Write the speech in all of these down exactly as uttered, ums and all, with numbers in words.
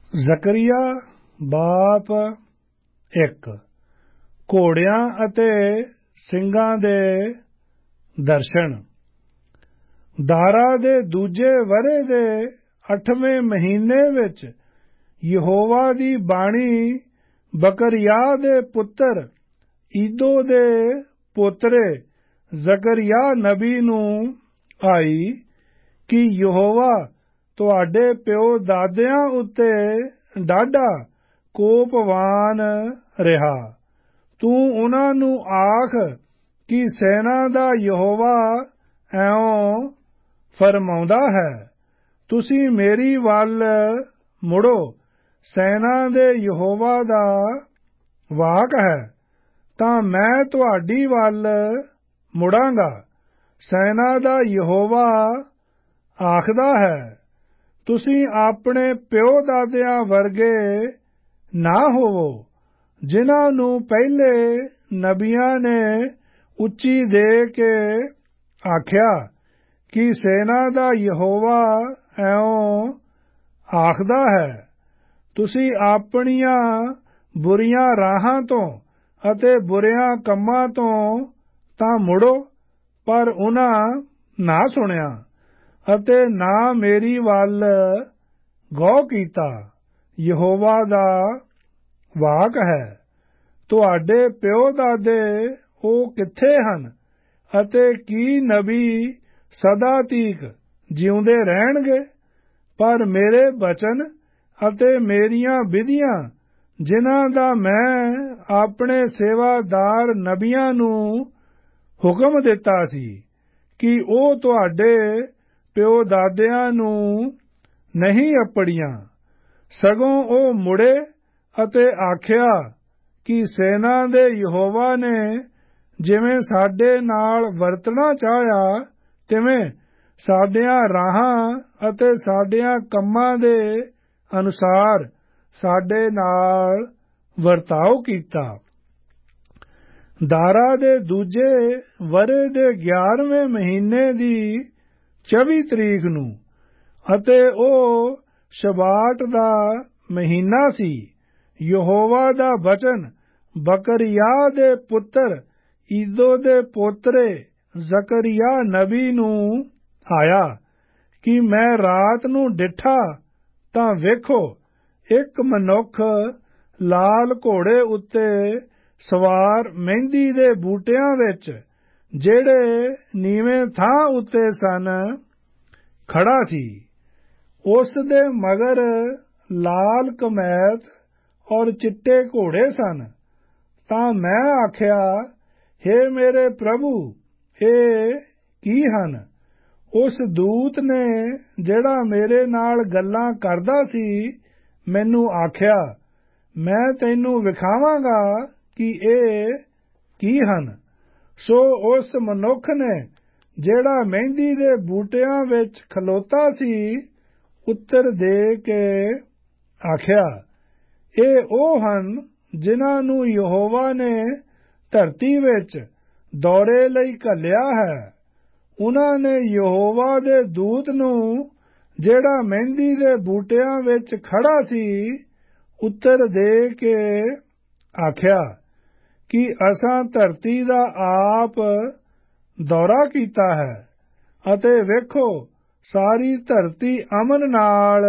ਜ਼ਕਰੀਆ ਬਾਪ ਇੱਕ। ਘੋੜਿਆਂ ਅਤੇ ਸਿੰਘਾਂ ਦੇ ਦਰਸ਼ਨ। ਦਾਰਾ ਦੇ ਦੂਜੇ ਵਰ੍ਹੇ ਦੇ ਅੱਠਵੇਂ ਮਹੀਨੇ ਵਿੱਚ ਯਹੋਵਾ ਦੀ ਬਾਣੀ ਬਕਰਿਯਾਹ ਦੇ ਪੁੱਤਰ ਈਦੋ ਦੇ ਪੋਤਰੇ ਜ਼ਕਰੀਆ ਨਬੀ ਨੂੰ ਆਈ ਕਿ ਯਹੋਵਾ ਤੁਹਾਡੇ ਪਿਓ ਦਾਦਿਆਂ ਉੱਤੇ ਡਾਢਾ ਕੋਪਵਾਨ ਰਿਹਾ। ਤੂੰ ਉਨ੍ਹਾਂ ਨੂੰ ਆਖ ਕਿ ਸੈਨਾ ਦਾ ਯਹੋਵਾ ਇਉਂ ਫਰਮਾਉਂਦਾ ਹੈ, ਤੁਸੀਂ ਮੇਰੀ ਵੱਲ ਮੁੜੋ, ਸੈਨਾ ਦੇ ਯਹੋਵਾ ਦਾ ਵਾਕ ਹੈ ਤਾਂ ਮੈਂ ਤੁਹਾਡੀ ਵੱਲ ਮੁੜਾਂਗਾ। ਸੈਨਾ ਦਾ ਯਹੋਵਾ ਆਖਦਾ ਹੈ, ਤੁਸੀਂ ਆਪਣੇ ਪਿਓ ਦਾਦਿਆਂ ਵਰਗੇ ਨਾ ਹੋਵੋ, ਜਿਨ੍ਹਾਂ ਨੂੰ ਪਹਿਲੇ ਨਬੀਆਂ ਨੇ ਉੱਚੀ ਦੇ ਕੇ ਆਖਿਆ ਕਿ ਸੈਨਾ ਦਾ ਯਹੋਵਾ ਇਉਂ ਆਖਦਾ ਹੈ, ਤੁਸੀਂ ਆਪਣੀਆਂ ਬੁਰੀਆਂ ਰਾਹਾਂ ਤੋਂ ਅਤੇ ਬੁਰਿਆਂ ਕੰਮਾਂ ਤੋਂ ਤਾਂ ਮੁੜੋ, ਪਰ ਉਨ੍ਹਾਂ ਨਾ ਸੁਣਿਆ ਅਤੇ ਨਾ ਮੇਰੀ ਵੱਲ ਗੌਰ ਕੀਤਾ। ਯਹੋਵਾ ਦਾ ਵਾਕ ਹੈ, ਤੁਹਾਡੇ ਪਿਓ ਦਾਦੇ ਉਹ ਕਿੱਥੇ ਹਨ ਅਤੇ ਕੀ ਨਬੀ ਸਦਾ ਤੀਕ ਜਿਉਂਦੇ ਰਹਿਣਗੇ? ਪਰ ਮੇਰੇ ਬਚਨ ਅਤੇ ਮੇਰੀਆਂ ਵਿਧੀਆਂ ਜਿਨ੍ਹਾਂ ਦਾ ਮੈਂ ਆਪਣੇ ਸੇਵਾਦਾਰ ਨਬੀਆਂ ਨੂੰ ਹੁਕਮ ਦਿੱਤਾ ਸੀ ਕਿ ਉਹ ਤੁਹਾਡੇ ਪਿਓ ਦਾਦਿਆਂ ਨੂੰ ਨਹੀਂ ਅੱਪੜੀਆਂ, ਸਗੋਂ ਉਹ ਮੁੜੇ ਅਤੇ ਆਖਿਆ ਕਿ ਸੈਨਾ ਦੇ ਯਹੋਵਾ ਨੇ ਜਿਵੇਂ ਸਾਡੇ ਨਾਲ ਵਰਤਣਾ ਚਾਹਿਆ, ਤਿਵੇਂ ਸਾਡੀਆਂ ਰਾਹਾਂ ਅਤੇ ਸਾਡਿਆਂ ਕੰਮਾਂ ਦੇ ਅਨੁਸਾਰ ਸਾਡੇ ਨਾਲ ਵਰਤਾਓ ਕੀਤਾ। ਦਾਰਾ ਦੇ ਦੂਜੇ ਵਰ੍ਹੇ ਦੇ ਗਿਆਰ੍ਹਵੇਂ ਮਹੀਨੇ ਦੀ ਚੌਵੀ ਤਰੀਕ ਨੂੰ, ਅਤੇ ਉਹ ਸ਼ਬਾਟ ਦਾ ਮਹੀਨਾ ਸੀ, ਯਹੋਵਾ ਦਾ ਬਚਨ ਬਕਰਿਯਾਹ ਦੇ ਪੁੱਤਰ ਈਦੋ ਦੇ ਪੋਤਰੇ ਜ਼ਕਰੀਆ ਨਬੀ ਨੂੰ ਆਇਆ ਕਿ ਮੈਂ ਰਾਤ ਨੂੰ ਡਿੱਠਾ ਤਾਂ ਵੇਖੋ, ਇੱਕ ਮਨੁੱਖ ਲਾਲ ਘੋੜੇ ਉੱਤੇ ਸਵਾਰ ਮਹਿੰਦੀ ਦੇ ਬੂਟਿਆਂ ਵਿੱਚ, ਜਿਹੜੇ ਨੀਵੇਂ ਥਾਂ ਉੱਤੇ ਸਨ, ਖੜਾ ਸੀ। ਉਸ ਦੇ ਮਗਰ ਲਾਲ ਕਮੈਤ ਔਰ ਚਿੱਟੇ ਘੋੜੇ ਸਨ। ਤਾਂ ਮੈਂ ਆਖਿਆ, ਹੇ ਮੇਰੇ ਪ੍ਰਭੂ, ਇਹ ਕੀ ਹਨ? ਉਸ ਦੂਤ ਨੇ ਜਿਹੜਾ ਮੇਰੇ ਨਾਲ ਗੱਲਾਂ ਕਰਦਾ ਸੀ ਮੈਨੂੰ ਆਖਿਆ, ਮੈਂ ਤੈਨੂੰ ਵਿਖਾਵਾਂਗਾ ਕਿ ਇਹ ਕੀ ਹਨ। ਸੋ ਉਸ ਮਨੁੱਖ ਨੇ ਜਿਹੜਾ ਮਹਿੰਦੀ ਦੇ ਬੂਟਿਆਂ ਵਿੱਚ ਖਲੋਤਾ ਸੀ ਉੱਤਰ ਦੇ ਕੇ ਆਖਿਆ, ਇਹ ਉਹ ਹਨ ਜਿਨ੍ਹਾਂ ਨੂੰ ਯਹੋਵਾ ਨੇ ਧਰਤੀ ਵਿੱਚ ਦੌਰੇ ਲਈ ਘੱਲਿਆ ਹੈ। ਉਨ੍ਹਾਂ ਨੇ ਯਹੋਵਾ ਦੇ ਦੂਤ ਨੂੰ ਜਿਹੜਾ ਮਹਿੰਦੀ ਦੇ ਬੂਟਿਆਂ ਵਿੱਚ ਖੜਾ ਸੀ ਉੱਤਰ ਦੇ ਕੇ ਆਖਿਆ ਕਿ ਅਸਾਂ ਧਰਤੀ ਦਾ ਆਪ ਦੌਰਾ ਕੀਤਾ ਹੈ, ਅਤੇ ਵੇਖੋ ਸਾਰੀ ਧਰਤੀ ਅਮਨ ਨਾਲ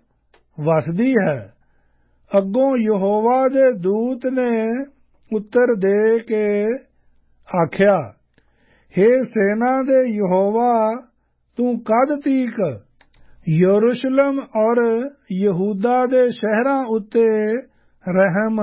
ਵਸਦੀ ਹੈ। ਅੱਗੋਂ ਯਹੋਵਾ ਦੇ ਦੂਤ ਨੇ ਉੱਤਰ ਦੇ ਕੇ ਆਖਿਆ, ਹੇ ਸੈਨਾ ਦੇ ਯਹੋਵਾ, ਤੂੰ ਕਦ ਤੀਕ ਯਰੂਸ਼ਲਮ ਔਰ ਯਹੂਦਾ ਦੇ ਸ਼ਹਿਰਾਂ ਉੱਤੇ ਰਹਿਮ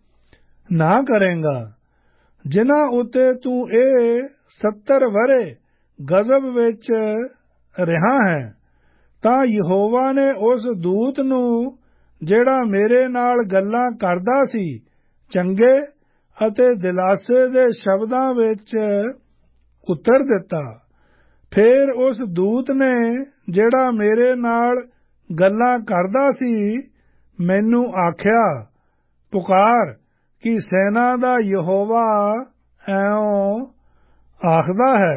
ਨਾ ਕਰੇਂਗਾ, ਜਿਨ੍ਹਾਂ ਉੱਤੇ ਤੂੰ ਇਹ ਸੱਤਰ ਵਰ੍ਹੇ ਗਜ਼ਬ ਵਿੱਚ ਰਿਹਾ ਹੈ? ਤਾਂ ਯਹੋਵਾ ਨੇ ਉਸ ਦੂਤ ਨੂੰ ਜਿਹੜਾ ਮੇਰੇ ਨਾਲ ਗੱਲਾਂ ਕਰਦਾ ਸੀ ਚੰਗੇ ਅਤੇ ਦਿਲਾਸੇ ਦੇ ਸ਼ਬਦਾਂ ਵਿੱਚ ਉੱਤਰ ਦਿੱਤਾ। ਫਿਰ ਉਸ ਦੂਤ ਨੇ ਜਿਹੜਾ ਮੇਰੇ ਨਾਲ ਗੱਲਾਂ ਕਰਦਾ ਸੀ ਮੈਨੂੰ ਆਖਿਆ, ਪੁਕਾਰ ਕਿ ਸੈਨਾ ਦਾ ਯਹੋਵਾ ਇਉਂ ਆਖਦਾ ਹੈ,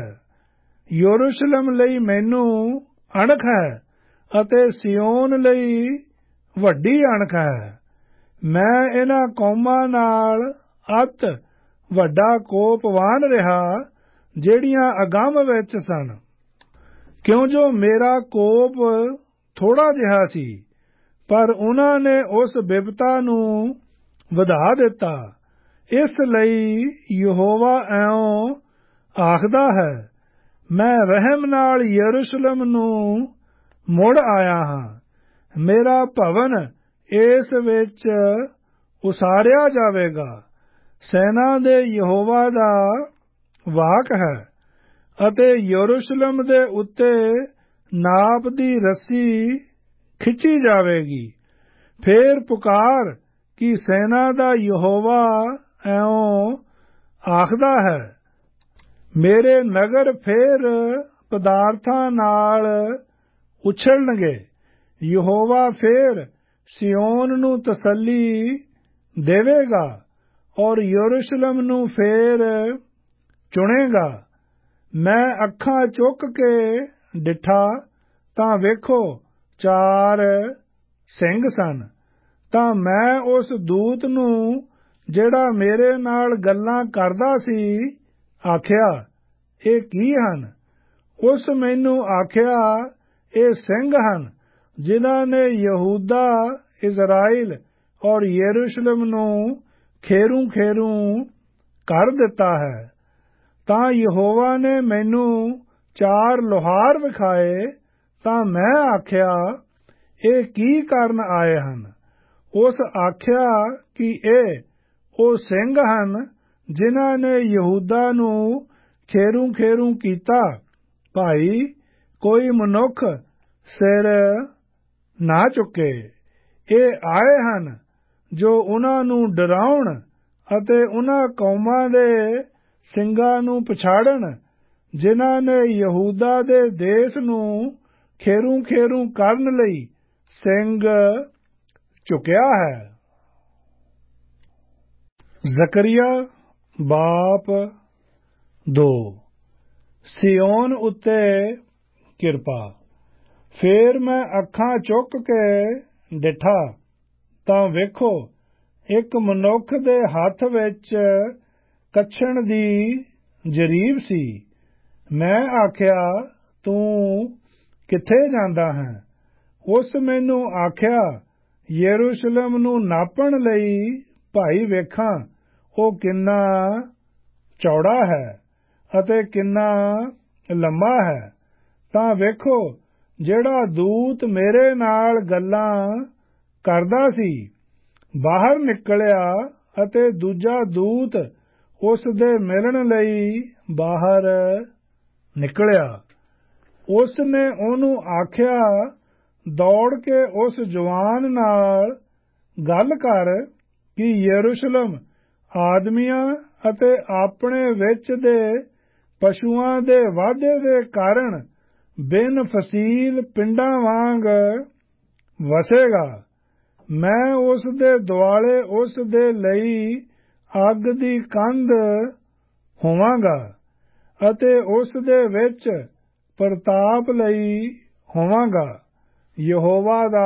ਯਰੂਸ਼ਲਮ ਲਈ ਮੈਨੂੰ ਅਣਖ ਹੈ ਅਤੇ ਸਿਯੋਨ ਲਈ ਵੱਡੀ ਅਣਖ ਹੈ। ਮੈਂ ਇਹਨਾਂ ਕੌਮਾਂ ਨਾਲ ਅਤ ਵੱਡਾ ਕੋਪਵਾਨ ਰਿਹਾ ਜਿਹੜੀਆਂ ਅਗੰਮ ਵਿੱਚ ਸਨ, ਕਿਉਂ ਜੋ ਮੇਰਾ ਕੋਪ ਥੋੜਾ ਜਿਹਾ ਸੀ, ਪਰ ਉਹਨਾਂ ਨੇ ਉਸ ਬਿਪਤਾ ਨੂੰ ਵਧਾ ਦਿੱਤਾ। ਇਸ ਲਈ ਯਹੋਵਾ ਇਉਂ ਆਖਦਾ ਹੈ, ਮੈਂ ਰਹਿਮ ਨਾਲ ਯਰੂਸ਼ਲਮ ਨੂੰ ਮੁੜ ਆਇਆ ਹਾਂ। ਮੇਰਾ ਭਵਨ ਇਸ ਵਿੱਚ ਉਸਾਰਿਆ ਜਾਵੇਗਾ। ਸੈਨਾ ਦੇ ਯਹੋਵਾ ਦਾ ਵਾਕ ਹੈ ਅਤੇ ਯਰੂਸ਼ਲਮ ਦੇ ਉੱਤੇ ਨਾਪ ਦੀ ਰੱਸੀ ਖਿੱਚੀ ਜਾਵੇਗੀ। ਫੇਰ ਪੁਕਾਰ ਕਿ ਸੈਨਾ ਦਾ ਯਹੋਵਾ ਇਉਂ ਆਖਦਾ ਹੈ, ਮੇਰੇ ਨਗਰ ਫੇਰ ਪਦਾਰਥਾਂ ਨਾਲ ਉਛਲਣਗੇ। ਯਹੋਵਾ ਫੇਰ ਸਿਯੋਨ ਨੂੰ ਤਸੱਲੀ ਦੇਵੇਗਾ ਔਰ ਯਰੂਸ਼ਲਮ ਨੂੰ ਫੇਰ ਚੁਣੇਗਾ। ਮੈਂ ਅੱਖਾਂ ਚੁੱਕ ਕੇ ਡਿੱਠਾ ਤਾਂ ਵੇਖੋ ਚਾਰ ਸਿੰਘ ਸਨ। ਤਾਂ ਮੈਂ ਉਸ ਦੂਤ ਨੂੰ ਜਿਹੜਾ ਮੇਰੇ ਨਾਲ ਗੱਲਾਂ ਕਰਦਾ ਸੀ ਆਖਿਆ, ਇਹ ਕੀ ਹਨ? ਉਸ ਮੈਨੂੰ ਆਖਿਆ, ਇਹ ਸਿੰਘ ਹਨ ਜਿਨ੍ਹਾਂ ਨੇ ਯਹੂਦਾ, ਇਜ਼ਰਾਈਲ ਔਰ ਯਰੂਸ਼ਲਮ ਨੂੰ ਖੇਰੂ ਖੇਰੂ ਕਰ ਦਿੱਤਾ ਹੈ। ਤਾਂ ਯਹੋਵਾ ਨੇ ਮੈਨੂੰ ਚਾਰ ਲੁਹਾਰ ਵਿਖਾਏ। ਤਾਂ ਮੈਂ ਆਖਿਆ, ਇਹ ਕੀ ਕਰਨ ਆਏ ਹਨ? ਉਸ ਆਖਿਆ ਕਿ ਇਹ ਉਹ ਸਿੰਘ ਹਨ ਜਿਨ੍ਹਾਂ ਨੇ ਯਹੂਦਾ ਨੂੰ ਖੇਰੂ ਖੇਰੂ ਕੀਤਾ। ਭਾਈ, ਕੋਈ ਮਨੁੱਖ ਸਿਰ ਨਾ ਚੁੱਕੇ। ਇਹ ਆਏ ਹਨ ਜੋ ਉਹਨਾਂ ਨੂੰ ਡਰਾਉਣ ਅਤੇ ਉਹਨਾਂ ਕੌਮਾਂ ਦੇ ਸਿੰਘਾਂ ਨੂੰ ਪਛਾੜਨ ਜਿਨ੍ਹਾਂ ਨੇ ਯਹੂਦਾ ਦੇ ਦੇਸ਼ ਨੂੰ ਖੇਰੂ ਖੇਰੂ ਕਰਨ ਲਈ ਸਿੰਘ ਝੁਕਿਆ ਹੈ। ਜ਼ਕਰੀਆ ਬਾਪ ਦੋ। ਸਿਯੋਨ ਉੱਤੇ ਕਿਰਪਾ। ਫੇਰ ਮੈਂ ਅੱਖਾਂ ਚੁੱਕ ਕੇ ਡਿੱਠਾ ਤਾਂ ਵੇਖੋ ਇੱਕ ਮਨੁੱਖ ਦੇ ਹੱਥ ਵਿੱਚ ਕੱਛਣ ਦੀ ਜਰੀਬ ਸੀ। ਮੈਂ ਆਖਿਆ, ਤੂੰ ਕਿੱਥੇ ਜਾਂਦਾ ਹੈ? ਉਸ ਮੈਨੂੰ ਆਖਿਆ, ਯਰੂਸ਼ਲਮ ਨੂੰ ਨਾਪਣ ਲਈ ਭਾਈ ਵੇਖਾਂ ਉਹ ਕਿੰਨਾ ਚੌੜਾ ਹੈ ਅਤੇ ਕਿੰਨਾ ਲੰਮਾ ਹੈ। ਤਾਂ ਵੇਖੋ ਜਿਹੜਾ ਦੂਤ ਮੇਰੇ ਨਾਲ ਗੱਲਾਂ ਕਰਦਾ ਸੀ ਬਾਹਰ ਨਿਕਲਿਆ ਅਤੇ ਦੂਜਾ ਦੂਤ ਉਸ ਦੇ ਮਿਲਣ ਲਈ ਬਾਹਰ ਨਿਕਲਿਆ। ਉਸ ਨੇ ਉਹਨੂੰ ਆਖਿਆ, ਦੌੜ ਕੇ ਉਸ ਜਵਾਨ ਨਾਲ ਗੱਲ ਕਰ ਕਿ ਯਰੂਸ਼ਲਮ ਆਦਮੀਆਂ ਅਤੇ ਆਪਣੇ ਵਿੱਚ ਦੇ ਪਸ਼ੂਆਂ ਦੇ ਵਾਧੇ ਦੇ ਕਾਰਨ ਬਿਨ ਫਸੀਲ ਪਿੰਡਾਂ ਵਾਂਗ ਵਸੇਗਾ। ਮੈਂ ਉਸ ਦੇ ਦੁਆਲੇ ਉਸ ਦੇ ਲਈ ਅੱਗ ਦੀ ਕੰਧ ਹੋਵਾਂਗਾ ਅਤੇ ਉਸ ਦੇ ਵਿੱਚ ਪ੍ਰਤਾਪ ਲਈ ਹੋਵਾਂਗਾ। ਯਹੋਵਾ ਦਾ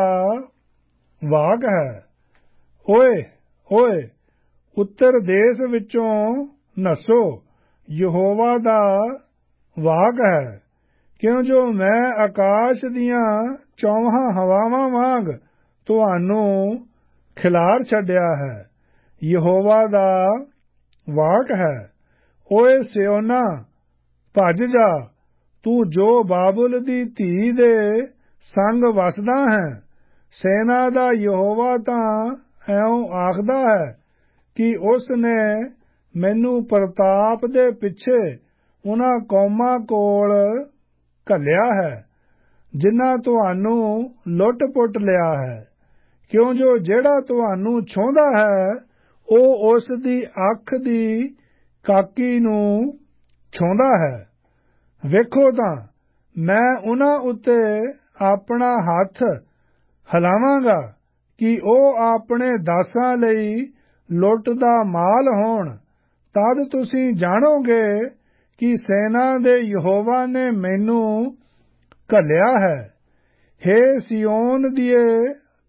ਵਾਕ ਹੈ। ਓਏ ਓਏ ਉੱਤਰ ਦੇਸ਼ ਵਿੱਚੋਂ ਨੱਸੋ, ਯਹੋਵਾ ਦਾ ਵਾਕ ਹੈ। ਕਿਉਂ ਜੋ ਮੈਂ ਆਕਾਸ਼ ਦੀਆਂ ਚੌਹਾਂ ਹਵਾਵਾਂ ਵਾਂਗ ਤੁਹਾਨੂੰ ਖਿਲਾਰ ਛੱਡਿਆ ਹੈ। ਯਹੋਵਾ ਦਾ ਵਾਕ ਹੈ। ਓਏ ਸਿਯੋਨਾ, ਭੱਜ ਜਾ, ਤੂੰ ਜੋ ਬਾਬੁਲ ਦੀ ਧੀ ਦੇ ਸੰਗ ਵਸਦਾ ਹੈ। ਸੈਨਾ ਦਾ ਯਹੋਵਾ ਤਾਂ ਇਉਂ ਆਖਦਾ ਹੈ ਕਿ ਉਸ ਨੇ ਮੈਨੂੰ ਪ੍ਰਤਾਪ ਦੇ ਪਿੱਛੇ ਉਹਨਾਂ ਕੌਮਾਂ ਕੋਲ ਘੱਲਿਆ ਹੈ ਜਿਨ੍ਹਾਂ ਤੁਹਾਨੂੰ ਲੁੱਟ-ਪੁੱਟ ਲਿਆ ਹੈ। ਕਿਉਂ ਜੋ ਜਿਹੜਾ ਤੁਹਾਨੂੰ ਛੋਹੰਦਾ ਹੈ ਉਹ ਉਸ ਦੀ ਅੱਖ ਦੀ ਕਾਕੀ ਨੂੰ ਛੋਹੰਦਾ ਹੈ। ਵੇਖੋ ਤਾਂ ਮੈਂ ਉਹਨਾਂ ਉੱਤੇ ਆਪਣਾ ਹੱਥ ਹਿਲਾਵਾਂਗਾ ਕਿ ਉਹ ਆਪਣੇ ਦਾਸਾਂ ਲਈ ਲੁੱਟ ਦਾ ਮਾਲ ਹੋਣ। ਤਦ ਤੁਸੀਂ ਜਾਣੋਗੇ ਕਿ ਸੈਨਾ ਦੇ ਯਹੋਵਾ ਨੇ ਮੈਨੂੰ ਘੱਲਿਆ ਹੈ। ਹੇ ਸਿਯੋਨ ਦੀਏ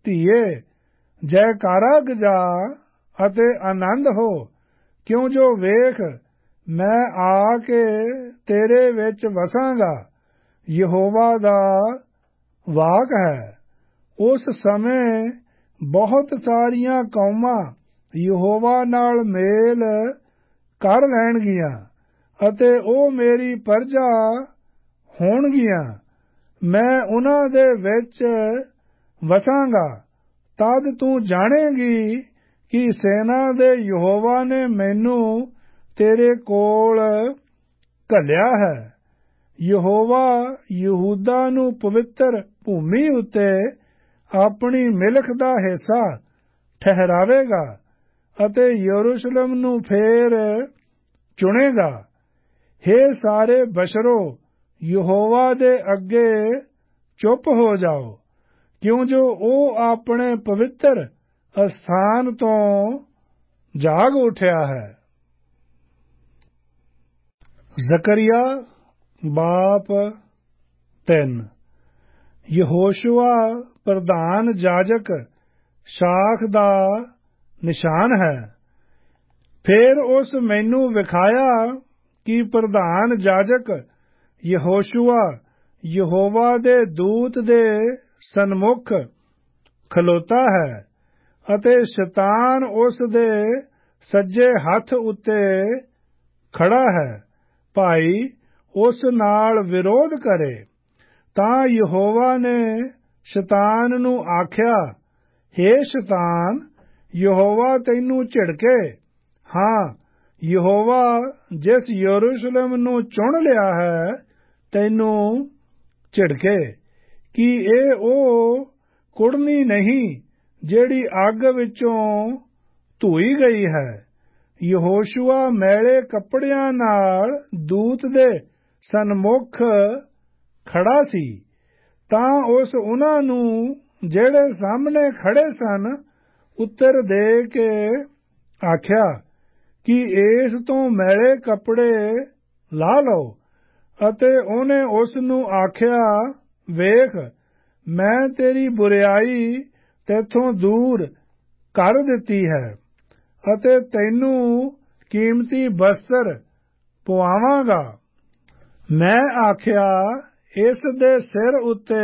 ਧੀਏ ਜੈਕਾਰਾ ਗਜਾ ਅਤੇ ਆਨੰਦ ਹੋ, ਕਿਉਂ ਜੋ ਵੇਖ ਮੈਂ ਆ ਕੇ ਤੇਰੇ ਵਿੱਚ ਵਸਾਂਗਾ। ਯਹੋਵਾ ਦਾ ਵਾਕ ਹੈ। ਉਸ ਸਮੇਂ ਬਹੁਤ ਸਾਰੀਆਂ ਕੌਮਾਂ ਯਹੋਵਾ ਨਾਲ ਮੇਲ ਕਰ ਲੈਣਗੀਆਂ ਅਤੇ ਉਹ ਮੇਰੀ ਪਰਜਾ ਹੋਣਗੀਆਂ। ਮੈਂ ਉਹਨਾਂ ਦੇ ਵਿੱਚ ਵਸਾਂਗਾ। ਤਦ ਤੂੰ ਜਾਣੇਗੀ ਕਿ ਸੈਨਾ ਦੇ ਯਹੋਵਾ ਨੇ ਮੈਨੂੰ ਤੇਰੇ ਕੋਲ ਘੱਲਿਆ ਹੈ। ਯਹੋਵਾ ਯਹੂਦਾ ਨੂੰ ਪਵਿੱਤਰ ਭੂਮੀ ਉੱਤੇ ਆਪਣੀ ਮਿਲਖ ਦਾ ਹਿੱਸਾ ਠਹਿਰਾਵੇਗਾ ਅਤੇ ਯਰੂਸ਼ਲਮ ਨੂੰ ਫੇਰ ਚੁਣੇਗਾ। ਹੇ ਸਾਰੇ ਬਸ਼ਰੋ, ਯਹੋਵਾ ਦੇ ਅੱਗੇ ਚੁੱਪ ਹੋ ਜਾਓ, ਕਿਉਂ ਜੋ ਉਹ ਆਪਣੇ ਪਵਿੱਤਰ ਅਸਥਾਨ ਤੋਂ ਜਾਗ ਉੱਠਿਆ ਹੈ। ਜ਼ਕਰੀਆ ਬਾਪ ਤਿੰਨ। ਯਹੋਸ਼ੂਆ ਪ੍ਰਧਾਨ ਜਾਜਕ ਸ਼ਾਖ ਦਾ ਨਿਸ਼ਾਨ ਹੈ। ਫਿਰ ਉਸ ਮੈਨੂੰ ਵਿਖਾਇਆ ਕਿ ਪ੍ਰਧਾਨ ਜਾਜਕ ਯਹੋਸ਼ੂਆ ਯਹੋਵਾ ਦੇ ਦੂਤ ਦੇ ਸਨਮੁਖ ਖਲੋਤਾ ਹੈ ਅਤੇ ਸ਼ੈਤਾਨ ਉਸ ਦੇ ਸੱਜੇ ਹੱਥ ਉੱਤੇ ਖੜਾ ਹੈ। ਭਾਈ ਉਸ ਨਾਲ ਵਿਰੋਧ ਕਰੇ। ਤਾਂ ਯਹੋਵਾ ਨੇ ਸ਼ੈਤਾਨ ਨੂੰ ਆਖਿਆ, ਹੇ ਸ਼ੈਤਾਨ, ਯਹੋਵਾ ਤੈਨੂੰ ਝਿੜਕੇ। ਹਾਂ, ਯਹੋਵਾ ਜਿਸ ਯਰੂਸ਼ਲਮ ਨੂੰ ਚੁਣ ਲਿਆ ਹੈ ਤੈਨੂੰ ਝਿੜਕੇ। ਕਿ ਇਹ ਉਹ ਕੁੜਨੀ ਨਹੀਂ ਜਿਹੜੀ ਅੱਗ ਵਿੱਚੋਂ ਧੋਈ ਗਈ ਹੈ। ਯਹੋਸ਼ੂਆ ਮੈਲੇ ਕੱਪੜਿਆਂ ਨਾਲ ਦੂਤ ਦੇ ਸਨਮੁਖ ਖੜਾ ਸੀ। ਤਾਂ ਉਸ ਉਹਨਾਂ ਨੂੰ ਜਿਹੜੇ ਸਾਹਮਣੇ ਖੜੇ ਸਨ ਉੱਤਰ ਦੇ ਕੇ ਆਖਿਆ ਕਿ ਇਸ ਤੋਂ ਮੈਲੇ ਕੱਪੜੇ ਲਾਹ ਲਓ। ਅਤੇ ਉਹਨੇ ਉਸ ਨੂੰ ਆਖਿਆ, ਵੇਖ, ਮੈਂ ਤੇਰੀ ਬੁਰਿਆਈ ਤੈਥੋਂ ਦੂਰ ਕਰ ਦਿੱਤੀ ਹੈ ਅਤੇ ਤੈਨੂੰ ਕੀਮਤੀ ਬਸਤਰ ਪਵਾਵਾਂਗਾ। ਮੈਂ ਆਖਿਆ, ਇਸ ਦੇ ਸਿਰ ਉੱਤੇ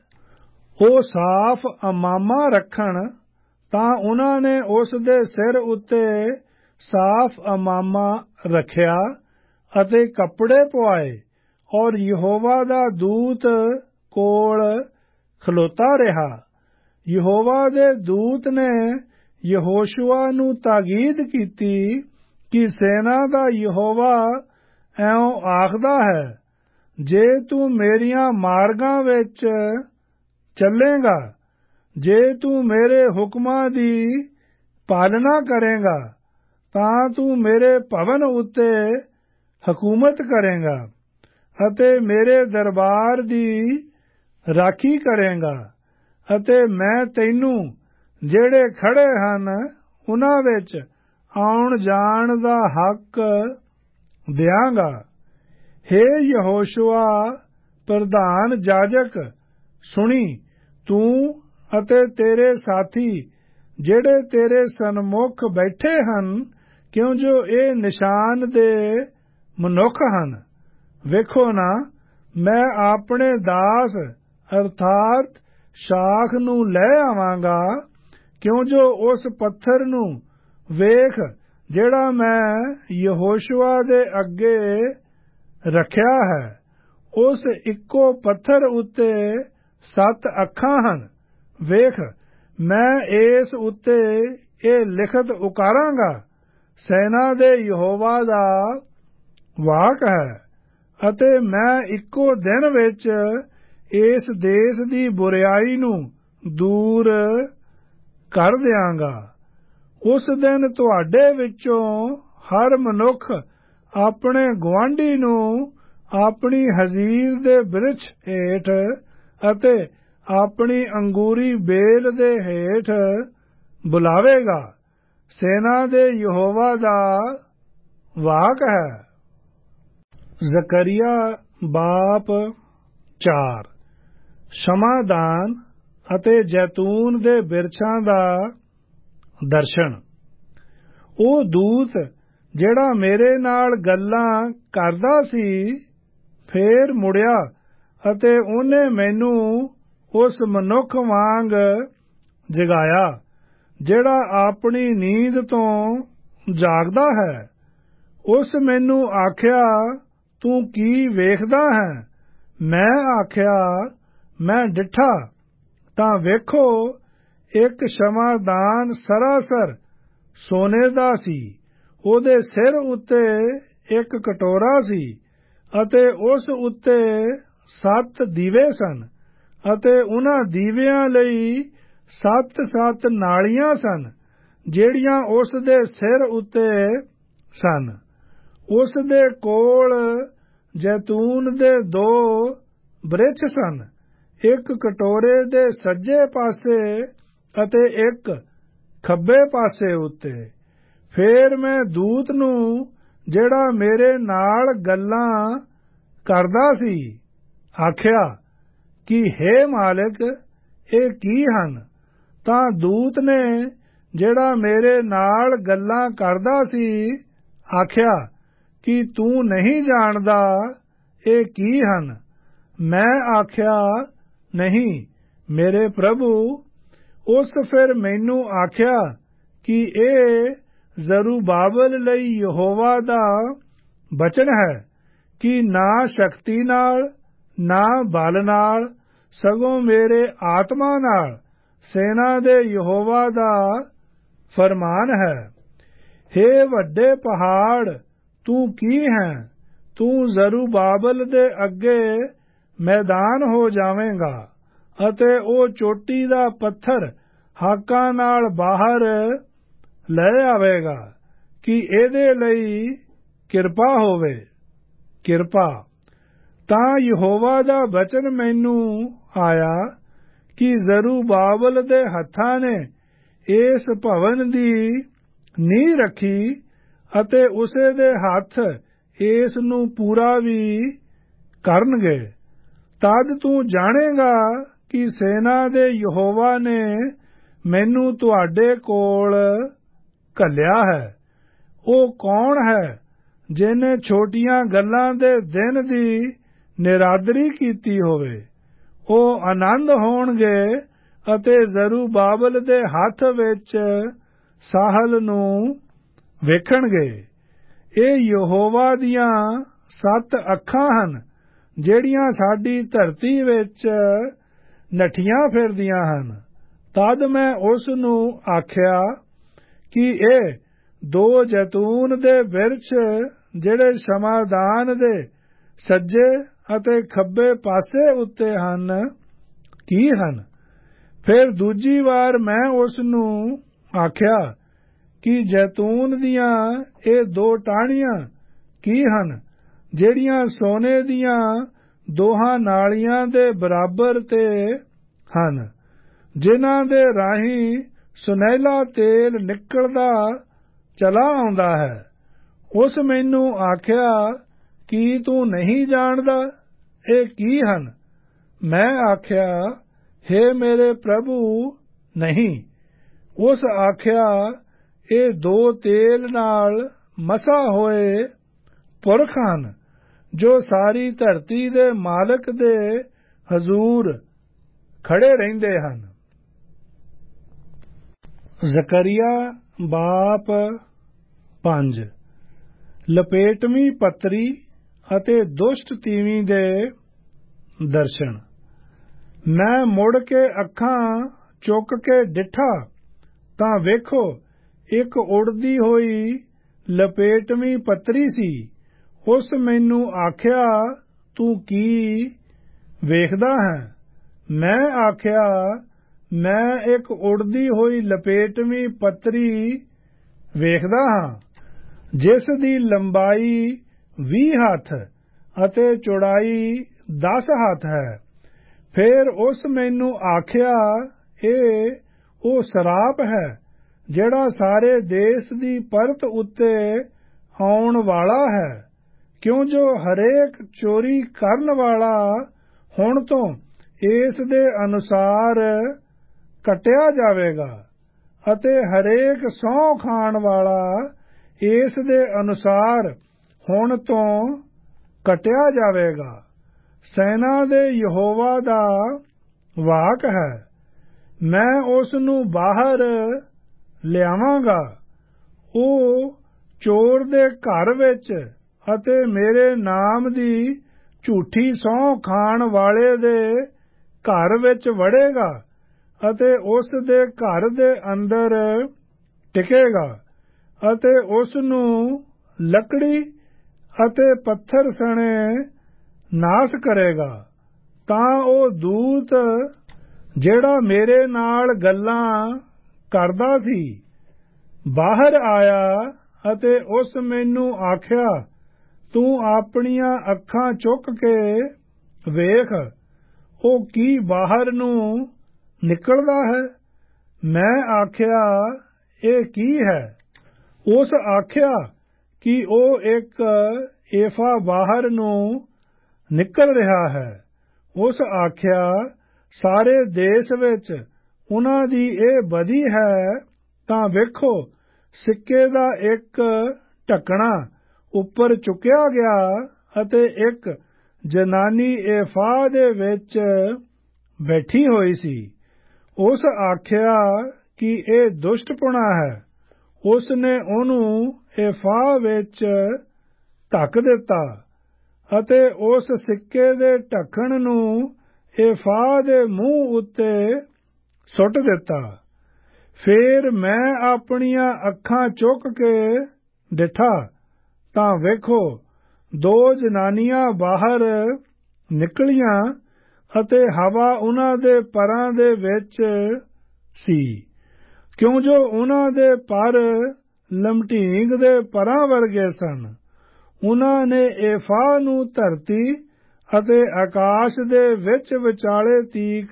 ਉਹ ਸਾਫ਼ ਅਮਾਮਾ ਰੱਖਣ। ਤਾਂ ਉਹਨਾਂ ਨੇ ਉਸ ਦੇ ਸਿਰ ਉੱਤੇ ਸਾਫ਼ ਅਮਾਮਾ ਰੱਖਿਆ ਅਤੇ ਕੱਪੜੇ ਪਵਾਏ ਔਰ ਯਹੋਵਾ ਦਾ ਦੂਤ ਕੋਲ ਖਲੋਤਾ ਰਿਹਾ। ਯਹੋਵਾ ਦੇ ਦੂਤ ਨੇ ਯਹੋਸ਼ੂਆ ਨੂੰ ਤਾਕੀਦ ਕੀਤੀ ਕਿ ਸੈਨਾ ਦਾ ਯਹੋਵਾ ਇਉਂ ਆਖਦਾ ਹੈ, ਜੇ ਤੂੰ ਮੇਰੀਆਂ ਮਾਰਗਾਂ ਵਿੱਚ ਚੱਲੇਗਾ, ਜੇ ਤੂੰ ਮੇਰੇ ਹੁਕਮਾਂ ਦੀ ਪਾਲਣਾ ਕਰੇਗਾ, ਤਾਂ ਤੂੰ ਮੇਰੇ ਭਵਨ ਉੱਤੇ ਹਕੂਮਤ ਕਰੇਗਾ ਅਤੇ ਮੇਰੇ ਦਰਬਾਰ ਦੀ ਰਾਖੀ ਕਰੇਗਾ ਅਤੇ ਮੈਂ ਤੈਨੂੰ ਜਿਹੜੇ ਖੜੇ ਹਨ ਉਹਨਾਂ ਵਿੱਚ ਆਉਣ ਜਾਣ ਦਾ ਹੱਕ ਦਿਆਂਗਾ। ਹੇ ਯਹੋਸ਼ੂਆ ਪ੍ਰਧਾਨ ਜਾਜਕ, ਸੁਣੀ, ਤੂੰ ਅਤੇ ਤੇਰੇ ਸਾਥੀ ਜਿਹੜੇ ਤੇਰੇ ਸਨਮੁਖ ਬੈਠੇ ਹਨ, ਕਿਉਂ ਜੋ ਇਹ ਨਿਸ਼ਾਨ ਦੇ ਮਨੁੱਖ ਹਨ। ਵੇਖੋ ਨਾ, ਮੈਂ ਆਪਣੇ ਦਾਸ ਅਰਥਾਤ ਸ਼ਾਖ ਨੂੰ ਲੈ ਆਵਾਂਗਾ, ਕਿਉਂ ਜੋ ਉਸ ਪੱਥਰ ਨੂੰ ਵੇਖ ਜਿਹੜਾ ਮੈਂ ਯਹੋਸ਼ੂਆ ਦੇ ਅੱਗੇ ਰੱਖਿਆ ਹੈ। ਉਸ ਇੱਕੋ ਪੱਥਰ ਉੱਤੇ ਸੱਤ ਅੱਖਾਂ ਹਨ। ਵੇਖ, ਮੈਂ ਇਸ ਉੱਤੇ ਇਹ ਲਿਖਤ ਉਕਾਰਾਂਗਾ, ਸੈਨਾ ਦੇ ਯਹੋਵਾ ਦਾ ਵਾਕ ਹੈ ਅਤੇ ਮੈਂ ਇੱਕੋ ਦਿਨ ਵਿੱਚ ਇਸ ਦੇਸ਼ ਦੀ ਬੁਰਿਆਈ ਨੂੰ ਦੂਰ ਕਰ ਦਿਆਂਗਾ। ਉਸ ਦਿਨ ਤੁਹਾਡੇ ਵਿੱਚੋਂ ਹਰ ਮਨੁੱਖ ਆਪਣੇ ਗੁਆਂਢੀ ਨੂੰ ਆਪਣੀ ਹਜ਼ੀਰ ਦੇ ਬਿਰਛ ਹੇਠ ਅਤੇ ਆਪਣੀ ਅੰਗੂਰੀ ਬੇਲ ਦੇ ਹੇਠ ਬੁਲਾਵੇਗਾ। ਸੈਨਾ ਦੇ ਯਹੋਵਾ ਦਾ ਵਾਕ ਹੈ। ਜ਼ਕਰੀਆ ਬਾਪ ਚਾਰ। ਸਮਾਦਾਨ ਅਤੇ ਜੈਤੂਨ ਦੇ ਬਿਰਛਾਂ ਦਾ ਦਰਸ਼ਨ। ਉਹ ਦੂਤ ਜਿਹੜਾ ਮੇਰੇ ਨਾਲ ਗੱਲਾਂ ਕਰਦਾ ਸੀ ਫੇਰ ਮੁੜਿਆ ਅਤੇ ਉਹਨੇ ਮੈਨੂੰ ਉਸ ਮਨੁੱਖ ਵਾਂਗ ਜਗਾਇਆ ਜਿਹੜਾ ਆਪਣੀ ਨੀਂਦ ਤੋਂ ਜਾਗਦਾ ਹੈ। ਉਸ ਮੈਨੂੰ ਆਖਿਆ, ਤੂੰ ਕੀ ਵੇਖਦਾ ਹੈ? ਮੈਂ ਆਖਿਆ, ਮੈਂ ਡਿੱਠਾ ਤਾਂ ਵੇਖੋ ਇੱਕ ਸ਼ਮਾਦਾਨ ਸਰਾਸਰ ਸੋਨੇ ਦਾ ਸੀ। ਉਹਦੇ ਸਿਰ ਉੱਤੇ ਇੱਕ ਕਟੋਰਾ ਸੀ ਅਤੇ ਉਸ ਉੱਤੇ ਸੱਤ ਦੀਵੇ ਸਨ ਅਤੇ ਉਹਨਾਂ ਦੀਵਿਆਂ ਲਈ ਸੱਤ-ਸੱਤ ਨਾਲੀਆਂ ਸਨ ਜਿਹੜੀਆਂ ਉਸ ਦੇ ਸਿਰ ਉੱਤੇ ਸਨ। ਉਸ ਦੇ ਕੋਲ ਜੈਤੂਨ ਦੇ ਦੋ ਬ੍ਰਿਛ ਸਨ, ਇੱਕ ਕਟੋਰੇ ਦੇ ਸੱਜੇ ਪਾਸੇ ਅਤੇ ਇੱਕ ਖੱਬੇ ਪਾਸੇ ਉੱਤੇ। ਫੇਰ ਮੈਂ ਦੂਤ ਨੂੰ ਜਿਹੜਾ ਮੇਰੇ ਨਾਲ ਗੱਲਾਂ ਕਰਦਾ ਸੀ ਆਖਿਆ ਕਿ ਹੇ ਮਾਲਕ, ਇਹ ਕੀ ਹਨ? ਤਾਂ ਦੂਤ ਨੇ ਜਿਹੜਾ ਮੇਰੇ ਨਾਲ ਗੱਲਾਂ ਕਰਦਾ ਸੀ ਆਖਿਆ ਕਿ ਤੂੰ ਨਹੀਂ ਜਾਣਦਾ ਇਹ ਕੀ ਹਨ? ਮੈਂ ਆਖਿਆ, ਨਹੀਂ ਮੇਰੇ ਪ੍ਰਭੂ। ਉਸ ਫਿਰ ਮੈਨੂੰ ਆਖਿਆ ਕਿ ਇਹ ਜ਼ਰੂਬਾਬਲ ਲਈ ਯਹੋਵਾ ਦਾ ਬਚਨ ਹੈ ਕਿ ਨਾ ਸ਼ਕਤੀ ਨਾਲ ਨਾ ਬਲ ਨਾਲ ਸਗੋਂ ਮੇਰੇ ਆਤਮਾ ਨਾਲ ਸੈਨਾ ਦੇ ਯਹੋਵਾ ਦਾ ਫਰਮਾਨ ਹੈ। ਹੇ ਵੱਡੇ ਪਹਾੜ, ਤੂੰ ਕੀ ਹੈ? ਤੂੰ ਜ਼ਰੂਬਾਬਲ ਦੇ ਅੱਗੇ ਮੈਦਾਨ ਹੋ ਜਾਵੇਂਗਾ ਅਤੇ ਉਹ ਚੋਟੀ ਦਾ ਪੱਥਰ ਹਾਕਾਂ ਨਾਲ ਬਾਹਰ ਲੈ ਆਵੇਗਾ ਕਿ ਇਹਦੇ ਲਈ ਕਿਰਪਾ ਹੋਵੇ। ਕਿਰਪਾ ਤਾਂ ਯਹੋਵਾ ਦਾ ਬਚਨ ਮੈਨੂੰ ਆਇਆ ਕਿ ਜ਼ਰੂਬਾਬਲ ਦੇ ਹੱਥਾਂ ਨੇ ਇਸ ਭਵਨ ਦੀ ਨੀਂਹ ਰੱਖੀ ਅਤੇ ਉਸੇ ਦੇ ਹੱਥ ਇਸ ਨੂੰ ਪੂਰਾ ਵੀ ਕਰਨਗੇ। ਤਦ ਤੂੰ ਜਾਣੇਗਾ ਕਿ ਸੈਨਾ ਦੇ ਯਹੋਵਾ ਨੇ ਮੈਨੂੰ ਤੁਹਾਡੇ ਕੋਲ ਘੱਲਿਆ ਹੈ। ਉਹ ਕੌਣ ਹੈ ਜਿਹਨੇ ਛੋਟੀਆਂ ਗੱਲਾਂ ਦੇ ਦਿਨ ਦੀ ਨਿਰਾਦਰੀ ਕੀਤੀ ਹੋਵੇ? ਉਹ ਆਨੰਦ ਹੋਣਗੇ ਅਤੇ ਜ਼ਰੂਬਾਬਲ ਦੇ ਹੱਥ ਵਿੱਚ ਸਾਹਿਲ ਨੂੰ ਵੇਖਣਗੇ। ਇਹ ਯਹੋਵਾ ਦੀਆਂ ਸੱਤ ਅੱਖਾਂ ਹਨ ਜਿਹੜੀਆਂ ਸਾਡੀ ਧਰਤੀ ਵਿੱਚ ਨੱਠੀਆਂ ਫਿਰਦੀਆਂ ਹਨ। ਤਦ ਮੈਂ ਉਸ ਨੂੰ ਆਖਿਆ ਕਿ ਇਹ ਦੋ ਜੈਤੂਨ ਦੇ ਬਿਰਛ ਜਿਹੜੇ ਸਮਾਦਾਨ ਦੇ ਸੱਜੇ ਅਤੇ ਖੱਬੇ ਪਾਸੇ ਉੱਤੇ ਹਨ ਕੀ ਹਨ? ਫਿਰ ਦੂਜੀ ਵਾਰ ਮੈਂ ਉਸ ਨੂੰ ਆਖਿਆ ਕਿ ਜੈਤੂਨ ਦੀਆਂ ਇਹ ਦੋ ਟਾਹਣੀਆਂ ਕੀ ਹਨ ਜਿਹੜੀਆਂ ਸੋਨੇ ਦੀਆਂ ਦੋਹਾਂ ਨਾਲੀਆਂ ਦੇ ਬਰਾਬਰ ਤੇ ਹਨ, ਜਿਨ੍ਹਾਂ ਦੇ ਰਾਹੀਂ ਸੁਨਹਿਲਾ ਤੇਲ ਨਿਕਲਦਾ ਚਲਾ ਆਉਂਦਾ ਹੈ? ਉਸ ਮੈਨੂੰ ਆਖਿਆ ਕੀ ਤੂੰ ਨਹੀਂ ਜਾਣਦਾ ਇਹ ਕੀ ਹਨ? ਮੈਂ ਆਖਿਆ, ਹੇ ਮੇਰੇ ਪ੍ਰਭੂ, ਨਹੀਂ। ਉਸ ਆਖਿਆ, ਇਹ ਦੋ ਤੇਲ ਨਾਲ ਮਸਾ ਹੋਏ ਪੁਰਖ ਹਨ ਜੋ ਸਾਰੀ ਧਰਤੀ ਦੇ ਮਾਲਕ ਦੇ ਹਜ਼ੂਰ ਖੜੇ ਰਹਿੰਦੇ ਹਨ। ਜ਼ਕਰੀਆ ਬਾਪ ਪੰਜ। ਲਪੇਟਵੀਂ ਪੱਤਰੀ ਅਤੇ ਦੁਸ਼ਟ ਤੀਵੀਂ ਦੇ ਦਰਸ਼ਨ। ਮੈਂ ਮੁੜ ਕੇ ਅੱਖਾਂ ਚੁੱਕ ਕੇ ਡਿੱਠਾ ਤਾਂ ਵੇਖੋ ਇੱਕ ਉੜਦੀ ਹੋਈ ਲਪੇਟਵੀਂ ਪੱਤਰੀ ਸੀ। ਉਸ ਮੈਨੂੰ ਆਖਿਆ, ਤੂੰ ਕੀ ਵੇਖਦਾ ਹੈ? ਮੈਂ ਆਖਿਆ, ਮੈਂ ਇੱਕ ਉੜਦੀ ਹੋਈ ਲਪੇਟਵੀਂ ਪੱਤਰੀ ਵੇਖਦਾ ਹਾਂ ਜਿਸ ਦੀ ਲੰਬਾਈ ਵੀਹ ਹੱਥ ਅਤੇ ਚੌੜਾਈ ਦਸ ਹੱਥ ਹੈ। ਫਿਰ ਉਸ ਮੈਨੂੰ ਆਖਿਆ, ਇਹ ਉਹ ਸਰਾਪ ਹੈ ਜਿਹੜਾ ਸਾਰੇ ਦੇਸ਼ ਦੀ ਪਰਤ ਉੱਤੇ ਆਉਣ ਵਾਲਾ ਹੈ, ਕਿਉਂ ਜੋ ਹਰੇਕ ਚੋਰੀ ਕਰਨ ਵਾਲਾ ਹੁਣ ਤੋਂ ਇਸ ਦੇ ਅਨੁਸਾਰ ਕੱਟਿਆ ਜਾਵੇਗਾ ਅਤੇ ਹਰੇਕ ਸਹੁੰ ਖਾਣ ਵਾਲਾ ਇਸ ਦੇ ਅਨੁਸਾਰ ਹੁਣ ਤੋਂ ਕੱਟਿਆ ਜਾਵੇਗਾ। ਸੈਨਾ ਦੇ ਯਹੋਵਾ ਦਾ ਵਾਕ ਹੈ, ਮੈਂ ਉਸ ਨੂੰ ਬਾਹਰ ਲਿਆਵਾਂਗਾ। ਉਹ ਚੋਰ ਦੇ ਘਰ ਵਿੱਚ ਅਤੇ ਮੇਰੇ ਨਾਮ ਦੀ ਝੂਠੀ ਸਹੁੰ ਖਾਣ ਵਾਲੇ ਦੇ ਘਰ ਵਿੱਚ ਵੜੇਗਾ ਅਤੇ ਉਸ ਦੇ ਘਰ ਦੇ ਅੰਦਰ ਟਿਕੇਗਾ ਅਤੇ ਉਸ ਨੂੰ ਲੱਕੜੀ ਅਤੇ ਪੱਥਰ ਸਣੇ ਨਾਸ਼ ਕਰੇਗਾ। ਤਾਂ ਉਹ ਦੂਤ ਜਿਹੜਾ ਮੇਰੇ ਨਾਲ ਗੱਲਾਂ ਕਰਦਾ ਸੀ ਬਾਹਰ ਆਇਆ ਅਤੇ ਉਸ ਮੈਨੂੰ ਆਖਿਆ, ਤੂੰ ਆਪਣੀਆਂ ਅੱਖਾਂ ਚੁੱਕ ਕੇ ਵੇਖ, ਉਹ ਕੀ ਬਾਹਰ ਨੂੰ ਨਿਕਲਦਾ ਹੈ। ਮੈਂ ਆਖਿਆ, ਇਹ ਕੀ ਹੈ? ਉਸ ਆਖਿਆ ਕਿ ਉਹ ਇੱਕ ਏਫਾ ਬਾਹਰ ਨੂੰ ਨਿਕਲ ਰਿਹਾ ਹੈ। ਉਸ ਆਖਿਆ, ਸਾਰੇ ਦੇਸ਼ ਵਿੱਚ ਉਹਨਾਂ ਦੀ ਇਹ ਬਦੀ ਹੈ। ਤਾਂ ਵੇਖੋ, ਸਿੱਕੇ ਦਾ ਇੱਕ ਢੱਕਣਾ ਉੱਪਰ ਚੁੱਕਿਆ ਗਿਆ ਅਤੇ ਇੱਕ ਜਨਾਨੀ ਏਫਾ ਦੇ ਵਿੱਚ ਬੈਠੀ ਹੋਈ ਸੀ। ਉਸ ਆਖਿਆ ਕਿ ਇਹ ਦੁਸ਼ਟਪੁਣਾ ਹੈ। ਉਸ ਨੇ ਉਹਨੂੰ ਏਫਾ ਵਿੱਚ ਧੱਕ ਦਿੱਤਾ ਅਤੇ ਉਸ ਸਿੱਕੇ ਦੇ ਢੱਕਣ ਨੂੰ ਏਫਾ ਦੇ ਮੂੰਹ ਉੱਤੇ ਸੁੱਟ ਦਿੱਤਾ। ਫੇਰ ਮੈਂ ਆਪਣੀਆਂ ਅੱਖਾਂ ਚੁੱਕ ਕੇ ਡਿਠਾ ਤਾਂ ਵੇਖੋ, ਦੋ ਜਨਾਨੀਆਂ ਬਾਹਰ ਨਿਕਲੀਆਂ ਅਤੇ ਹਵਾ ਉਹਨਾਂ ਦੇ ਪਰਾਂ ਦੇ ਵਿੱਚ ਸੀ, ਕਿਉਂ ਜੋ ਉਹਨਾਂ ਦੇ ਪਰ ਲਮਟੀਂਗ ਦੇ ਪਰਾਂ ਵਰਗੇ ਸਨ। ਉਹਨਾਂ ਨੇ ਏਫਾ ਨੂੰ ਧਰਤੀ ਅਤੇ ਆਕਾਸ਼ ਦੇ ਵਿੱਚ ਵਿਚਾਲੇ ਤੀਕ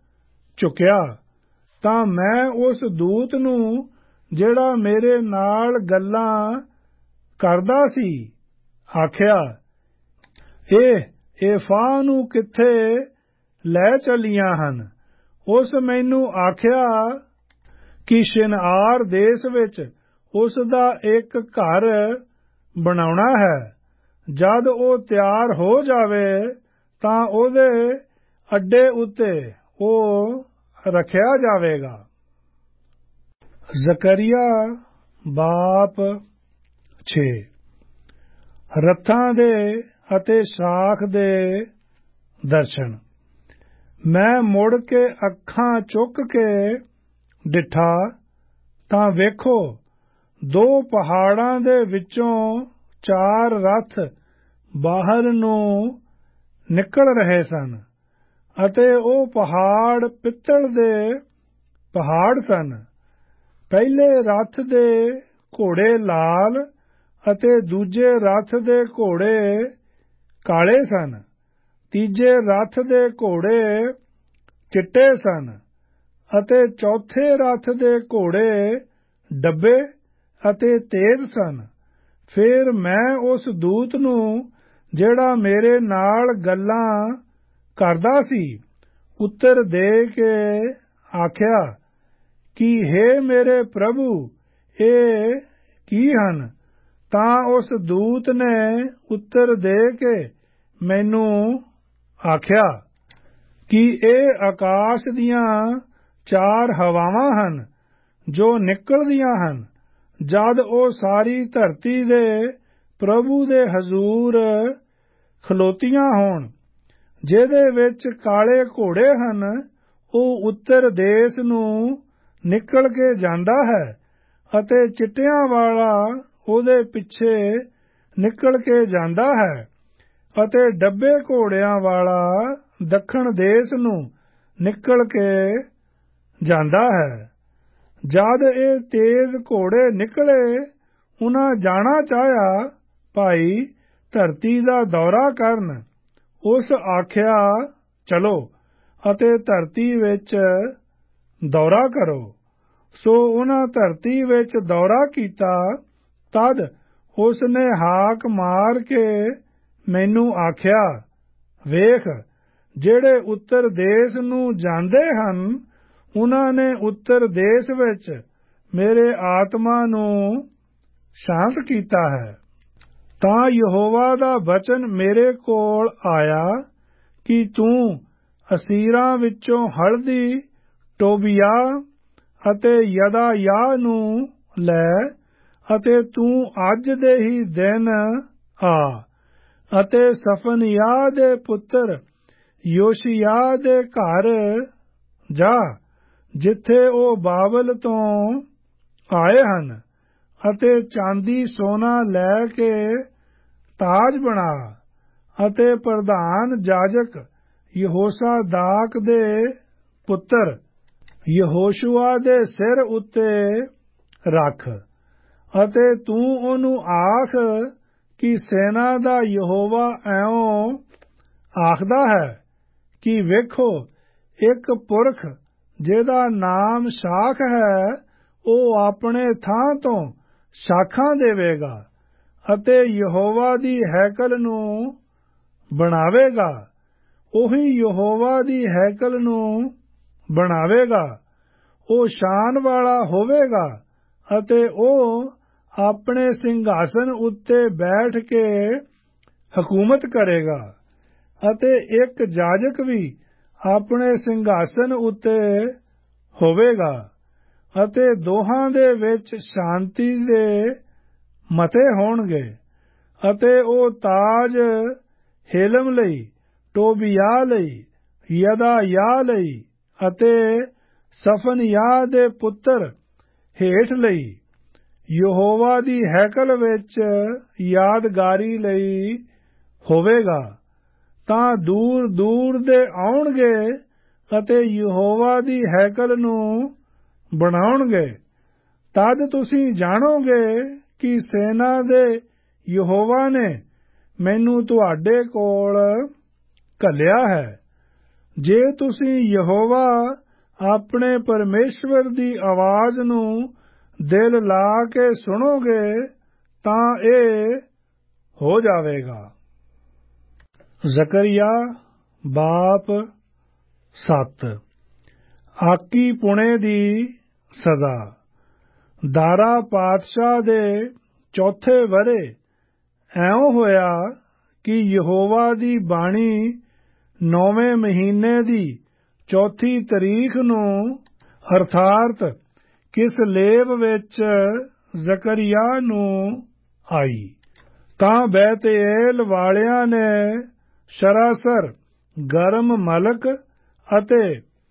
ਝੁਕਿਆ। ਤਾਂ ਮੈਂ ਉਸ ਦੂਤ ਨੂੰ ਜਿਹੜਾ ਮੇਰੇ ਨਾਲ ਗੱਲਾਂ ਕਰਦਾ ਸੀ ਆਖਿਆ, ਇਹ ਏਫਾ ਨੂੰ ਕਿੱਥੇ ਲੈ ਚੱਲੀਆਂ ਹਨ? ਉਸ ਮੈਨੂੰ ਆਖਿਆ ਕਿ ਸ਼ਿਨਾਰ ਦੇਸ਼ ਵਿੱਚ ਉਸ ਦਾ ਇੱਕ ਘਰ ਬਣਾਉਣਾ ਹੈ। ਜਦ ਉਹ ਤਿਆਰ ਹੋ ਜਾਵੇ ਤਾਂ ਉਹਦੇ ਅੱਡੇ ਉੱਤੇ ਉਹ ਰੱਖਿਆ ਜਾਵੇਗਾ। ਜ਼ਕਰੀਆ ਬਾਪ ਛੇ। ਰੱਥਾਂ ਦੇ ਅਤੇ ਸ਼ਾਖ ਦੇ ਦਰਸ਼ਨ। ਮੈਂ ਮੁੜ ਕੇ ਅੱਖਾਂ ਚੁੱਕ ਕੇ ਡਿਠਾ ਤਾਂ ਵੇਖੋ, ਦੋ ਪਹਾੜਾਂ ਦੇ ਵਿੱਚੋਂ ਚਾਰ ਰੱਥ ਬਾਹਰ ਨੂੰ ਨਿਕਲ ਰਹੇ ਸਨ ਅਤੇ ਉਹ ਪਹਾੜ ਪਿੱਤਲ ਦੇ ਪਹਾੜ ਸਨ। ਪਹਿਲੇ ਰੱਥ ਦੇ ਘੋੜੇ ਲਾਲ ਅਤੇ ਦੂਜੇ ਰੱਥ ਦੇ ਘੋੜੇ ਕਾਲੇ ਸਨ। ਤੀਜੇ ਰੱਥ ਦੇ ਘੋੜੇ ਚਿੱਟੇ ਸਨ ਅਤੇ ਚੌਥੇ ਰੱਥ ਦੇ ਘੋੜੇ ਡੱਬੇ ਅਤੇ ਤੇਜ਼ ਸਨ। ਫਿਰ ਮੈਂ ਉਸ ਦੂਤ ਨੂੰ ਜਿਹੜਾ ਮੇਰੇ ਨਾਲ ਗੱਲਾਂ ਕਰਦਾ ਸੀ ਉੱਤਰ ਦੇ ਕੇ ਆਖਿਆ ਕਿ ਹੇ ਮੇਰੇ ਪ੍ਰਭੂ, ਇਹ ਕੀ ਹਨ? ਤਾਂ ਉਸ ਦੂਤ ਨੇ ਉੱਤਰ ਦੇ ਕੇ ਮੈਨੂੰ ਆਖਿਆ ਕਿ ਇਹ ਆਕਾਸ਼ ਦੀਆਂ ਚਾਰ ਹਵਾਵਾਂ ਹਨ ਜੋ ਨਿਕਲਦੀਆਂ ਹਨ ਜਦ ਉਹ ਸਾਰੀ ਧਰਤੀ ਦੇ ਪ੍ਰਭੂ ਦੇ ਹਜ਼ੂਰ ਖਲੋਤੀਆਂ ਹੋਣ। ਜਿਹਦੇ ਵਿੱਚ ਕਾਲੇ ਘੋੜੇ ਹਨ, ਉਹ ਉੱਤਰ ਦੇਸ਼ ਨੂੰ ਨਿਕਲ ਕੇ ਜਾਂਦਾ ਹੈ ਅਤੇ ਚਿੱਟਿਆਂ ਵਾਲਾ ਉਹਦੇ ਪਿੱਛੇ ਨਿਕਲ ਕੇ ਜਾਂਦਾ ਹੈ ਅਤੇ ਡੱਬੇ ਘੋੜਿਆਂ ਵਾਲਾ ਦੱਖਣ ਦੇਸ਼ ਨੂੰ ਨਿਕਲ ਕੇ ਜਾਂਦਾ ਹੈ। ਜਦ ਇਹ ਤੇਜ਼ ਘੋੜੇ ਨਿਕਲੇ, ਉਹਨਾਂ ਜਾਣਾ ਚਾਹਿਆ, ਭਾਈ ਧਰਤੀ ਦਾ ਦੌਰਾ ਕਰਨ। ਉਸ ਆਖਿਆ, ਚਲੋ ਅਤੇ ਧਰਤੀ ਵਿੱਚ ਦੌਰਾ ਕਰੋ। ਸੋ ਉਹਨਾਂ ਧਰਤੀ ਵਿੱਚ ਦੌਰਾ ਕੀਤਾ। ਤਦ ਉਸ ਨੇ ਹਾਕ ਮਾਰ ਕੇ ਮੈਨੂੰ ਆਖਿਆ, ਵੇਖ, ਜਿਹੜੇ ਉੱਤਰ ਦੇਸ਼ ਨੂੰ ਜਾਂਦੇ ਹਨ, ਉਨ੍ਹਾਂ ਨੇ ਉੱਤਰ ਦੇਸ਼ ਵਿੱਚ ਮੇਰੇ ਆਤਮਾ ਨੂੰ ਸ਼ਾਂਤ ਕੀਤਾ ਹੈ। ਤਾਂ ਯਹੋਵਾ ਦਾ ਬਚਨ ਮੇਰੇ ਕੋਲ ਆਇਆ ਕਿ ਤੂੰ ਅਸੀਰਾਂ ਵਿੱਚੋਂ ਹਲਦੀ, ਟੋਬੀਆ ਅਤੇ ਯਦਾਯਾਹ ਨੂੰ ਲੈ ਅਤੇ ਤੂੰ ਅੱਜ ਦੇ ਹੀ ਦਿਨ ਆ ਅਤੇ ਸਫਨਿਯਾਹ ਦੇ ਪੁੱਤਰ ਯੋਸ਼ੀਯਾਹ ਦੇ ਘਰ ਜਾ, ਜਿੱਥੇ ਉਹ ਬਾਬਲ ਤੋਂ ਆਏ ਹਨ, ਅਤੇ ਚਾਂਦੀ ਸੋਨਾ ਲੈ ਕੇ ਤਾਜ ਬਣਾ ਅਤੇ ਪ੍ਰਧਾਨ ਜਾਜਕ ਯਹੋਸਾਦਾਕ ਦੇ ਪੁੱਤਰ ਯਹੋਸ਼ੂਆ ਦੇ ਸਿਰ ਉੱਤੇ ਰੱਖ ਅਤੇ ਤੂੰ ਉਹਨੂੰ ਆਖ ਕਿ ਸੈਨਾ ਦਾ ਯਹੋਵਾ ਐਉਂ ਆਖਦਾ ਹੈ ਕਿ ਵੇਖੋ, ਇੱਕ ਪੁਰਖ ਜਿਹਦਾ ਨਾਮ ਸ਼ਾਖ ਹੈ, ਉਹ ਆਪਣੇ ਥਾਂ ਤੋਂ ਸ਼ਾਖਾਂ ਦੇਵੇਗਾ ਅਤੇ ਯਹੋਵਾ ਦੀ ਹੈਕਲ ਨੂੰ ਬਣਾਵੇਗਾ। ਉਹੀ ਯਹੋਵਾ ਦੀ ਹੈਕਲ ਨੂੰ ਬਣਾਵੇਗਾ। ਉਹ ਸ਼ਾਨ ਵਾਲਾ ਹੋਵੇਗਾ ਅਤੇ ਉਹ ਆਪਣੇ ਸਿੰਘਾਸਨ ਉੱਤੇ ਬੈਠ ਕੇ ਹਕੂਮਤ ਕਰੇਗਾ ਅਤੇ ਇੱਕ ਜਾਜਕ ਵੀ ਆਪਣੇ ਸਿੰਘਾਸਨ ਉੱਤੇ ਹੋਵੇਗਾ ਅਤੇ ਦੋਹਾਂ ਦੇ ਵਿੱਚ ਸ਼ਾਂਤੀ ਦੇ ਮਤੇ ਹੋਣਗੇ। ਅਤੇ ਉਹ ਤਾਜ ਹੇਲਮ ਲਈ, ਟੋਬੀਆ ਲਈ, ਯਦਾਯਾਹ ਲਈ ਅਤੇ ਸਫਨਿਯਾਹ ਦੇ ਪੁੱਤਰ ਹੇਠ ਲਈ ਯਹੋਵਾ ਦੀ ਹੈਕਲ ਵਿੱਚ ਯਾਦਗਾਰੀ ਲਈ ਹੋਵੇਗਾ। ਤਾਂ ਦੂਰ ਦੂਰ ਦੇ ਆਉਣਗੇ ਅਤੇ ਯਹੋਵਾ ਦੀ ਹੈਕਲ ਨੂੰ ਬਣਾਉਣਗੇ। ਤਦ ਤੁਸੀਂ ਜਾਣੋਗੇ ਕਿ ਸੈਨਾ ਦੇ ਯਹੋਵਾ ਨੇ ਮੈਨੂੰ ਤੁਹਾਡੇ ਕੋਲ ਘੱਲਿਆ ਹੈ। ਜੇ ਤੁਸੀਂ ਯਹੋਵਾ ਆਪਣੇ ਪਰਮੇਸ਼ਵਰ ਦੀ ਆਵਾਜ਼ ਨੂੰ ਦਿਲ ਲਾ ਕੇ ਸੁਣੋਗੇ ਤਾਂ ਇਹ ਹੋ ਜਾਵੇਗਾ। ਜ਼ਕਰੀਆ ਬਾਪ ਸੱਤ। ਆਕੀ ਪੁਣੇ ਦੀ ਸਜ਼ਾ। ਦਾਰਾ ਪਾਤਸ਼ਾਹ ਦੇ ਚੌਥੇ ਵਰੇ ਐਉਂ ਹੋਇਆ ਕਿ ਯਹੋਵਾ ਦੀ ਬਾਣੀ ਨੌਵੇਂ ਮਹੀਨੇ ਦੀ ਚੌਥੀ ਤਰੀਕ ਨੂੰ ਅਰਥਾਤ ਕਿਸਲੇਵ ਵਿੱਚ ਜ਼ਕਰੀਆ ਨੂੰ ਆਈ। ਤਾਂ ਬੈਤਏਲ ਵਾਲਿਆਂ ਨੇ ਸਰਾਸਰ ਗਰਮ ਮਲਕ ਅਤੇ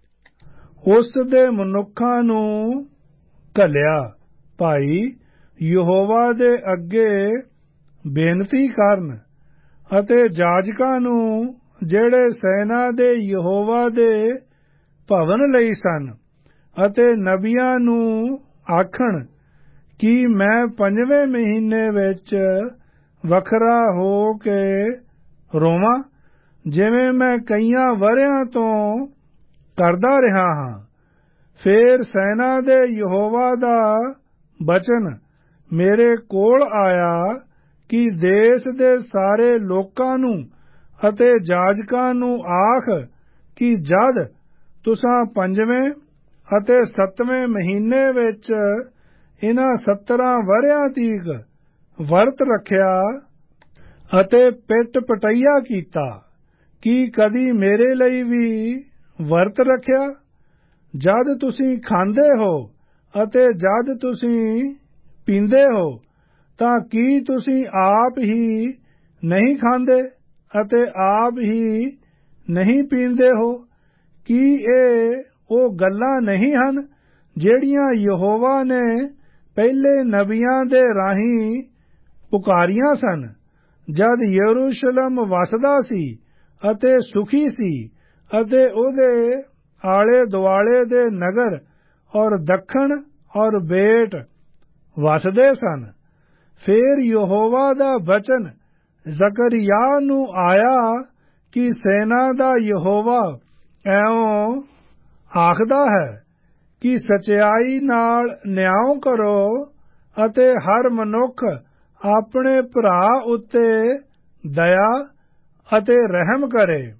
ਉਸ ਦੇ ਮਨੁੱਖਾਂ ਨੂੰ ਘੱਲਿਆ, ਭਾਈ ਯਹੋਵਾ ਦੇ ਅੱਗੇ ਬੇਨਤੀ ਕਰਨ ਅਤੇ ਜਾਜਕਾਂ ਨੂੰ ਜਿਹੜੇ ਸੈਨਾ ਦੇ ਯਹੋਵਾ ਦੇ ਭਵਨ ਲਈ ਸਨ ਅਤੇ ਨਬੀਆਂ ਨੂੰ ਆਖਣ ਕਿ ਮੈਂ ਪੰਜਵੇਂ ਮਹੀਨੇ ਵਿੱਚ ਵੱਖਰਾ ਹੋ ਕੇ ਰੋਵਾਂ, ਜਿਵੇਂ ਮੈਂ ਕਈਆਂ ਵਰ੍ਹਿਆਂ ਤੋਂ ਕਰਦਾ ਰਿਹਾ ਹਾਂ। ਫੇਰ ਸੈਨਾ ਦੇ ਯਹੋਵਾ ਦਾ ਬਚਨ ਮੇਰੇ ਕੋਲ ਆਇਆ ਕਿ ਦੇਸ਼ ਦੇ ਸਾਰੇ ਲੋਕਾਂ ਨੂੰ ਅਤੇ ਜਾਜਕਾਂ ਨੂੰ ਆਖ ਕਿ ਜਦ ਤੁਸਾਂ ਪੰਜਵੇਂ ਅਤੇ ਸੱਤਵੇਂ ਮਹੀਨੇ ਵਿੱਚ ਇਨ੍ਹਾਂ ਸੱਤਰਾਂ ਵਰ੍ਹਿਆਂ ਤੀਕ ਵਰਤ ਰੱਖਿਆ ਅਤੇ ਪਿੱਟ ਪਟਈਆ ਕੀਤਾ, ਕੀ ਕਦੀ ਮੇਰੇ ਲਈ ਵੀ ਵਰਤ ਰੱਖਿਆ? ਜਦ ਤੁਸੀਂ ਖਾਂਦੇ ਹੋ ਅਤੇ ਜਦ ਤੁਸੀਂ ਪੀਂਦੇ ਹੋ ਤਾਂ ਕੀ ਤੁਸੀਂ ਆਪ ਹੀ ਨਹੀਂ ਖਾਂਦੇ ਅਤੇ ਆਪ ਹੀ ਨਹੀਂ ਪੀਂਦੇ ਹੋ? ਕੀ ਇਹ ਉਹ ਗੱਲਾਂ ਨਹੀਂ ਹਨ ਜਿਹੜੀਆਂ ਯਹੋਵਾ ਨੇ ਪਹਿਲੇ ਨਬੀਆਂ ਦੇ ਰਾਹੀਂ ਪੁਕਾਰੀਆਂ ਸਨ, ਜਦ ਯਰੂਸ਼ਲਮ ਵਸਦਾ ਸੀ ਅਤੇ ਸੁਖੀ ਸੀ ਅਤੇ ਉਹਦੇ ਆਲੇ ਦੁਆਲੇ ਦੇ ਨਗਰ ਔਰ ਦੱਖਣ ਔਰ ਬੇਟ ਵਸਦੇ ਸਨ? ਫੇਰ ਯਹੋਵਾ ਦਾ ਬਚਨ ਜ਼ਕਰੀਆ ਨੂੰ ਆਇਆ ਕਿ ਸੈਨਾ ਦਾ ਯਹੋਵਾ ਐਉਂ ਆਖਦਾ ਹੈ ਕਿ ਸਚਾਈ ਨਾਲ ਨਿਆਂ ਕਰੋ ਅਤੇ ਹਰ ਮਨੁੱਖ ਆਪਣੇ ਭਰਾ ਉੱਤੇ ਦਇਆ ਅਤੇ ਰਹਿਮ ਕਰੇ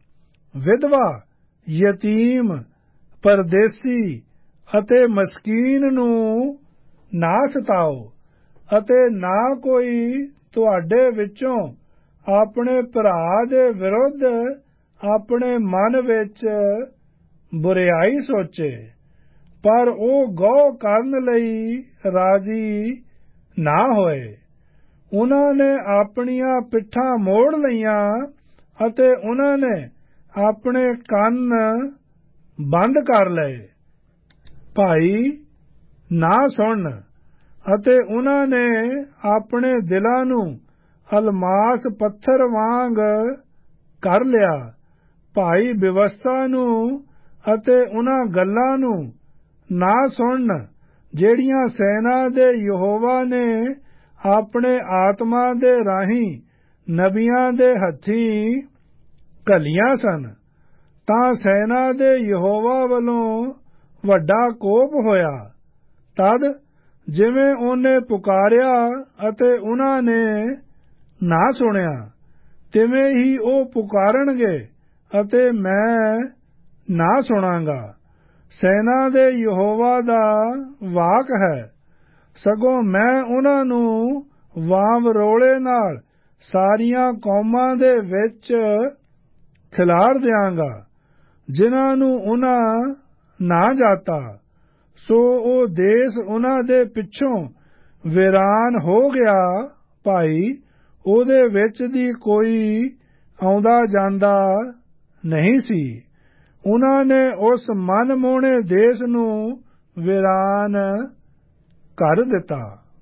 ਵਿਧਵਾ, ਯਤੀਮ, ਪਰਦੇਸੀ ਅਤੇ ਮਸਕੀਨ ਨੂੰ ਨਾ ਸਤਾਓ, ਅਤੇ ਨਾ ਕੋਈ ਤੁਹਾਡੇ ਵਿੱਚੋਂ ਆਪਣੇ ਭਰਾ ਦੇ ਵਿਰੁੱਧ ਆਪਣੇ ਮਨ ਵਿੱਚ ਬੁਰਿਆਈ ਸੋਚੇ, ਪਰ ਉਹ ਗੌ ਕਰਨ ਲਈ ਰਾਜ਼ੀ ਨਾ ਹੋਏ। ਉਹਨਾਂ ਨੇ ਆਪਣੀਆਂ ਪਿੱਠਾਂ ਮੋੜ ਲਈਆਂ ਅਤੇ ਉਹਨਾਂ ਨੇ ਆਪਣੇ ਕੰਨ ਬੰਦ ਕਰ ਲਏ। ਭਾਈ ਨਾ ਸੁਣਨ, ਅਤੇ ਉਹਨਾਂ ਨੇ ਆਪਣੇ ਦਿਲਾਂ ਨੂੰ ਅਲਮਾਸ ਪੱਥਰ ਵਾਂਗ ਕਰ ਲਿਆ। ਭਾਈ ਵਿਵਸਥਾ ਨੂੰ ਅਤੇ ਉਹਨਾਂ ਗੱਲਾਂ ਨੂੰ ਨਾ ਸੁਣਨ ਜਿਹੜੀਆਂ ਸੈਨਾ ਦੇ ਯਹੋਵਾ ਨੇ ਆਪਣੇ ਆਤਮਾ ਦੇ ਰਾਹੀਂ ਨਬੀਆਂ ਦੇ ਹੱਥੀਂ ਘੱਲੀਆਂ ਸਨ, ਤਾਂ ਸੈਨਾ ਦੇ ਯਹੋਵਾ ਵੱਲੋਂ ਵੱਡਾ ਕੋਪ ਹੋਇਆ। ਤਦ ਜਿਵੇਂ ਉਹਨੇ ਪੁਕਾਰਿਆ ਅਤੇ ਉਹਨਾਂ ਨੇ ਨਾ ਸੁਣਿਆ, ਤਿਵੇਂ ਹੀ ਉਹ ਪੁਕਾਰਨਗੇ ਅਤੇ ਮੈਂ ਨਾ ਸੁਣਾਂਗਾ। ਸੈਨਾ ਦੇ ਯਹੋਵਾ ਦਾ ਵਾਕ ਹੈ, ਸਗੋਂ ਮੈਂ ਉਹਨਾਂ ਨੂੰ ਵਾਂਵਰੋਲੇ ਨਾਲ ਸਾਰੀਆਂ ਕੌਮਾਂ ਦੇ ਵਿੱਚ ਖਿਲਾਰ ਦਿਆਂਗਾ, ਜਿਨ੍ਹਾਂ ਨੂੰ ਉਹਨਾਂ ਨਾ ਜਾਤਾ। ਸੋ ਉਹ ਦੇਸ਼ ਉਹਨਾਂ ਦੇ ਪਿੱਛੋਂ ਵੀਰਾਨ ਹੋ ਗਿਆ। ਭਾਈ ਉਹਦੇ ਵਿੱਚ ਦੀ ਕੋਈ ਆਉਂਦਾ ਜਾਂਦਾ ਨਹੀਂ ਸੀ। ਉਹਨਾਂ ਨੇ ਉਸ ਮਨਮੋਹਣੇ ਦੇਸ਼ ਨੂੰ ਵੀਰਾਨ ਕਰ ਦਿੱਤਾ।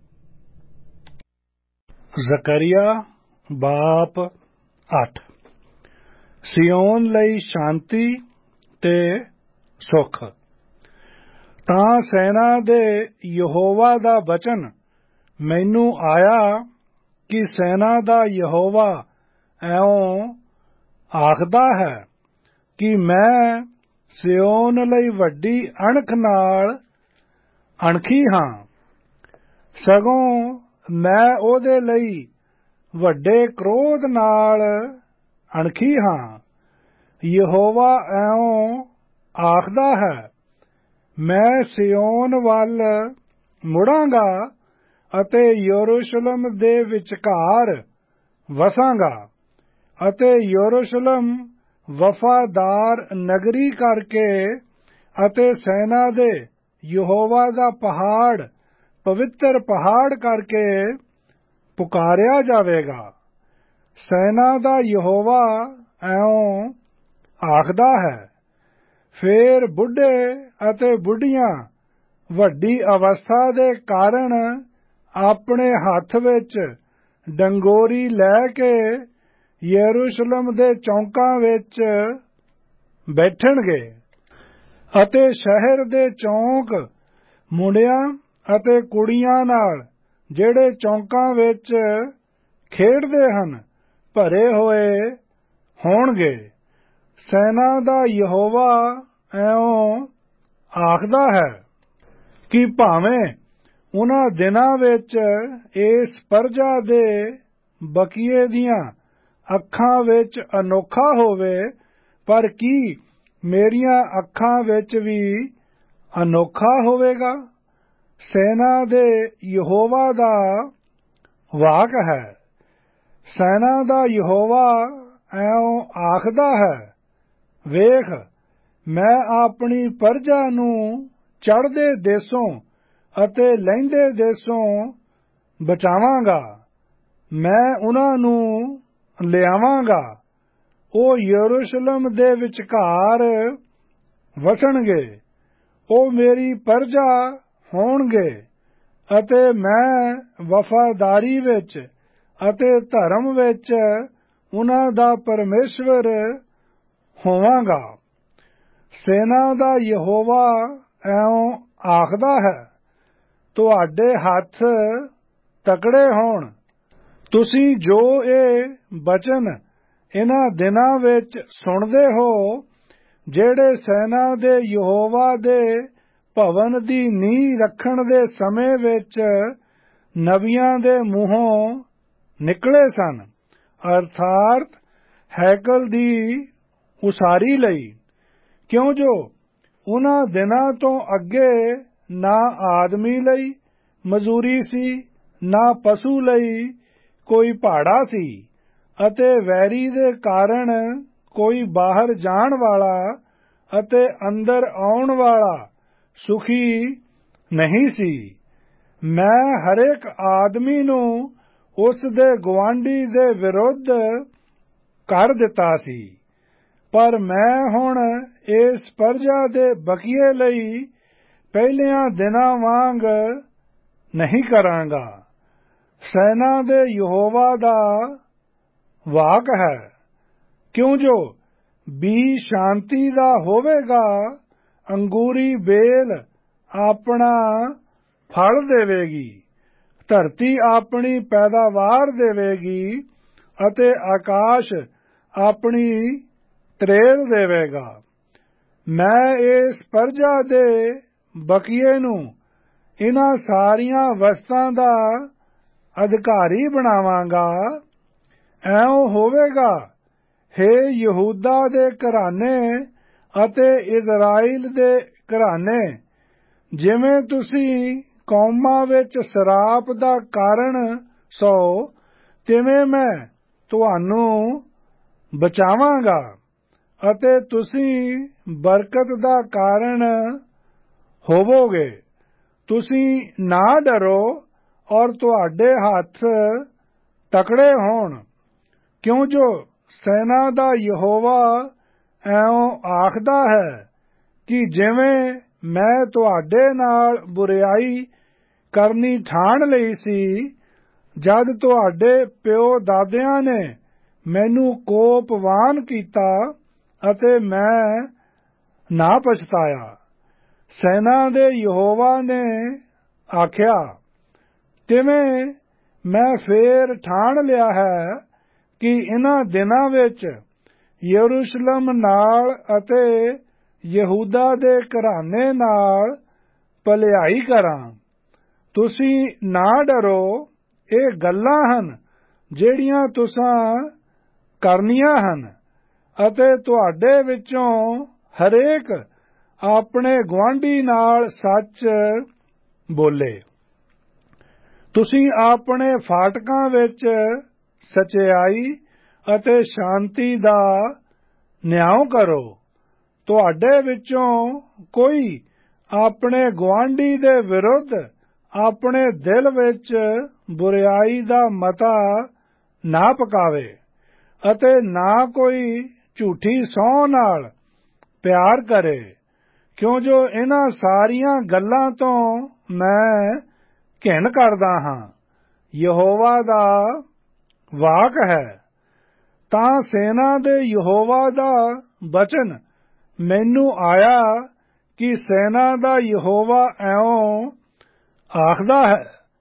ਜ਼ਕਰੀਆ ਬਾਪ ਅੱਠ। ਸਿਯੋਨ ਲਈ ਸ਼ਾਂਤੀ ਤੇ ਸੁਖ। ਤਾਂ ਸੈਨਾ ਦੇ ਯਹੋਵਾ ਦਾ ਬਚਨ ਮੈਨੂੰ ਆਇਆ ਕਿ ਸੈਨਾ ਦਾ ਯਹੋਵਾ ਇਉਂ ਆਖਦਾ ਹੈ ਕਿ ਮੈਂ ਸਿਯੋਨ ਲਈ ਵੱਡੀ ਅਣਖ ਨਾਲ ਅਣਖੀ ਹਾਂ, ਸਗੋਂ ਮੈਂ ਉਹਦੇ ਲਈ ਵੱਡੇ ਕ੍ਰੋਧ ਨਾਲ ਅਣਖੀ ਹਾਂ। ਯਹੋਵਾ ਇਉਂ ਆਖਦਾ ਹੈ, ਮੈਂ ਸਿਯੋਨ ਵੱਲ ਮੁੜਾਂਗਾ ਅਤੇ ਯਰੂਸ਼ਲਮ ਦੇ ਵਿਚਕਾਰ ਵਸਾਂਗਾ, ਅਤੇ ਯਰੂਸ਼ਲਮ ਵਫਾਦਾਰ ਨਗਰੀ ਕਰਕੇ ਅਤੇ ਸੈਨਾ ਦੇ ਯਹੋਵਾ ਦਾ ਪਹਾੜ ਪਵਿੱਤਰ ਪਹਾੜ ਕਰਕੇ ਪੁਕਾਰਿਆ ਜਾਵੇਗਾ। ਸੈਨਾ ਦਾ ਯਹੋਵਾ ਇਉਂ ਆਖਦਾ ਹੈ, ਫੇਰ ਬੁੱਢੇ ਅਤੇ ਬੁੱਢੀਆਂ ਵੱਡੀ ਅਵਸਥਾ ਦੇ ਕਾਰਨ ਆਪਣੇ ਹੱਥ ਵਿੱਚ ਡੰਗੋਰੀ ਲੈ ਕੇ ਯਰੂਸ਼ਲਮ ਦੇ ਚੌਂਕਾਂ ਵਿੱਚ ਬੈਠਣਗੇ, ਅਤੇ ਸ਼ਹਿਰ ਦੇ ਚੌਂਕ ਮੁੰਡਿਆਂ ਅਤੇ ਕੁੜੀਆਂ ਨਾਲ ਜਿਹੜੇ ਚੌਂਕਾਂ ਵਿੱਚ ਖੇਡਦੇ ਹਨ ਭਰੇ ਹੋਏ ਹੋਣਗੇ। ਸੈਨਾ ਦਾ ਯਹੋਵਾ ਇਉਂ ਆਖਦਾ ਹੈ ਕਿ ਭਾਵੇਂ ਉਹਨਾਂ ਦਿਨਾਂ ਵਿੱਚ ਇਸ ਪਰਜਾ ਦੇ ਬਕੀਏ ਦੀਆਂ ਅੱਖਾਂ ਵਿੱਚ ਅਨੋਖਾ ਹੋਵੇ, ਪਰ ਕੀ ਮੇਰੀਆਂ ਅੱਖਾਂ ਵਿੱਚ ਵੀ ਅਨੋਖਾ ਹੋਵੇਗਾ? ਸੈਨਾ ਦੇ ਯਹੋਵਾ ਦਾ ਵਾਕ ਹੈ। ਸੈਨਾ ਦਾ ਯਹੋਵਾ ਇਉਂ ਆਖਦਾ ਹੈ, ਵੇਖ, ਮੈਂ ਆਪਣੀ ਪਰਜਾ ਨੂੰ ਚੜ੍ਹਦੇ ਦੇਸ਼ੋਂ ਅਤੇ ਲਹਿੰਦੇ ਦੇਸ਼ੋਂ ਬਚਾਵਾਂਗਾ। ਮੈਂ ਉਹਨਾਂ ਨੂੰ ਲਿਆਵਾਂਗਾ, ਉਹ ਯਰੂਸ਼ਲਮ ਦੇ ਵਿਚਕਾਰ ਵਸਣਗੇ। ਉਹ ਮੇਰੀ ਪਰਜਾ ਹੋਣਗੇ, ਅਤੇ ਮੈਂ ਵਫਾਦਾਰੀ ਵਿੱਚ ਅਤੇ ਧਰਮ ਵਿੱਚ ਉਹਨਾਂ ਦਾ ਪਰਮੇਸ਼ਵਰ ਹੋਵਾਂਗਾ। ਸੈਨਾ ਦਾ ਯਹੋਵਾ ਇਉਂ ਆਖਦਾ ਹੈ, ਤੁਹਾਡੇ ਹੱਥ ਤਕੜੇ ਹੋਣ। ਤੁਸੀਂ ਜੋ ਇਹ ਬਚਨ ਇਹਨਾਂ ਦਿਨਾਂ ਵਿੱਚ ਸੁਣਦੇ ਹੋ, ਜਿਹੜੇ ਸੈਨਾ ਦੇ ਯਹੋਵਾ ਦੇ ਭਵਨ ਦੀ ਨੀਂਹ ਰੱਖਣ ਦੇ ਸਮੇਂ ਵਿੱਚ ਨਬੀਆਂ ਦੇ ਮੂੰਹੋਂ ਨਿਕਲੇ ਸਨ, ਅਰਥਾਤ ਹੈਕਲ ਦੀ ਉਸਾਰੀ ਲਈ, ਕਿਉਂ ਜੋ ਉਹਨਾਂ ਦਿਨਾਂ ਤੋਂ ਅੱਗੇ ਨਾ ਆਦਮੀ ਲਈ ਮਜ਼ਦੂਰੀ ਸੀ, ਨਾ ਪਸ਼ੂ ਲਈ ਕੋਈ ਭਾੜਾ ਸੀ, ਅਤੇ ਵੈਰੀ ਦੇ ਕਾਰਨ ਕੋਈ ਬਾਹਰ ਜਾਣ ਵਾਲਾ ਅਤੇ ਅੰਦਰ ਆਉਣ ਵਾਲਾ ਸੁਖੀ ਨਹੀਂ ਸੀ। ਮੈਂ ਹਰੇਕ ਆਦਮੀ ਨੂੰ ਉਸ ਦੇ ਗੁਆਂਢੀ ਦੇ ਵਿਰੁੱਧ ਕਰ ਦਿੱਤਾ ਸੀ, ਪਰ ਮੈਂ ਹੁਣ ਇਸ ਪਰਜਾ ਦੇ ਬਕੀਏ ਲਈ ਪਹਿਲਿਆਂ ਦਿਨਾਂ ਵਾਂਗ ਨਹੀਂ ਕਰਾਂਗਾ। ਸੈਨਾ ਦੇ ਯਹੋਵਾ ਦਾ ਵਾਕ ਹੈ, ਕਿਉਂ ਜੋ ਬੀ ਸ਼ਾਂਤੀ ਦਾ ਹੋਵੇਗਾ, ਅੰਗੂਰੀ ਬੇਲ ਆਪਣਾ ਫਲ ਦੇਵੇਗੀ, ਧਰਤੀ ਆਪਣੀ ਪੈਦਾਵਾਰ ਦੇਵੇਗੀ ਅਤੇ ਆਕਾਸ਼ ਆਪਣੀ ਤਰੇਲ ਦੇਵੇਗਾ। ਮੈਂ ਇਸ ਪਰਜਾ ਦੇ ਬਕੀਏ ਨੂੰ ਇਹਨਾਂ ਸਾਰੀਆਂ ਵਸਤਾਂ ਦਾ ਅਧਿਕਾਰੀ ਬਣਾਵਾਂਗਾ। ਐਉਂ ਹੋਵੇਗਾ, ਹੇ ਯਹੂਦਾ ਦੇ ਘਰਾਨੇ ਅਤੇ ਇਜ਼ਰਾਈਲ ਦੇ ਘਰਾਨੇ, ਜਿਵੇਂ ਤੁਸੀਂ ਕੌਮਾਂ ਵਿੱਚ ਸਰਾਪ ਦਾ ਕਾਰਨ ਸੋ, ਤਿਵੇਂ ਮੈਂ ਤੁਹਾਨੂੰ ਬਚਾਵਾਂਗਾ ਅਤੇ ਤੁਸੀਂ ਬਰਕਤ ਦਾ ਕਾਰਨ ਹੋਵੋਗੇ। ਤੁਸੀਂ ਨਾ ਡਰੋ ਔਰ ਤੁਹਾਡੇ ਹੱਥ ਤਕੜੇ ਹੋਣ, ਕਿਉਂ ਜੋ ਸੈਨਾ ਦਾ ਯਹੋਵਾ ਐਉਂ ਆਖਦਾ ਹੈ ਕਿ ਜਿਵੇਂ ਮੈਂ ਤੁਹਾਡੇ ਨਾਲ ਬੁਰਿਆਈ ਕਰਨੀ ਠਾਣ ਲਈ ਸੀ, ਜਦ ਤੁਹਾਡੇ ਪਿਓ ਦਾਦਿਆਂ ਨੇ ਮੈਨੂੰ ਕੋਪਵਾਨ ਕੀਤਾ ਅਤੇ ਮੈਂ ਨਾ ਪਛਤਾਇਆ। ਸੈਨਾ ਦੇ ਯਹੋਵਾ ਨੇ ਆਖਿਆ, ਤਿਵੇਂ ਮੈਂ ਫੇਰ ਠਾਣ ਲਿਆ ਹੈ ਕਿ ਇਹਨਾਂ ਦਿਨਾਂ ਵਿੱਚ ਯਰੂਸ਼ਲਮ ਨਾਲ ਅਤੇ ਯਹੂਦਾ ਦੇ ਘਰਾਨੇ ਨਾਲ ਭਲਾਈ ਕਰਾਂ। ਤੁਸੀਂ ਨਾ ਡਰੋ, ਇਹ ਗੱਲਾਂ ਹਨ ਜਿਹੜੀਆਂ ਤੁਸਾਂ ਕਰਨੀਆਂ ਹਨ, ਅਤੇ ਤੁਹਾਡੇ ਵਿੱਚੋਂ ਹਰੇਕ ਆਪਣੇ ਗੁਆਂਢੀ ਨਾਲ ਸੱਚ ਬੋਲੇ। ਤੁਸੀਂ ਆਪਣੇ ਫਾਟਕਾਂ ਵਿੱਚ ਸਚਾਈ ਅਤੇ ਸ਼ਾਂਤੀ ਦਾ ਨਿਆਂ ਕਰੋ। ਤੁਹਾਡੇ ਵਿੱਚੋਂ ਕੋਈ ਆਪਣੇ ਗੁਆਂਢੀ ਦੇ ਵਿਰੁੱਧ ਆਪਣੇ ਦਿਲ ਵਿੱਚ ਬੁਰਿਆਈ ਦਾ ਮਤਾ ਨਾ ਪਕਾਵੇ, ਅਤੇ ਨਾ ਕੋਈ ਝੂਠੀ ਸਹੁੰ ਨਾਲ ਪਿਆਰ ਕਰੇ, ਕਿਉਂ ਜੋ ਇਹਨਾਂ ਸਾਰੀਆਂ ਗੱਲਾਂ ਤੋਂ ਮੈਂ ਘਿਣ ਕਰਦਾ ਹਾਂ। ਯਹੋਵਾ ਦਾ ਵਾਕ ਹੈ। ਤਾਂ ਸੈਨਾ ਦੇ ਯਹੋਵਾ ਦਾ ਬਚਨ ਮੈਨੂੰ ਆਇਆ ਕਿ ਸੈਨਾ ਦਾ ਯਹੋਵਾ ਐਉਂ ਆਖਦਾ ਹੈ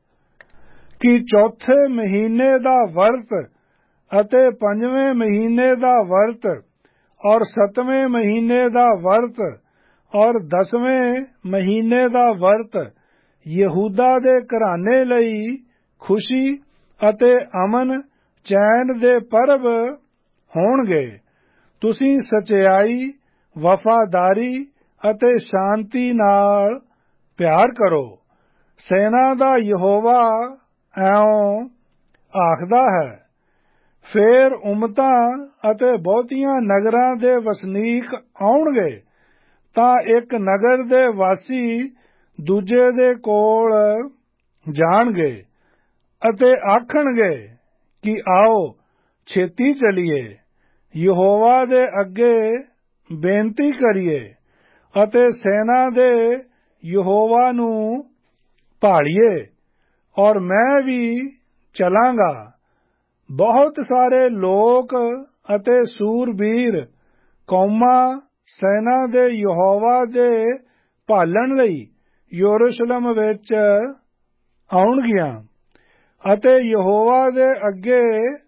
ਕਿ ਚੌਥੇ ਮਹੀਨੇ ਦਾ ਵਰਤ ਅਤੇ ਪੰਜਵੇਂ ਮਹੀਨੇ ਦਾ ਵਰਤ ਔਰ ਸੱਤਵੇਂ ਮਹੀਨੇ ਦਾ ਵਰਤ ਔਰ ਦਸਵੇਂ ਮਹੀਨੇ ਦਾ ਵਰਤ ਯਹੂਦਾ ਦੇ ਘਰਾਨੇ ਲਈ ਖੁਸ਼ੀ ਅਤੇ ਅਮਨ ਚੈਨ ਦੇ ਪਰਬ ਹੋਣਗੇ। ਤੁਸੀਂ ਸਚਾਈ, ਵਫਾਦਾਰੀ ਅਤੇ ਸ਼ਾਂਤੀ ਨਾਲ ਪਿਆਰ ਕਰੋ। ਸੈਨਾ ਦਾ ਯਹੋਵਾ ਐਉਂ ਆਖਦਾ ਹੈ। ਫੇਰ ਉਮਤਾਂ ਅਤੇ ਬਹੁਤੀਆਂ ਨਗਰਾਂ ਦੇ ਵਸਨੀਕ ਆਉਣਗੇ, ਤਾਂ ਇੱਕ ਨਗਰ ਦੇ ਵਾਸੀ ਦੂਜੇ ਦੇ ਕੋਲ ਜਾਣਗੇ ਅਤੇ ਆਖਣਗੇ ਕਿ ਆਓ ਛੇਤੀ ਚਲੀਏ, ਯਹੋਵਾ ਦੇ ਅੱਗੇ ਬੇਨਤੀ ਕਰੀਏ ਅਤੇ ਸੈਨਾ ਦੇ ਯਹੋਵਾ ਨੂੰ ਭਾਲੀਏ, ਔਰ ਮੈਂ ਵੀ ਚਲਾਂਗਾ। ਬਹੁਤ ਸਾਰੇ ਲੋਕ ਅਤੇ ਸੂਰਬੀਰ ਕੌਮਾਂ ਸੈਨਾ ਦੇ ਯਹੋਵਾ ਦੇ ਭਾਲਣ ਲਈ ਯਰੂਸ਼ਲਮ ਵਿੱਚ ਆਉਣਗੀਆਂ ਅਤੇ ਯਹੋਵਾ ਦੇ ਅੱਗੇ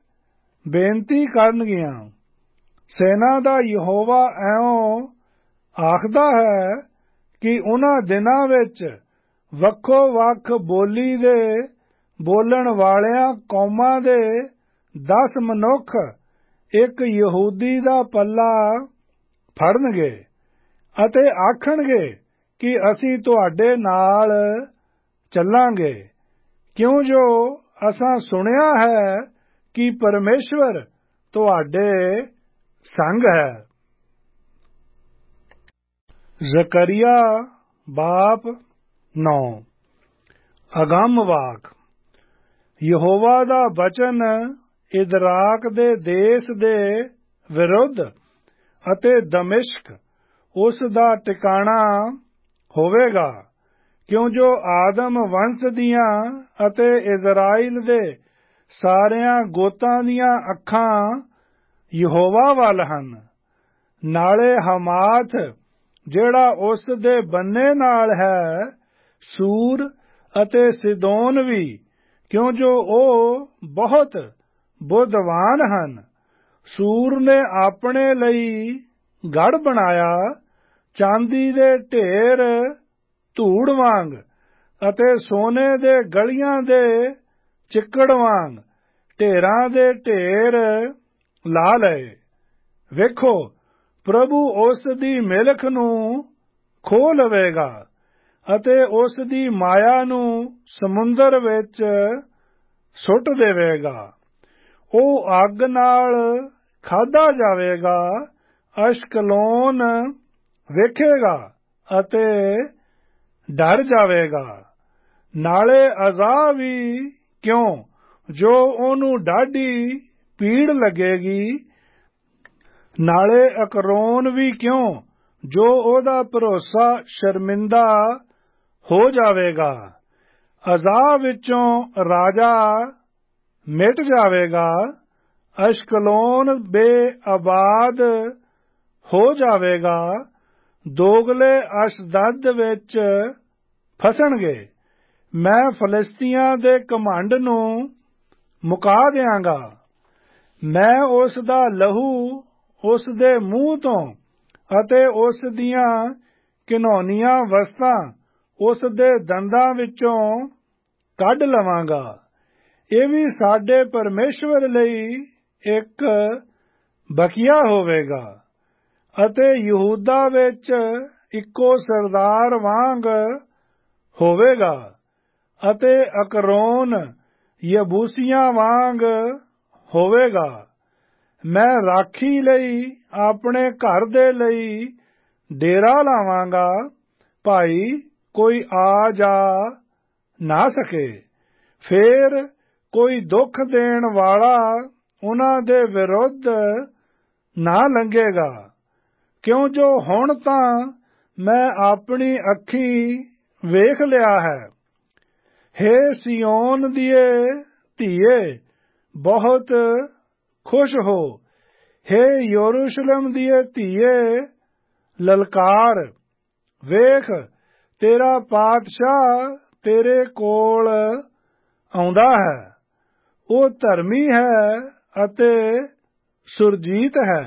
ਬੇਨਤੀ ਕਰਨਗੀਆਂ। ਸੈਨਾ ਦਾ ਯਹੋਵਾ ਐਉਂ ਆਖਦਾ ਹੈ ਕਿ ਉਹਨਾਂ ਦਿਨਾਂ ਵਿੱਚ ਵੱਖੋ ਵੱਖ ਬੋਲੀ ਦੇ ਬੋਲਣ ਵਾਲਿਆਂ ਕੌਮਾਂ ਦੇ ਦਸ ਮਨੁੱਖ ਇੱਕ ਯਹੂਦੀ ਦਾ ਪੱਲਾ ਫੜਨਗੇ ਅਤੇ ਆਖਣਗੇ ਕਿ ਅਸੀਂ ਤੁਹਾਡੇ ਨਾਲ ਚੱਲਾਂਗੇ, ਕਿਉਂ ਜੋ ਅਸਾਂ ਸੁਣਿਆ ਹੈ ਕਿ ਪਰਮੇਸ਼ਵਰ ਤੁਹਾਡੇ ਸੰਗ ਹੈ। ਜ਼ਕਰੀਆ ਬਾਪ ਨੌ। ਅਗੰਮ ਵਾਕ। ਯਹੋਵਾ ਦਾ ਬਚਨ ਇਦਰਾਕ ਦੇ ਦੇਸ਼ ਦੇ ਵਿਰੁੱਧ ਅਤੇ ਦਮਿਸ਼ਕ ਉਸ ਦਾ ਟਿਕਾਣਾ ਹੋਵੇਗਾ, ਕਿਉਂ ਜੋ ਆਦਮ ਵੰਸ਼ ਦੀਆਂ ਅਤੇ ਇਜ਼ਰਾਈਲ ਦੇ ਸਾਰਿਆਂ ਗੋਤਾਂ ਦੀਆਂ ਅੱਖਾਂ ਯਹੋਵਾ ਵੱਲ ਹਨ। ਨਾਲੇ ਹਮਾਥ ਜਿਹੜਾ ਉਸ ਦੇ ਬੰਨੇ ਨਾਲ ਹੈ, ਸੂਰ ਅਤੇ ਸਿਦੋਨ ਵੀ, ਕਿਉਂ ਜੋ ਉਹ ਬਹੁਤ ਬੁੱਧਵਾਨ ਹਨ। ਸੂਰ ਨੇ ਆਪਣੇ ਲਈ ਗੜ੍ਹ ਬਣਾਇਆ, ਚਾਂਦੀ ਦੇ ਢੇਰ ਧੂੜ ਵਾਂਗ ਅਤੇ ਸੋਨੇ ਦੇ ਗਲੀਆਂ ਦੇ ਚਿੱਕੜ ਵਾਂਗ ਢੇਰਾਂ ਦੇ ਢੇਰ ਲਾ ਲਏ। ਵੇਖੋ, ਪ੍ਰਭੂ ਉਸ ਦੀ ਮਿਲਖ ਨੂੰ ਖੋਹ ਲਵੇਗਾ ਅਤੇ ਉਸ ਦੀ ਮਾਇਆ ਨੂੰ ਸਮੁੰਦਰ ਵਿੱਚ ਸੁੱਟ ਦੇਵੇਗਾ। ਉਹ ਅੱਗ ਨਾਲ ਖਾਧਾ ਜਾਵੇਗਾ। ਅਸ਼ਕਲੋਨ ਵੇਖੇਗਾ ਅਤੇ ਡਰ ਜਾਵੇਗਾ। ਨਾਲੇ ਅਜ਼ਾਹ ਵੀ, ਕਿਉਂ ਜੋ ਉਹਨੂੰ ਡਾਢੀ ਪੀੜ ਲੱਗੇਗੀ। ਨਾਲੇ ਅਕਰੋਨ ਵੀ, ਕਿਉਂ ਜੋ ਉਹਦਾ ਭਰੋਸਾ ਸ਼ਰਮਿੰਦਾ ਹੋ ਜਾਵੇਗਾ। ਅਜ਼ਾਹ ਵਿੱਚੋਂ ਰਾਜਾ ਮਿਟ ਜਾਵੇਗਾ। ਅਸ਼ਕਲੋਨ ਬੇਆਬਾਦ ਹੋ ਜਾਵੇਗਾ। ਦੋਗਲੇ ਅਸ਼ਦਦ ਵਿੱਚ ਫਸਣਗੇ। ਮੈਂ ਫਲਿਸਤੀਆਂ ਦੇ ਘਮੰਡ ਨੂੰ ਮੁਕਾ ਦਿਆਂਗਾ। ਮੈਂ ਉਸ ਦਾ ਲਹੂ ਉਸ ਦੇ ਮੂੰਹ ਤੋਂ ਅਤੇ ਉਸ ਦੀਆਂ ਘਿਨੌਨੀਆਂ ਵਸਤਾਂ ਉਸ ਦੇ ਦੰਦਾਂ ਵਿੱਚੋਂ ਕੱਢ ਲਵਾਂਗਾ। ਇਹ ਵੀ ਸਾਡੇ ਪਰਮੇਸ਼ਵਰ ਲਈ ਇੱਕ ਬਕੀਆ ਹੋਵੇਗਾ ਅਤੇ ਯਹੂਦਾ ਵਿੱਚ ਇੱਕੋ ਸਰਦਾਰ ਵਾਂਗ ਹੋਵੇਗਾ ਅਤੇ ਅਕਰੋਨ ਯਬੂਸੀਆਂ ਵਾਂਗ ਹੋਵੇਗਾ। ਮੈਂ ਰਾਖੀ ਲਈ ਆਪਣੇ ਘਰ ਦੇ ਲਈ ਡੇਰਾ ਲਾਵਾਂਗਾ, ਭਾਈ ਕੋਈ ਆ ਜਾ ਨਾ ਸਕੇ। ਫੇਰ ਕੋਈ ਦੁੱਖ ਦੇਣ ਵਾਲਾ ਉਹਨਾਂ ਦੇ ਵਿਰੁੱਧ ਨਾ ਲੰਘੇਗਾ, ਕਿਉਂ ਜੋ ਹੁਣ ਤਾਂ ਮੈਂ ਆਪਣੀ ਅੱਖੀਂ ਵੇਖ ਲਿਆ ਹੈ। ਹੇ ਸਿਯੋਨ ਦੀਏ ਧੀਏ, ਬਹੁਤ ਖੁਸ਼ ਹੋ। ਹੇ ਯਰੂਸ਼ਲਮ ਦੀਏ ਧੀਏ, ਲਲਕਾਰ। ਵੇਖ, ਤੇਰਾ ਪਾਤਸ਼ਾਹ ਤੇਰੇ ਕੋਲ ਆਉਂਦਾ ਹੈ। ਉਹ ਧਰਮੀ ਹੈ ਅਤੇ ਸੁਰਜੀਤ ਹੈ।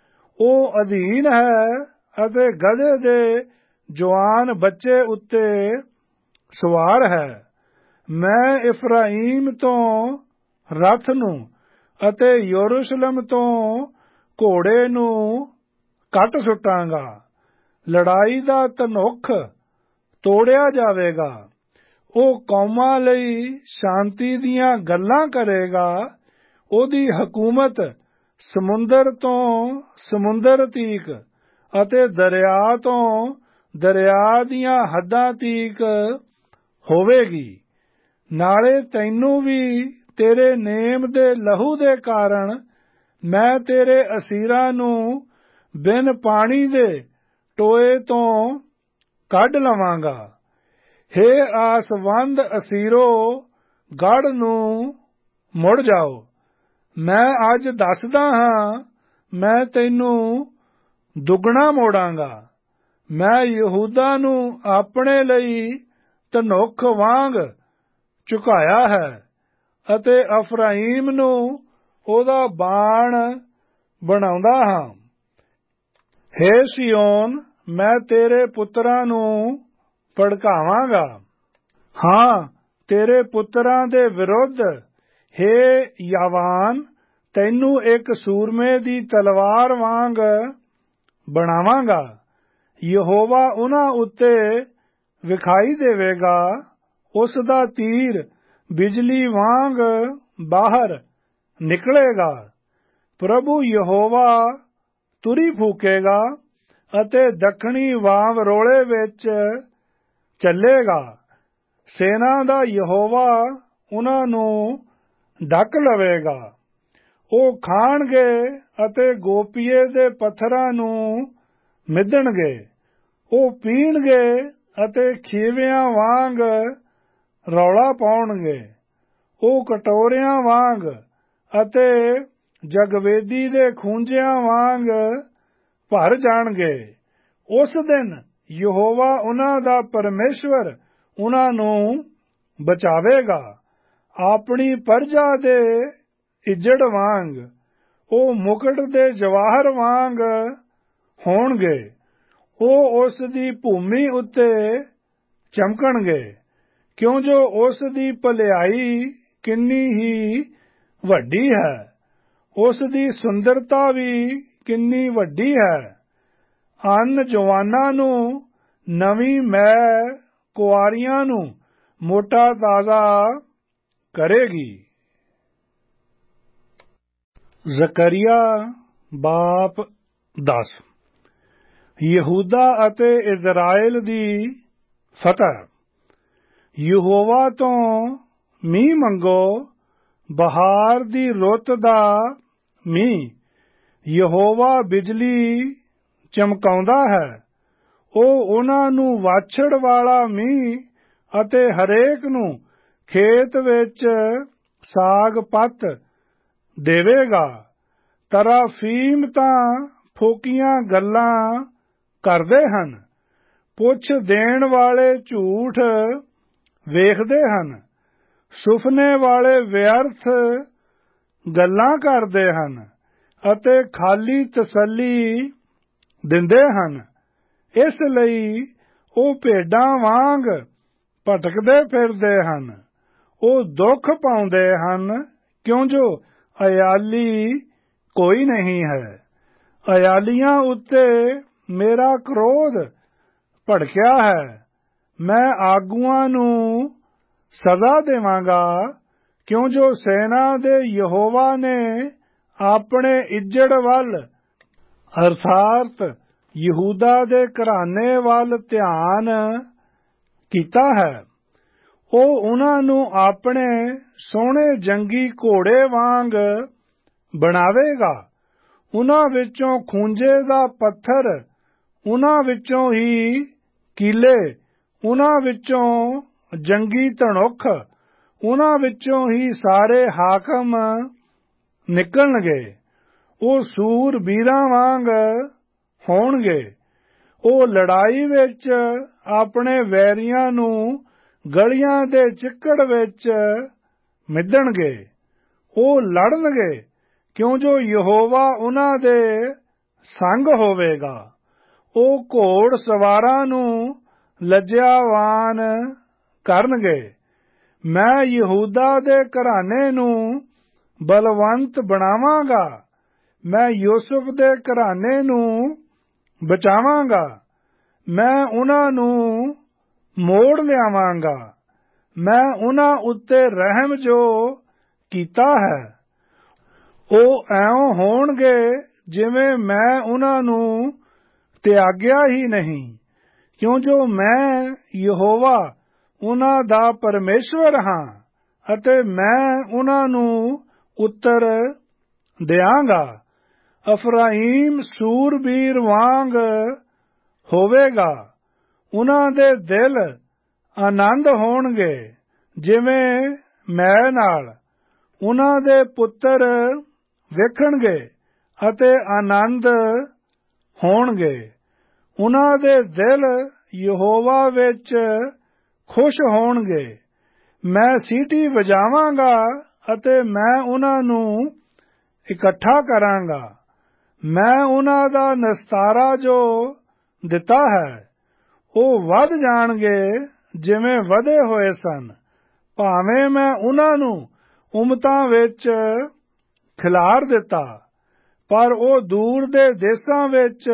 ਉਹ ਅਧੀਨ ਹੈ ਅਤੇ ਗਧੇ ਦੇ ਜਵਾਨ ਬੱਚੇ ਉੱਤੇ ਸਵਾਰ ਹੈ। ਮੈਂ ਇਫਰਾਈਮ ਤੋਂ ਰਥ ਨੂੰ ਅਤੇ ਯਰੂਸ਼ਲਮ ਤੋਂ ਘੋੜੇ ਨੂੰ ਕੱਟ ਸੁੱਟਾਂਗਾ। ਲੜਾਈ ਦਾ ਧਨੁੱਖ ਤੋੜਿਆ ਜਾਵੇਗਾ। ਉਹ ਕੌਮਾਂ ਲਈ ਸ਼ਾਂਤੀ ਦੀਆਂ ਗੱਲਾਂ ਕਰੇਗਾ। ਉਹਦੀ ਹਕੂਮਤ ਸਮੁੰਦਰ ਤੋਂ ਸਮੁੰਦਰ ਤੀਕ ਅਤੇ ਦਰਿਆ ਤੋਂ ਦਰਿਆ ਦੀਆਂ ਹੱਦਾਂ ਤੀਕ ਹੋਵੇਗੀ। ਨਾਲੇ ਤੈਨੂੰ ਵੀ ਤੇਰੇ ਨੇਮ ਦੇ ਲਹੂ ਦੇ ਕਾਰਨ ਮੈਂ ਤੇਰੇ ਅਸੀਰਾਂ ਨੂੰ ਬਿਨ ਪਾਣੀ ਦੇ ਟੋਏ ਤੋਂ ਕੱਢ ਲਵਾਂਗਾ। ਹੇ ਆਸਵੰਦ ਅਸੀਰੋ, ਗੜ੍ਹ ਨੂੰ ਮੁੜ ਜਾਓ। ਮੈਂ ਅੱਜ ਦੱਸਦਾ ਹਾਂ, ਮੈਂ ਤੈਨੂੰ ਦੁੱਗਣਾ ਮੋੜਾਂਗਾ। ਮੈਂ ਯਹੂਦਾ ਨੂੰ ਆਪਣੇ ਲਈ ਧਨੁੱਖ ਵਾਂਗ ਝੁਕਾਇਆ ਹੈ ਅਤੇ ਅਫਰਾਈਮ ਨੂੰ ਉਹਦਾ ਬਾਣ ਬਣਾਉਂਦਾ ਹਾਂ। ਹੇ ਸਿਯੋਨ, ਮੈਂ ਤੇਰੇ ਪੁੱਤਰਾਂ ਨੂੰ ਭੜਕਾਵਾਂਗਾ। ਹਾਂ, ਤੇਰੇ ਪੁੱਤਰਾਂ ਦੇ ਵਿਰੁੱਧ। ਹੇ ਯਾਵਾਨ, ਤੈਨੂੰ ਇੱਕ ਸੂਰਮੇ ਦੀ ਤਲਵਾਰ ਵਾਂਗ ਬਣਾਵਾਂਗਾ। ਯਹੋਵਾ ਉਹਨਾਂ ਉੱਤੇ ਵਿਖਾਈ ਦੇਵੇਗਾ, ਉਸ ਦਾ ਤੀਰ ਬਿਜਲੀ ਵਾਂਗ ਬਾਹਰ ਨਿਕਲੇਗਾ। ਪ੍ਰਭੂ ਯਹੋਵਾ ਤੁਰੀ ਫੂਕੇਗਾ ਅਤੇ ਦੱਖਣੀ ਵਾਵਰੋਲੇ ਵਿੱਚ ਚੱਲੇਗਾ। ਸੈਨਾ ਦਾ ਯਹੋਵਾ ਉਹਨਾਂ ਨੂੰ ਢੱਕ ਲਵੇਗਾ। ਉਹ ਖਾਣਗੇ ਅਤੇ ਗੋਪੀਏ ਦੇ ਪੱਥਰਾਂ ਨੂੰ ਮਿਧਣਗੇ। ਉਹ ਪੀਣਗੇ ਅਤੇ ਖੀਵਿਆਂ ਵਾਂਗ ਰੌਲਾ ਪਾਉਣਗੇ। ਉਹ ਕਟੋਰਿਆਂ ਵਾਂਗ ਅਤੇ ਜਗਵੇਦੀ ਦੇ ਖੂੰਜਿਆਂ ਵਾਂਗ ਭਰ ਜਾਣਗੇ। ਉਸ ਦਿਨ ਯਹੋਵਾ ਉਹਨਾਂ ਦਾ ਪਰਮੇਸ਼ਵਰ ਉਹਨਾਂ ਨੂੰ ਬਚਾਵੇਗਾ, ਆਪਣੀ ਪਰਜਾ ਦੇ ਇੱਜੜ ਵਾਂਗ। ਉਹ ਮੁਕਟ ਦੇ ਜਵਾਹਰ ਵਾਂਗ ਹੋਣਗੇ। ਉਹ ਉਸ ਦੀ ਭੂਮੀ ਉੱਤੇ ਚਮਕਣਗੇ, ਕਿਉਂ ਜੋ ਉਸ ਦੀ ਭਲਾਈ ਕਿੰਨੀ ਹੀ ਵੱਡੀ ਹੈ, ਉਸ ਦੀ ਸੁੰਦਰਤਾ ਵੀ ਕਿੰਨੀ ਵੱਡੀ ਹੈ। ਅੰਨ ਜਵਾਨਾਂ ਨੂੰ ਨਵੀਂ ਮੈ, ਕੁਆਰੀਆਂ ਨੂੰ ਮੋਟਾ ਤਾਜ਼ਾ ਕਰੇਗੀ। ਜ਼ਕਰੀਆ ਬਾਪ ਦਸ। ਯਹੂਦਾ ਅਤੇ ਇਜ਼ਰਾਇਲ ਦੀ ਫਤਿਹ। ਯਹੋਵਾ ਤੋਂ ਮੀਂਹ ਮੰਗੋ, ਬਹਾਰ ਦੀ ਰੁੱਤ ਦਾ ਮੀਂਹ। ਯਹੋਵਾ ਬਿਜਲੀ ਚਮਕਾਉਂਦਾ ਹੈ। ਉਹ ਉਹਨਾਂ ਨੂੰ ਵਾਛੜ ਵਾਲਾ ਮੀਂਹ ਅਤੇ ਹਰੇਕ ਨੂੰ ਖੇਤ ਵਿੱਚ ਸਾਗ ਪੱਤ ਦੇਵੇਗਾ। ਤਰਾਫੀਮ ਤਾਂ ਫੋਕੀਆਂ ਗੱਲਾਂ ਕਰਦੇ ਹਨ, ਪੁੱਛ ਦੇਣ ਵਾਲੇ ਝੂਠ ਵੇਖਦੇ ਹਨ। ਸੁਪਨੇ ਵਾਲੇ ਵਿਅਰਥ ਗੱਲਾਂ ਕਰਦੇ ਹਨ ਅਤੇ ਖਾਲੀ ਤਸੱਲੀ ਦਿੰਦੇ ਹਨ। ਇਸ ਲਈ ਉਹ ਭੇਡਾਂ ਵਾਂਗ ਭਟਕਦੇ ਫਿਰਦੇ ਹਨ। ਉਹ ਦੁੱਖ ਪਾਉਂਦੇ ਹਨ, ਕਿਉਂ ਜੋ ਅਯਾਲੀ ਕੋਈ ਨਹੀਂ ਹੈ। ਅਯਾਲੀਆਂ ਉੱਤੇ ਮੇਰਾ ਕ੍ਰੋਧ ਭੜਕਿਆ ਹੈ। ਮੈਂ ਆਗੂਆਂ ਨੂੰ ਸਜ਼ਾ ਦੇਵਾਂਗਾ, ਕਿਉਂ ਜੋ ਸੈਨਾ ਦੇ ਯਹੋਵਾ ਨੇ ਆਪਣੇ ਇੱਜੜ ਵੱਲ ਅਰਥਾਤ ਯਹੂਦਾ ਦੇ ਘਰਾਨੇ ਵੱਲ ਧਿਆਨ ਕੀਤਾ ਹੈ। ਉਹ ਉਹਨਾਂ ਨੂੰ ਆਪਣੇ ਸੋਹਣੇ ਜੰਗੀ ਘੋੜੇ ਵਾਂਗ ਬਣਾਵੇਗਾ। ਉਹਨਾਂ ਵਿੱਚੋਂ ਖੂੰਜੇ ਦਾ ਪੱਥਰ, ਉਹਨਾਂ ਵਿੱਚੋਂ ਹੀ ਕੀਲੇ, ਉਹਨਾਂ ਵਿੱਚੋਂ ਜੰਗੀ ਧਨੁੱਖ, ਉਹਨਾਂ ਵਿੱਚੋਂ ਹੀ ਸਾਰੇ ਹਾਕਮ ਨਿਕਲਣਗੇ। ਉਹ ਸੂਰ ਬੀਰਾਂ ਵਾਂਗ ਹੋਣਗੇ। ਉਹ ਲੜਾਈ ਵਿੱਚ ਆਪਣੇ ਵੈਰੀਆਂ ਨੂੰ ਗਲੀਆਂ ਦੇ ਚਿੱਕੜ ਵਿੱਚ ਮਿਧਣਗੇ। ਉਹ ਲੜਨਗੇ, ਕਿਉਂ ਜੋ ਯਹੋਵਾ ਉਹਨਾਂ ਦੇ ਸੰਗ ਹੋਵੇਗਾ। ਉਹ ਘੋੜ ਸਵਾਰਾਂ ਨੂੰ ਲੱਜਿਆਵਾਨ ਕਰਨਗੇ। ਮੈਂ ਯਹੂਦਾ ਦੇ ਘਰਾਨੇ ਨੂੰ ਬਲਵੰਤ ਬਣਾਵਾਂਗਾ। ਮੈਂ ਯੂਸੁਫ ਦੇ ਘਰਾਨੇ ਨੂੰ ਬਚਾਵਾਂਗਾ। ਮੈਂ ਉਹਨਾਂ ਨੂੰ ਮੋੜ ਲਿਆਵਾਂਗਾ। ਮੈਂ ਉਹਨਾਂ ਉੱਤੇ ਰਹਿਮ ਜੋ ਕੀਤਾ ਹੈ। ਉਹ ਐਉਂ ਹੋਣਗੇ ਜਿਵੇਂ ਮੈਂ ਉਹਨਾਂ ਨੂੰ ਤਿਆਗਿਆ ਹੀ ਨਹੀਂ, ਕਿਉਂ ਜੋ ਮੈਂ ਯਹੋਵਾ ਉਹਨਾਂ ਦਾ ਪਰਮੇਸ਼ਵਰ ਹਾਂ ਅਤੇ ਮੈਂ ਉਹਨਾਂ ਨੂੰ ਉੱਤਰ ਦਿਆਂਗਾ। ਅਫਰਾਈਮ ਸੂਰਬੀਰ ਵਾਂਗ ਹੋਵੇਗਾ। ਉਹਨਾਂ ਦੇ ਦਿਲ ਆਨੰਦ ਹੋਣਗੇ ਜਿਵੇਂ ਮੈਂ ਨਾਲ। ਉਹਨਾਂ ਦੇ ਪੁੱਤਰ ਵੇਖਣਗੇ ਅਤੇ ਆਨੰਦ ਹੋਣਗੇ। ਉਹਨਾਂ ਦੇ ਦਿਲ ਯਹੋਵਾ ਵਿੱਚ ਖੁਸ਼ ਹੋਣਗੇ। ਮੈਂ ਸੀਟੀ ਵਜਾਵਾਂਗਾ ਅਤੇ ਮੈਂ ਉਹਨਾਂ ਨੂੰ ਇਕੱਠਾ ਕਰਾਂਗਾ। ਮੈਂ ਉਹਨਾਂ ਦਾ ਨਿਸਤਾਰਾ ਜੋ ਦਿੱਤਾ ਹੈ, ਉਹ ਵਧ ਜਾਣਗੇ ਜਿਵੇਂ ਵਧੇ ਹੋਏ ਸਨ। ਭਾਵੇਂ ਮੈਂ ਉਹਨਾਂ ਨੂੰ ਉਮਤਾਂ ਵਿੱਚ ਖਿਲਾਰ ਦਿੱਤਾ, ਪਰ ਉਹ ਦੂਰ ਦੇ ਦੇਸ਼ਾਂ ਵਿੱਚ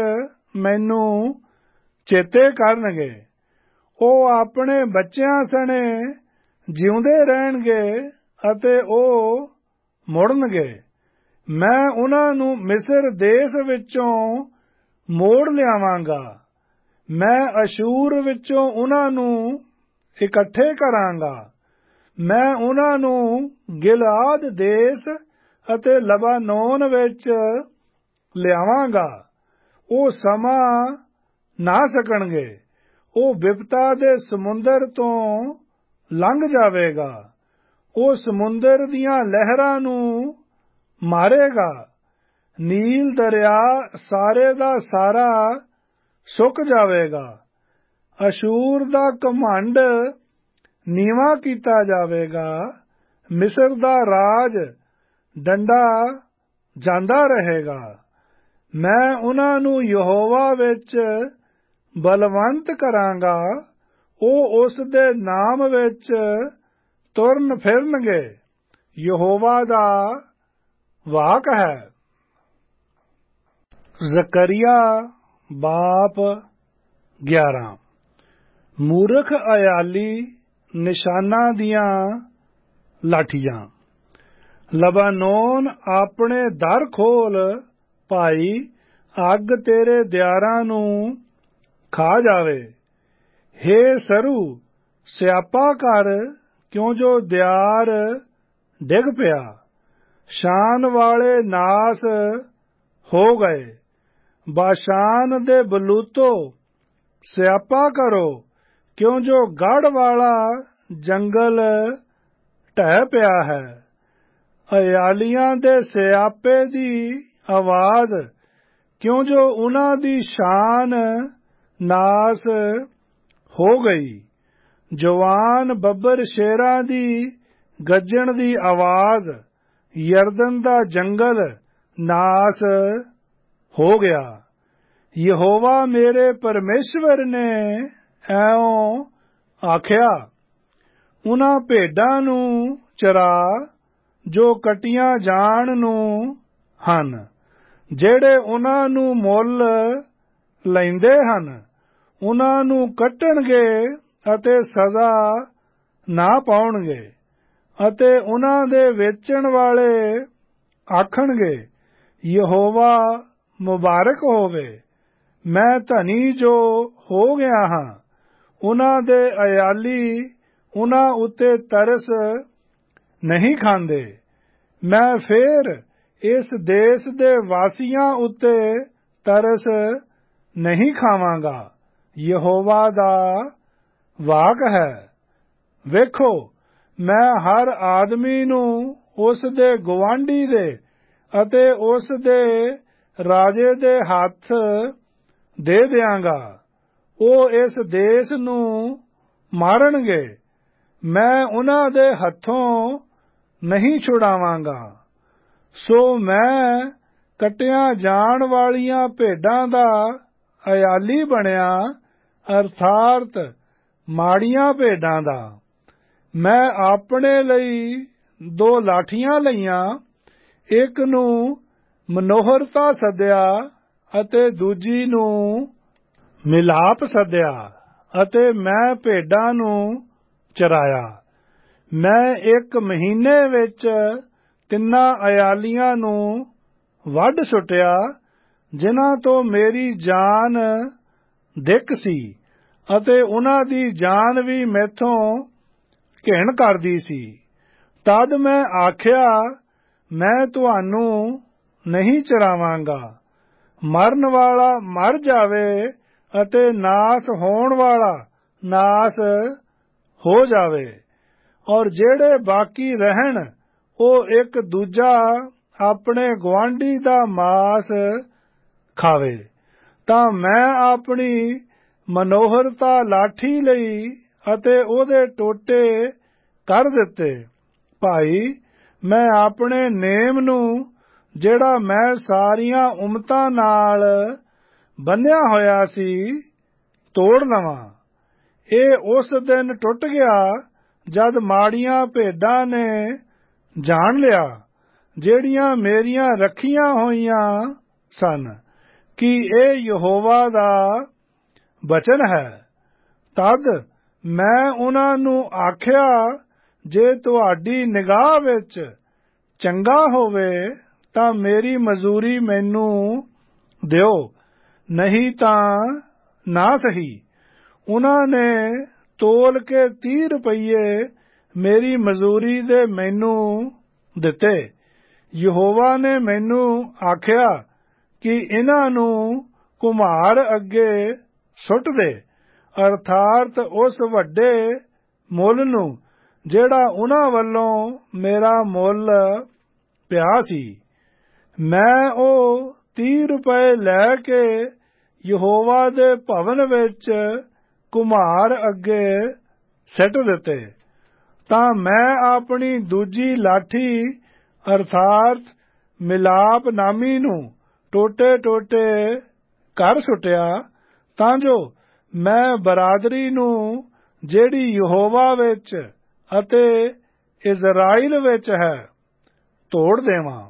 ਮੈਨੂੰ ਚੇਤੇ ਕਰਨਗੇ। ਉਹ ਆਪਣੇ ਬੱਚਿਆਂ ਸਣੇ ਜਿਉਂਦੇ ਰਹਿਣਗੇ ਅਤੇ ਉਹ ਮੁੜਨਗੇ। ਮੈਂ ਉਹਨਾਂ ਨੂੰ ਮਿਸਰ ਦੇਸ਼ ਵਿੱਚੋਂ ਮੋੜ ਲਿਆਵਾਂਗਾ। ਮੈਂ ਅਸ਼ੂਰ ਵਿੱਚੋਂ ਉਹਨਾਂ ਨੂੰ ਇਕੱਠੇ ਕਰਾਂਗਾ। ਮੈਂ ਉਹਨਾਂ ਨੂੰ ਗਿਲਾਦ ਦੇਸ਼ ਅਤੇ ਲਬਾਨੋਨ ਵਿੱਚ ਲਿਆਵਾਂਗਾ। ਉਹ ਸਮਾਂ ਨਾ ਸਕਣਗੇ। ਉਹ ਬਿਪਤਾ ਦੇ ਸਮੁੰਦਰ ਤੋਂ ਲੰਘ ਜਾਵੇਗਾ। ਉਹ ਸਮੁੰਦਰ ਦੀਆਂ ਲਹਿਰਾਂ ਨੂੰ ਮਾਰੇਗਾ। ਨੀਲ ਦਰਿਆ ਸਾਰੇ ਦਾ ਸਾਰਾ ਸੁੱਕ ਜਾਵੇਗਾ। ਅਸ਼ੂਰ ਦਾ ਘਮੰਡ ਨੀਵਾਂ ਕੀਤਾ ਜਾਵੇਗਾ। ਮਿਸਰ ਦਾ ਰਾਜ ਡੰਡਾ ਜਾਂਦਾ ਰਹੇਗਾ। ਮੈਂ ਉਹਨਾਂ ਨੂੰ ਯਹੋਵਾ ਵਿੱਚ ਬਲਵੰਤ ਕਰਾਂਗਾ। ਉਹ ਉਸ ਦੇ ਨਾਮ ਵਿੱਚ ਤੁਰਨ ਫਿਰਨਗੇ। ਯਹੋਵਾ ਦਾ ਵਾਕ ਹੈ। ਜ਼ਕਰੀਆ ਬਾਪ ਗਿਆਰਾਂ। ਮੂਰਖ ਅਯਾਲੀ ਨਿਸ਼ਾਨਾਂ ਦੀਆਂ ਲਾਠੀਆਂ। ਲਬਾਨੋਨ ਆਪਣੇ ਦਰ ਖੋਲ ਭਾਈ, ਅੱਗ ਤੇਰੇ ਦਿਆਰਾਂ ਨੂੰ ਖਾ ਜਾਵੇ। ਹੇ ਸਰੂ, ਸਿਆਪਾ ਕਰ, ਕਿਉਂ ਜੋ ਦਿਆਰ ਡਿੱਗ ਪਿਆ। ਸ਼ਾਨ ਵਾਲੇ ਨਾਸ ਹੋ ਗਏ। ਬਾਸ਼ਾਨ ਦੇ ਬਲੂਤੋ, ਸਿਆਪਾ ਕਰੋ, ਕਿਉਂ ਜੋ ਗੜ੍ਹ ਵਾਲਾ ਜੰਗਲ ਢਹਿ ਪਿਆ ਹੈ। ਅਯਾਲੀਆਂ ਦੇ ਸਿਆਪੇ ਦੀ ਆਵਾਜ਼, ਕਿਉਂ ਜੋ ਉਹਨਾਂ ਦੀ ਸ਼ਾਨ ਨਾਸ ਹੋ ਗਈ। ਜਵਾਨ ਬੱਬਰ ਸ਼ੇਰਾਂ ਦੀ ਗੱਜਣ ਦੀ ਆਵਾਜ਼, ਯਰਦਨ ਦਾ ਜੰਗਲ ਨਾਸ ਹੋ ਗਿਆ। ਯਹੋਵਾ ਮੇਰੇ ਪਰਮੇਸ਼ਵਰ ਨੇ ਐਉਂ ਆਖਿਆ, ਉਹਨਾਂ ਭੇਡਾਂ ਨੂੰ ਚਰਾ ਜੋ ਕੱਟੀਆਂ ਜਾਣ ਨੂੰ ਹਨ, ਜਿਹੜੇ ਉਹਨਾਂ ਨੂੰ ਮੁੱਲ ਲੈਂਦੇ ਹਨ। ਉਹਨਾਂ ਨੂੰ ਕੱਟਣਗੇ ਅਤੇ ਸਜ਼ਾ ਨਾ ਪਾਉਣਗੇ। ਅਤੇ ਉਹਨਾਂ ਦੇ ਵੇਚਣ ਵਾਲੇ ਆਖਣਗੇ, ਯਹੋਵਾ ਮੁਬਾਰਕ ਹੋਵੇ। ਮੈਂ ਧਨੀ ਜੋ ਹੋ ਗਿਆ ਹਾਂ। ਉਹਨਾਂ ਦੇ ਅਯਾਲੀ ਉਹਨਾਂ ਉੱਤੇ ਤਰਸ ਨਹੀਂ ਖਾਂਦੇ। ਮੈਂ ਫੇਰ ਇਸ ਦੇਸ਼ ਦੇ ਵਾਸੀਆਂ ਉੱਤੇ ਤਰਸ ਨਹੀਂ ਖਾਵਾਂਗਾ। ਯਹੋਵਾ ਦਾ ਵਾਕ ਹੈ। ਵੇਖੋ, ਮੈਂ ਹਰ ਆਦਮੀ ਨੂੰ ਉਸ ਦੇ ਗੁਆਂਢੀ ਦੇ ਅਤੇ ਉਸ ਦੇ ਰਾਜੇ ਦੇ ਹੱਥ ਦੇ ਦਿਆਂਗਾ। ਉਹ ਇਸ ਦੇਸ਼ ਨੂੰ ਮਾਰਨਗੇ। ਮੈਂ ਉਹਨਾਂ ਦੇ ਹੱਥੋਂ ਨਹੀਂ ਛੁਡਾਵਾਂਗਾ। ਸੋ ਮੈਂ ਕੱਟੀਆਂ ਜਾਣ ਵਾਲੀਆਂ ਭੇਡਾਂ ਦਾ ਅਯਾਲੀ ਬਣਿਆ, ਅਰਥਾਤ ਮਾੜੀਆਂ ਭੇਡਾਂ ਦਾ। ਮੈਂ ਆਪਣੇ ਲਈ ਦੋ ਲਾਠੀਆਂ ਲਈਆਂ, ਇੱਕ ਨੂੰ ਮਨੋਹਰਤਾ ਸੱਦਿਆ ਅਤੇ ਦੂਜੀ ਨੂੰ ਮਿਲਾਪ ਸੱਦਿਆ, ਅਤੇ ਮੈਂ ਭੇਡਾਂ ਨੂੰ ਚਰਾਇਆ। ਮੈਂ ਇੱਕ ਮਹੀਨੇ ਵਿੱਚ ਤਿੰਨਾਂ ਅਯਾਲੀਆਂ ਨੂੰ ਵੱਢ ਸੁੱਟਿਆ, ਜਿਨ੍ਹਾਂ ਤੋਂ ਮੇਰੀ ਜਾਨ ਦਿੱਕ ਸੀ, ਅਤੇ ਉਹਨਾਂ ਦੀ ਜਾਨ ਵੀ ਮੈਥੋਂ ਘਿਣ ਕਰਦੀ ਸੀ। ਤਦ ਮੈਂ ਆਖਿਆ, ਮੈਂ ਤੁਹਾਨੂੰ ਨਹੀਂ ਚਰਾਵਾਂਗਾ। ਮਰਨ ਵਾਲਾ ਮਰ ਜਾਵੇ ਅਤੇ ਨਾਸ ਹੋਣ ਵਾਲਾ ਨਾਸ ਹੋ ਜਾਵੇ, ਔਰ ਜਿਹੜੇ ਬਾਕੀ ਰਹਿਣ ਉਹ ਇੱਕ ਦੂਜਾ ਆਪਣੇ ਗੁਆਂਢੀ ਦਾ ਮਾਸ ਖਾਵੇ। ਤਾਂ ਮੈਂ ਆਪਣੀ ਮਨੋਹਰਤਾ ਲਾਠੀ ਲਈ ਅਤੇ ਉਹਦੇ ਟੋਟੇ ਕਰ ਦਿੱਤੇ। ਭਾਈ, ਮੈਂ ਆਪਣੇ ਨੇਮ ਨੂੰ, ਜਿਹੜਾ ਮੈਂ ਸਾਰੀਆਂ ਉਮਤਾਂ ਨਾਲ ਬੰਨ੍ਹਿਆ ਹੋਇਆ ਸੀ, ਤੋੜ ਲਵਾਂ। ਇਹ ਉਸ ਦਿਨ ਟੁੱਟ ਗਿਆ ਜਦ ਮਾੜੀਆਂ ਭੇਡਾਂ ਨੇ ਜਾਣ ਲਿਆ, ਜਿਹੜੀਆਂ ਮੇਰੀਆਂ ਰੱਖੀਆਂ ਹੋਈਆਂ ਸਨ, ਕਿ ਇਹ ਯਹੋਵਾ ਦਾ ਬਚਨ ਹੈ। ਤਦ ਮੈਂ ਉਹਨਾਂ ਨੂੰ ਆਖਿਆ, ਜੇ ਤੁਹਾਡੀ ਨਿਗਾਹ ਵਿੱਚ ਚੰਗਾ ਹੋਵੇ ਤਾਂ ਮੇਰੀ ਮਜ਼ਦੂਰੀ ਮੈਨੂੰ ਦਿਓ, ਨਹੀਂ ਤਾਂ ਨਾ ਸਹੀ। ਉਹਨਾਂ ਨੇ ਤੋਲ ਕੇ ਤੀਹ ਰੁਪਈਏ ਮੇਰੀ ਮਜ਼ਦੂਰੀ ਦੇ ਮੈਨੂੰ ਦਿੱਤੇ। ਯਹੋਵਾ ਨੇ ਮੈਨੂੰ ਆਖਿਆ ਕਿ ਇਹਨਾਂ ਨੂੰ ਕੁਮਹਾਰ ਅੱਗੇ ਸੁੱਟ ਦੇ, ਅਰਥਾਤ ਉਸ ਵੱਡੇ ਮੁੱਲ ਨੂੰ ਜਿਹੜਾ ਉਹਨਾਂ ਵੱਲੋਂ ਮੇਰਾ ਮੁੱਲ ਪਿਆ ਸੀ। ਮੈਂ ਉਹ ਤੀਹ ਰੁਪਏ ਲੈ ਕੇ ਯਹੋਵਾ ਦੇ ਭਵਨ ਵਿੱਚ ਕੁਮਹਾਰ ਅੱਗੇ ਸਿੱਟ ਦਿੱਤੇ। ਤਾਂ ਮੈਂ ਆਪਣੀ ਦੂਜੀ ਲਾਠੀ ਅਰਥਾਤ ਮਿਲਾਪ ਨਾਮੀ ਨੂੰ ਟੋਟੇ ਟੋਟੇ ਕਰ ਸੁੱਟਿਆ, ਤਾਂ ਜੋ ਮੈਂ ਬਰਾਦਰੀ ਨੂੰ ਜਿਹੜੀ ਯਹੋਵਾ ਵਿੱਚ ਅਤੇ ਇਜ਼ਰਾਈਲ ਵਿੱਚ ਹੈ ਤੋੜ ਦੇਵਾਂ।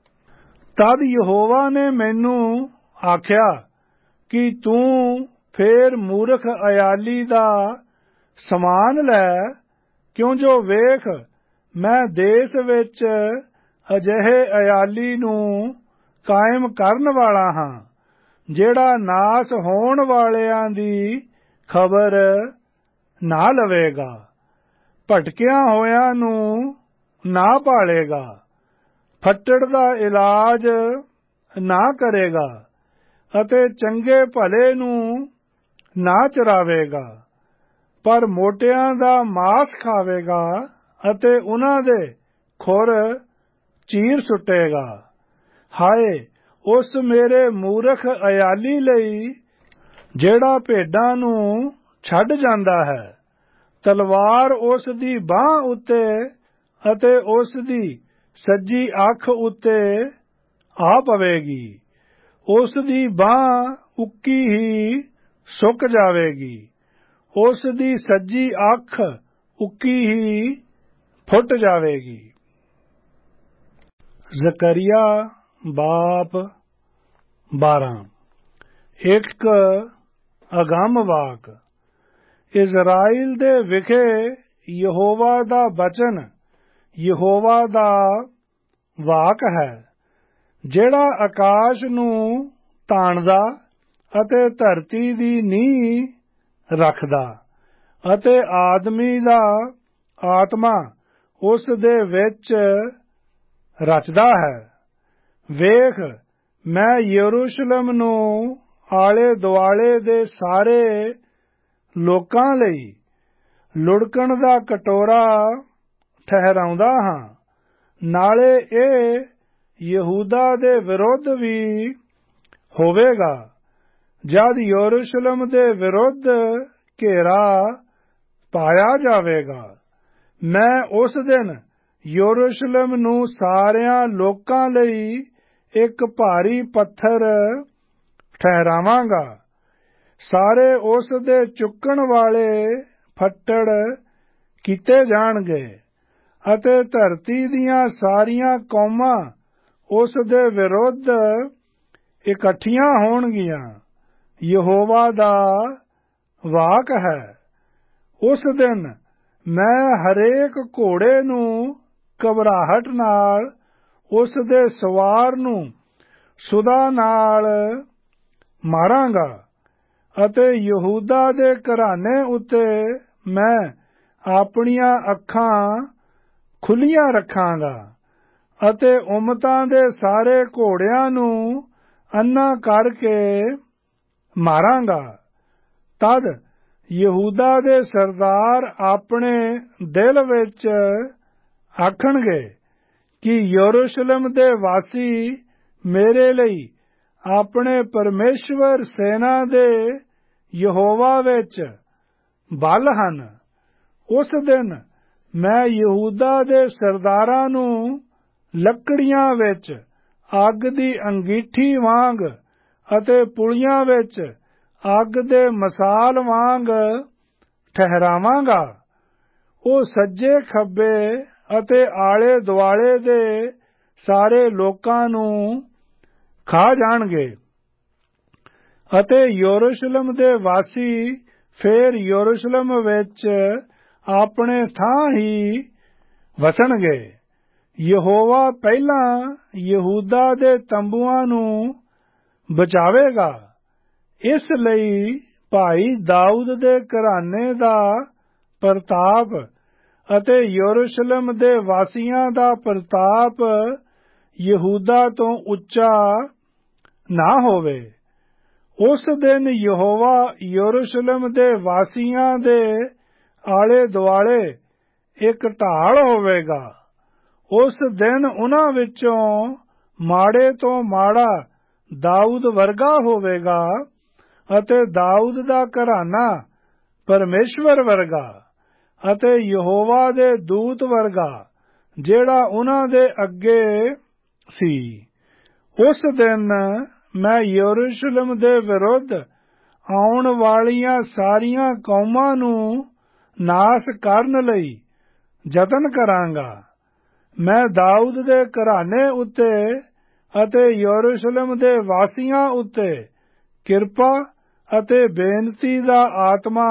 ਤਦ ਯਹੋਵਾ ਨੇ ਮੈਨੂੰ ਆਖਿਆ ਕਿ ਤੂੰ ਫੇਰ ਮੂਰਖ ਅਯਾਲੀ ਦਾ ਸਮਾਨ ਲੈ, ਕਿਉਂ ਜੋ ਵੇਖ ਮੈਂ ਦੇਸ਼ ਵਿੱਚ ਅਜਿਹੇ ਅਯਾਲੀ ਨੂੰ ਕਾਇਮ ਕਰਨ ਵਾਲਾ ਹਾਂ, ਜਿਹੜਾ ਨਾਸ ਹੋਣ ਵਾਲਿਆਂ ਦੀ ਖਬਰ ਨਾ ਲਵੇਗਾ, ਭਟਕਿਆਂ ਹੋਇਆਂ ਨੂੰ ਨਾ ਭਾਲੇਗਾ, ਫੱਟੜ ਦਾ ਇਲਾਜ ਨਾ ਕਰੇਗਾ ਅਤੇ ਚੰਗੇ ਭਲੇ ਨੂੰ ਨਾ ਚਰਾਵੇਗਾ, ਪਰ ਮੋਟਿਆਂ ਦਾ ਮਾਸ ਖਾਵੇਗਾ ਅਤੇ ਉਹਨਾਂ ਦੇ ਖੁਰ ਚੀਰ ਸੁੱਟੇਗਾ। ਹਾਏ ਉਸ ਮੇਰੇ ਮੂਰਖ ਅਯਾਲੀ ਲਈ, ਜਿਹੜਾ ਭੇਡਾਂ ਨੂੰ ਛੱਡ ਜਾਂਦਾ ਹੈ। ਤਲਵਾਰ ਉਸ ਦੀ ਬਾਂਹ ਉੱਤੇ ਅਤੇ ਉਸ ਦੀ ਸੱਜੀ ਅੱਖ ਉੱਤੇ ਆ ਪਵੇਗੀ, ਉਸ ਦੀ ਬਾਂਹ ਉੱਕੀ ਹੀ ਸੁੱਕ ਜਾਵੇਗੀ, ਉਸ ਦੀ ਸੱਜੀ ਅੱਖ ਉੱਕੀ ਹੀ ਫੁੱਟ ਜਾਵੇਗੀ। ਜ਼ਕਰੀਆ ਬਾਪ ਬਾਰਾਂ। ਇੱਕ ਅਗੰਮ ਵਾਕ। ਇਜ਼ਰਾਈਲ ਦੇ ਵਿਖੇ ਯਹੋਵਾ ਦਾ ਬਚਨ ਯਹੋਵਾ ਦਾ ਵਾਕ ਹੈ, ਜਿਹੜਾ ਆਕਾਸ਼ ਨੂੰ ਤਾਣਦਾ ਅਤੇ ਧਰਤੀ ਦੀ ਨੀਂਹ ਰੱਖਦਾ ਅਤੇ ਆਦਮੀ ਦਾ ਆਤਮਾ ਉਸ ਦੇ ਵਿੱਚ ਰਚਦਾ ਹੈ। ਵੇਖ, ਮੈਂ ਯਰੂਸ਼ਲਮ ਨੂੰ ਆਲੇ ਦੁਆਲੇ ਦੇ ਸਾਰੇ ਲੋਕਾਂ ਲਈ ਲੁੜਕਣ ਦਾ ਕਟੋਰਾ ਠਹਿਰਾਉਂਦਾ ਹਾਂ, ਨਾਲੇ ਇਹ ਯਹੂਦਾ ਦੇ ਵਿਰੁੱਧ ਵੀ ਹੋਵੇਗਾ। ਜਦ ਯਰੂਸ਼ਲਮ ਦੇ ਵਿਰੁੱਧ ਘੇਰਾ ਪਾਇਆ ਜਾਵੇਗਾ, ਮੈਂ ਉਸ ਦਿਨ ਯਰੂਸ਼ਲਮ ਨੂੰ ਸਾਰਿਆਂ ਲੋਕਾਂ ਲਈ ਇੱਕ ਭਾਰੀ ਪੱਥਰ ਠਹਿਰਾਵਾਂਗਾ। ਸਾਰੇ ਉਸ ਦੇ ਚੁੱਕਣ ਵਾਲੇ ਫੱਟੜ ਕੀਤੇ ਜਾਣਗੇ ਅਤੇ ਧਰਤੀ ਦੀਆਂ ਸਾਰੀਆਂ ਕੌਮਾਂ ਉਸ ਦੇ ਵਿਰੁੱਧ ਇਕੱਠੀਆਂ ਹੋਣਗੀਆਂ। ਯਹੋਵਾ ਦਾ ਵਾਕ ਹੈ। ਉਸ ਦਿਨ ਮੈਂ ਹਰੇਕ ਘੋੜੇ ਨੂੰ ਘਬਰਾਹਟ ਨਾਲ, ਉਸ ਦੇ ਸਵਾਰ ਨੂੰ ਸੁਦਾ ਨਾਲ ਮਾਰਾਂਗਾ ਅਤੇ ਯਹੂਦਾ ਦੇ ਘਰਾਨੇ ਉੱਤੇ ਮੈਂ ਆਪਣੀਆਂ ਅੱਖਾਂ ਖੁੱਲੀਆਂ ਰੱਖਾਂਗਾ ਅਤੇ ਉਮਤਾਂ ਦੇ ਸਾਰੇ ਘੋੜਿਆਂ ਨੂੰ ਅੰਨਾ ਕਰਕੇ ਮਾਰਾਂਗਾ। ਤਦ ਯਹੂਦਾ ਦੇ ਸਰਦਾਰ ਆਪਣੇ ਦਿਲ ਵਿੱਚ ਆਖਣਗੇ ਕਿ ਯਰੂਸ਼ਲਮ ਦੇ ਵਾਸੀ ਮੇਰੇ ਲਈ ਆਪਣੇ ਪਰਮੇਸ਼ਵਰ ਸੈਨਾ ਦੇ ਯਹੋਵਾ ਵਿੱਚ ਬਲ ਹਨ। ਉਸ ਦਿਨ ਮੈਂ ਯਹੂਦਾ ਦੇ ਸਰਦਾਰਾਂ ਨੂੰ ਲੱਕੜੀਆਂ ਵਿੱਚ ਅੱਗ ਦੀ ਅੰਗੀਠੀ ਵਾਂਗ ਅਤੇ ਪੁਲੀਆਂ ਵਿੱਚ ਅੱਗ ਦੇ ਮਸਾਲ ਵਾਂਗ ਠਹਿਰਾਵਾਂਗਾ। ਉਹ ਸੱਜੇ ਖੱਬੇ ਅਤੇ ਆਲੇ ਦੁਆਲੇ ਦੇ ਸਾਰੇ ਲੋਕਾਂ ਨੂੰ ਖਾ ਜਾਣਗੇ। ਅਤੇ ਯਰੂਸ਼ਲਮ ਦੇ ਵਾਸੀ ਫੇਰ ਯਰੂਸ਼ਲਮ ਵਿੱਚ ਆਪਣੇ ਥਾਂ ਹੀ ਵਸਣਗੇ। ਯਹੋਵਾ ਪਹਿਲਾਂ ਯਹੂਦਾ ਦੇ ਤੰਬੂਆਂ ਨੂੰ ਬਚਾਵੇਗਾ। ਇਸ ਲਈ ਭਾਈ ਦਾਊਦ ਦੇ ਘਰਾਣੇ ਦਾ ਪ੍ਰਤਾਪ ਅਤੇ ਯਰੂਸ਼ਲਮ ਦੇ ਵਾਸੀਆਂ ਦਾ ਪ੍ਰਤਾਪ ਯਹੂਦਾ ਤੋਂ ਉੱਚਾ ਨਾ ਹੋਵੇ। ਉਸ ਦਿਨ ਯਹੋਵਾ ਯਰੂਸ਼ਲਮ ਦੇ ਵਾਸੀਆਂ ਦੇ ਆਲੇ ਦੁਆਲੇ ਇੱਕ ਢਾਲ ਹੋਵੇਗਾ। ਉਸ ਦਿਨ ਉਹਨਾਂ ਵਿੱਚੋਂ ਮਾੜੇ ਤੋਂ ਮਾੜਾ ਦਾਊਦ ਵਰਗਾ ਹੋਵੇਗਾ ਅਤੇ ਦਾਊਦ ਦਾ ਘਰਾਣਾ ਪਰਮੇਸ਼ਵਰ ਵਰਗਾ ਅਤੇ ਯਹੋਵਾ ਦੇ ਦੂਤ ਵਰਗਾ ਜਿਹੜਾ ਉਹਨਾਂ ਦੇ ਅੱਗੇ ਸੀ। ਉਸ ਦਿਨ ਮੈਂ ਯਰੂਸ਼ਲਮ ਦੇ ਵਿਰੁੱਧ ਆਉਣ ਵਾਲੀਆਂ ਸਾਰੀਆਂ ਕੌਮਾਂ ਨੂੰ ਨਾਸ ਕਰਨ ਲਈ ਯਤਨ ਕਰਾਂਗਾ। ਮੈਂ ਦਾਊਦ ਦੇ ਘਰਾਣੇ ਉੱਤੇ ਅਤੇ ਯਰੂਸ਼ਲਮ ਦੇ ਵਾਸੀਆਂ ਉੱਤੇ ਕਿਰਪਾ ਅਤੇ ਬੇਨਤੀ ਦਾ ਆਤਮਾ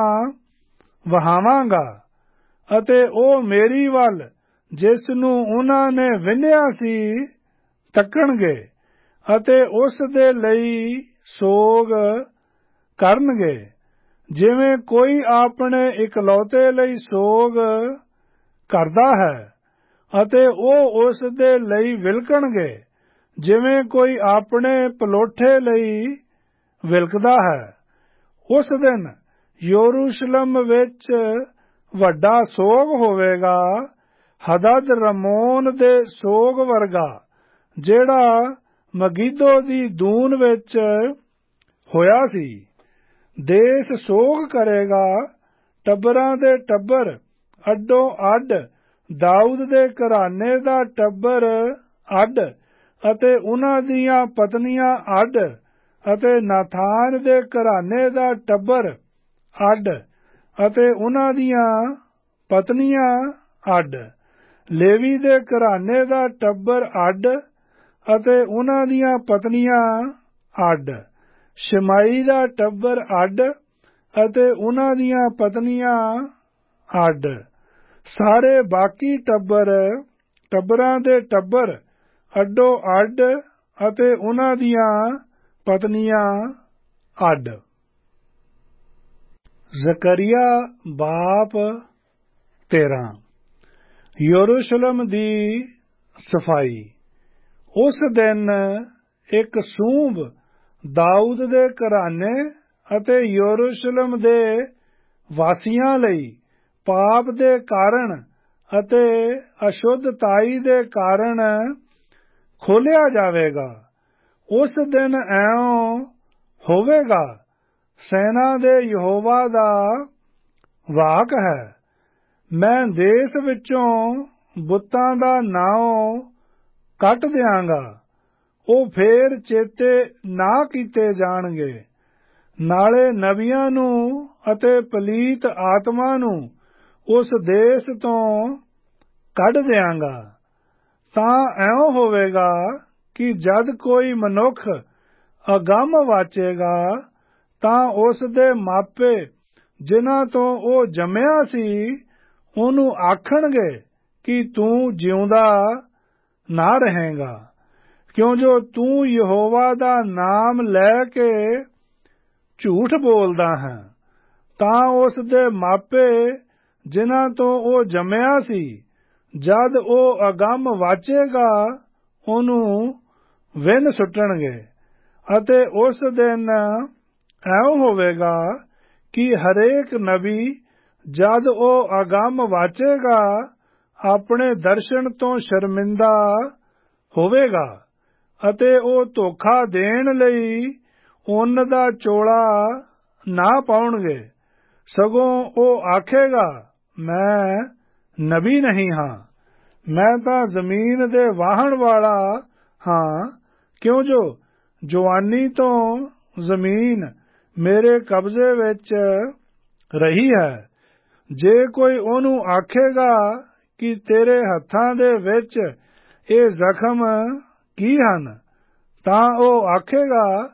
ਵਹਾਵਾਂਗਾ ਅਤੇ ਉਹ ਮੇਰੀ ਵੱਲ ਜਿਸ ਨੂੰ ਉਹਨਾਂ ਨੇ ਵਿੰਨ੍ਹਿਆ ਸੀ ਤੱਕਣਗੇ ਅਤੇ ਉਸ ਦੇ ਲਈ ਸੋਗ ਕਰਨਗੇ। ਜਿਵੇਂ ਕੋਈ ਆਪਣੇ ਇਕਲੌਤੇ ਲਈ ਸੋਗ ਕਰਦਾ ਹੈ ਅਤੇ ਉਹ ਉਸ ਦੇ ਲਈ ਵਿਲਕਣਗੇ, ਜਿਵੇਂ ਕੋਈ ਆਪਣੇ ਪਲੋਠੇ ਲਈ ਵਿਲਕਦਾ ਹੈ। ਉਸ ਦਿਨ ਯਰੂਸ਼ਲਮ ਵਿੱਚ ਵੱਡਾ ਸੋਗ ਹੋਵੇਗਾ, ਹਦਦ ਰਮੋਨ ਦੇ ਸੋਗ ਵਰਗਾ ਜਿਹੜਾ ਮਗੀਦੋ ਦੀ ਦੂਨ ਵਿੱਚ ਹੋਇਆ ਸੀ। ਦੇਸ਼ ਸੋਗ ਕਰੇਗਾ, ਟੱਬਰਾਂ ਦੇ ਟੱਬਰ ਅੱਡੋ ਅੱਡ, ਦਾਊਦ ਦੇ ਘਰਾਣੇ ਦਾ ਟੱਬਰ ਅੱਡ ਅਤੇ ਉਹਨਾਂ ਦੀਆਂ ਪਤਨੀਆਂ ਅੱਡ ਅਤੇ ਨਾਥਾਨ ਦੇ ਘਰਾਣੇ ਦਾ ਟੱਬਰ ਅੱਡ ਅਤੇ ਉਹਨਾਂ ਦੀਆਂ ਪਤਨੀਆਂ ਅੱਡ, ਲੇਵੀ ਦੇ ਘਰਾਣੇ ਦਾ ਟੱਬਰ ਅੱਡ ਅਤੇ ਉਹਨਾਂ ਦੀਆਂ ਪਤਨੀਆਂ ਅੱਡ, ਸ਼ਮਾਈ ਦਾ ਟੱਬਰ ਅੱਡ ਅਤੇ ਉਹਨਾਂ ਦੀਆਂ ਪਤਨੀਆਂ ਅੱਡ, ਸਾਰੇ ਬਾਕੀ ਟੱਬਰ ਟੱਬਰਾਂ ਦੇ ਟੱਬਰ ਅੱਡੋ ਅੱਡ ਅਤੇ ਉਹਨਾਂ ਦੀਆਂ ਪਤਨੀਆਂ ਅੱਡ। ਜ਼ਕਰੀਆ ਬਾਪ ਤੇਰਾਂ। ਯਰੂਸ਼ਲਮ ਦੀ ਸਫਾਈ। ਉਸ ਦਿਨ ਇੱਕ ਸੂੰਬ ਦਾਊਦ ਦੇ ਘਰਾਣੇ ਅਤੇ ਯਰੂਸ਼ਲਮ ਦੇ ਵਾਸੀਆਂ ਲਈ ਪਾਪ ਦੇ ਕਾਰਨ ਅਤੇ ਅਸ਼ੁੱਧਤਾਈ ਦੇ ਕਾਰਨ ਖੋਲ੍ਹਿਆ ਜਾਵੇਗਾ। ਉਸ ਦਿਨ ਐਉਂ ਹੋਵੇਗਾ, ਸੈਨਾ ਦੇ ਯਹੋਵਾ ਦਾ ਵਾਕ ਹੈ, ਮੈਂ ਦੇਸ਼ ਵਿੱਚੋਂ ਬੁੱਤਾਂ ਦਾ ਨਾਉ ਕੱਟ ਦਿਆਂਗਾ, ਉਹ ਫੇਰ ਚੇਤੇ ਨਾ ਕੀਤੇ ਜਾਣਗੇ। ਨਾਲੇ ਨਬੀਆਂ ਨੂੰ ਅਤੇ ਪਲੀਤ ਆਤਮਾ ਨੂੰ ਉਸ ਦੇਸ਼ ਤੋਂ ਕੱਢ ਦਿਆਂਗਾ। ਤਾਂ ਐਉਂ ਹੋਵੇਗਾ ਕਿ ਜਦ ਕੋਈ ਮਨੁੱਖ ਅਗੰਮ ਵਾਚੇਗਾ ਤਾਂ ਉਸ ਦੇ ਮਾਪੇ ਜਿਨ੍ਹਾਂ ਤੋਂ ਉਹ ਜੰਮਿਆ ਸੀ ਉਹਨੂੰ ਆਖਣਗੇ ਕਿ ਤੂੰ ਜਿਉਂਦਾ ਨਾ ਰਹੇਂਗਾ, ਕਿਉਂ ਜੋ ਤੂੰ ਯਹੋਵਾ ਦਾ ਨਾਮ ਲੈ ਕੇ ਝੂਠ ਬੋਲਦਾ ਹੈ। ਤਾਂ ਉਸ ਦੇ ਮਾਪੇ ਜਿਨ੍ਹਾਂ ਤੋਂ ਉਹ ਜੰਮਿਆ ਸੀ, ਜਦ ਉਹ ਅਗੰਮ ਵਾਚੇਗਾ ਉਹਨੂੰ ਵਿੰਨ ਸੁੱਟਣਗੇ। ਅਤੇ ਉਸ ਦਿਨ ਐਉਂ ਹੋਵੇਗਾ ਕਿ ਹਰੇਕ ਨਬੀ ਜਦ ਉਹ ਅਗੰਮ ਵਾਚੇਗਾ ਆਪਣੇ ਦਰਸ਼ਨ ਤੋਂ ਸ਼ਰਮਿੰਦਾ ਹੋਵੇਗਾ ਅਤੇ ਉਹ ਧੋਖਾ ਦੇਣ ਲਈ ਉੱਨ ਦਾ ਚੋਲਾ ਨਾ ਪਾਉਣਗੇ, ਸਗੋਂ ਉਹ ਆਖੇਗਾ ਮੈਂ ਨਬੀ ਨਹੀਂ ਹਾਂ, ਮੈਂ ਤਾਂ ਜ਼ਮੀਨ ਦੇ ਵਾਹਣ ਵਾਲਾ ਹਾਂ, ਕਿਉਂ ਜੋ ਜਵਾਨੀ ਤੋਂ ਜ਼ਮੀਨ ਮੇਰੇ ਕਬਜ਼ੇ ਵਿੱਚ ਰਹੀ ਹੈ। ਜੇ ਕੋਈ ਉਹਨੂੰ ਆਖੇਗਾ ਕਿ ਤੇਰੇ ਹੱਥਾਂ ਦੇ ਵਿੱਚ ਇਹ ਜ਼ਖਮ ਕੀ ਹਨ, ਤਾਂ ਉਹ ਆਖੇਗਾ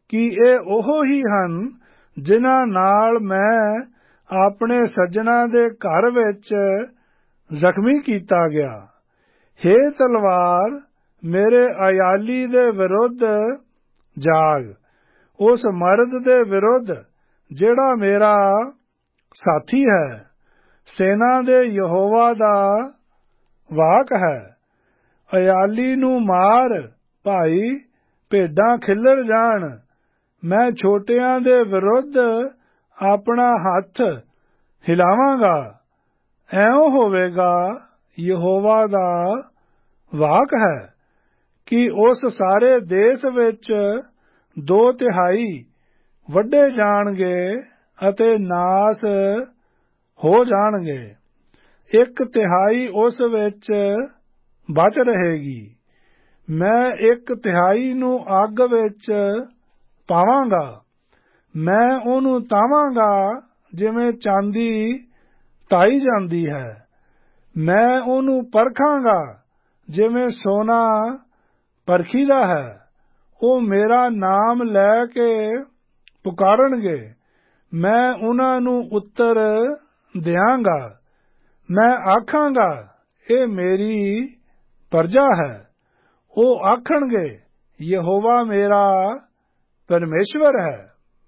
ਕਿ ਇਹ ਉਹ ਹੀ ਹਨ ਜਿਨ੍ਹਾਂ ਨਾਲ ਮੈਂ ਆਪਣੇ ਸੱਜਣਾ ਦੇ ਘਰ ਵਿੱਚ ਜ਼ਖਮੀ ਕੀਤਾ ਗਿਆ। ਹੇ ਤਲਵਾਰ, ਮੇਰੇ ਅਯਾਲੀ ਦੇ ਵਿਰੁੱਧ ਜਾਗ, ਉਸ ਮਰਦ ਦੇ ਵਿਰੁੱਧ ਜਿਹੜਾ ਮੇਰਾ ਸਾਥੀ ਹੈ। ਸੈਨਾ ਦੇ ਯਹੋਵਾ ਦਾ ਵਾਕ ਹੈ। ਅਯਾਲੀ ਨੂੰ ਮਾਰ ਭਾਈ, ਭੇਡਾਂ ਖਿੱਲਰ ਜਾਣ। ਮੈਂ ਛੋਟਿਆਂ ਦੇ ਵਿਰੁੱਧ ਆਪਣਾ ਹੱਥ ਹਿਲਾਵਾਂਗਾ। ਐਉਂ ਹੋਵੇਗਾ, ਯਹੋਵਾ ਦਾ ਵਾਕ ਹੈ, ਕਿ ਉਸ ਸਾਰੇ ਦੇਸ਼ ਵਿੱਚ ਦੋ ਤਿਹਾਈ ਵੱਢੇ ਜਾਣਗੇ ਅਤੇ ਨਾਸ ਹੋ ਜਾਣਗੇ। ਇੱਕ ਤਿਹਾਈ ਉਸ ਵਿੱਚ ਬਚ ਰਹੇਗੀ। ਮੈਂ ਇੱਕ ਤਿਹਾਈ ਨੂੰ ਅੱਗ ਵਿੱਚ ਪਾਵਾਂਗਾ। ਮੈਂ ਉਹਨੂੰ ਤਾਵਾਂਗਾ ਜਿਵੇਂ ਚਾਂਦੀ ਤਾਈ ਜਾਂਦੀ ਹੈ। ਮੈਂ ਉਹਨੂੰ ਪਰਖਾਂਗਾ ਜਿਵੇਂ ਸੋਨਾ ਪਰਖੀਦਾ ਹੈ। ਉਹ ਮੇਰਾ ਨਾਮ ਲੈ ਕੇ ਪੁਕਾਰਨਗੇ, ਮੈਂ ਉਹਨਾਂ ਨੂੰ ਉੱਤਰ ਦਿਆਂਗਾ। ਮੈਂ ਆਖਾਂਗਾ, ਇਹ ਮੇਰੀ ਪਰਜਾ ਹੈ। ਉਹ ਆਖਣਗੇ, ਯਹੋਵਾ ਮੇਰਾ ਪਰਮੇਸ਼ਵਰ ਹੈ।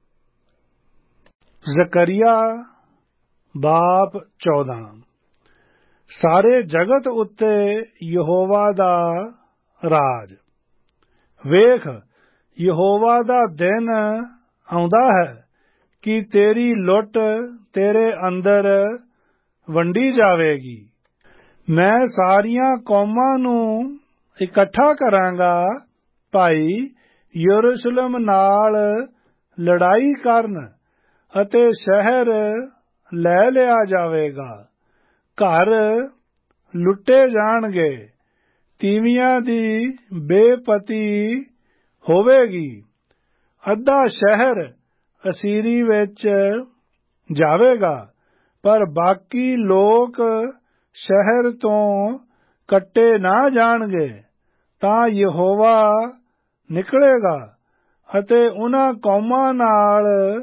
ਜ਼ਕਰੀਆ ਬਾਪ ਚੌਦਾਂ। ਸਾਰੇ ਜਗਤ ਉੱਤੇ ਯਹੋਵਾ ਦਾ ਰਾਜ। ਵੇਖ, ਯਹੋਵਾ ਦਾ ਦਿਨ ਆਉਂਦਾ ਹੈ ਕਿ ਤੇਰੀ ਲੁੱਟ ਤੇਰੇ ਅੰਦਰ ਵੰਡੀ ਜਾਵੇਗੀ। ਮੈਂ ਸਾਰੀਆਂ ਕੌਮਾਂ ਨੂੰ ਇਕੱਠਾ ਕਰਾਂਗਾ, ਭਾਈ ਯਰੂਸ਼ਲਮ ਨਾਲ ਲੜਾਈ ਕਰਨ, ਅਤੇ ਸ਼ਹਿਰ ਲੈ ਲਿਆ ਜਾਵੇਗਾ। ਘਰ ਲੁੱਟੇ ਜਾਣਗੇ, ਤੀਵੀਆਂ ਦੀ ਬੇਪਤੀ ਹੋਵੇਗੀ। ਅੱਧਾ ਸ਼ਹਿਰ ਅਸੀਰੀ ਵਿੱਚ ਜਾਵੇਗਾ, ਪਰ ਬਾਕੀ ਲੋਕ ਸ਼ਹਿਰ ਤੋਂ ਕੱਟੇ ਨਾ ਜਾਣਗੇ। ਤਾਂ ਯਹੋਵਾ ਨਿਕਲੇਗਾ ਅਤੇ ਉਹਨਾਂ ਕੌਮਾਂ ਨਾਲ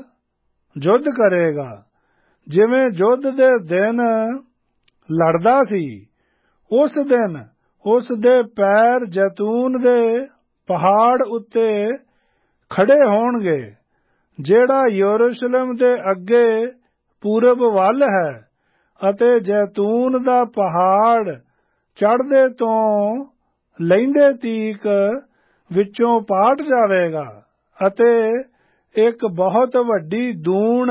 ਯੁੱਧ ਕਰੇਗਾ, ਜਿਵੇਂ ਯੁੱਧ ਦੇ ਦਿਨ ਲੜਦਾ ਸੀ। ਉਸ ਦਿਨ ਉਸ ਦੇ ਪੈਰ ਜੈਤੂਨ ਦੇ ਪਹਾੜ ਉੱਤੇ ਖੜੇ ਹੋਣਗੇ, ਜਿਹੜਾ ਯਰੂਸ਼ਲਮ ਦੇ ਅੱਗੇ ਪੂਰਬ ਵੱਲ ਹੈ, ਅਤੇ ਜੈਤੂਨ ਦਾ ਪਹਾੜ ਚੜ੍ਹਦੇ ਤੋਂ ਲੈਂਦੇ ਤੀਕ ਵਿੱਚੋਂ ਪਾਟ ਜਾਵੇਗਾ, ਅਤੇ ਇੱਕ ਬਹੁਤ ਵੱਡੀ ਦੂਣ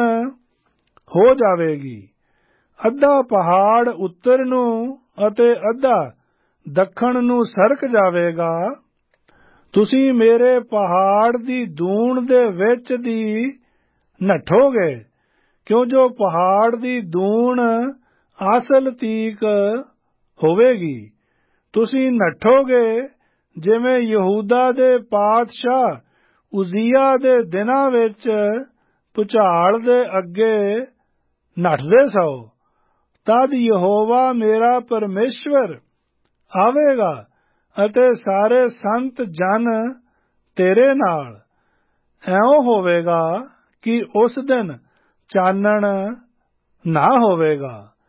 ਹੋ ਜਾਵੇਗੀ। ਅੱਧਾ ਪਹਾੜ ਉੱਤਰ ਨੂੰ ਅਤੇ ਅੱਧਾ ਦੱਖਣ ਨੂੰ ਸਰਕ ਜਾਵੇਗਾ। ਤੁਸੀਂ ਮੇਰੇ ਪਹਾੜ ਦੀ ਦੂਣ ਦੇ ਵਿੱਚ ਦੀ ਨੱਠੋਗੇ, ਕਿਉਂ ਜੋ ਪਹਾੜ ਦੀ ਦੂਣ ਆਸਲ ਤੀਕ ਹੋਵੇਗੀ। ਤੁਸੀਂ ਨੱਠੋਗੇ ਜਿਵੇਂ ਯਹੂਦਾ ਦੇ ਪਾਤਸ਼ਾਹ ਉਜ਼ੀਆ ਦੇ ਦਿਨਾਂ ਵਿੱਚ ਭੁਚਾਲ ਦੇ ਅੱਗੇ ਨੱਠਦੇ ਸੋ। ਤਦ ਯਹੋਵਾ ਮੇਰਾ ਪਰਮੇਸ਼ਵਰ ਆਵੇਗਾ ਅਤੇ ਸਾਰੇ ਸੰਤ ਜਨ ਤੇਰੇ ਨਾਲ। ਐਉਂ ਹੋਵੇਗਾ ਕਿ ਉਸ ਦਿਨ ਚਾਨਣ ਨਾ ਹੋਵੇਗਾ।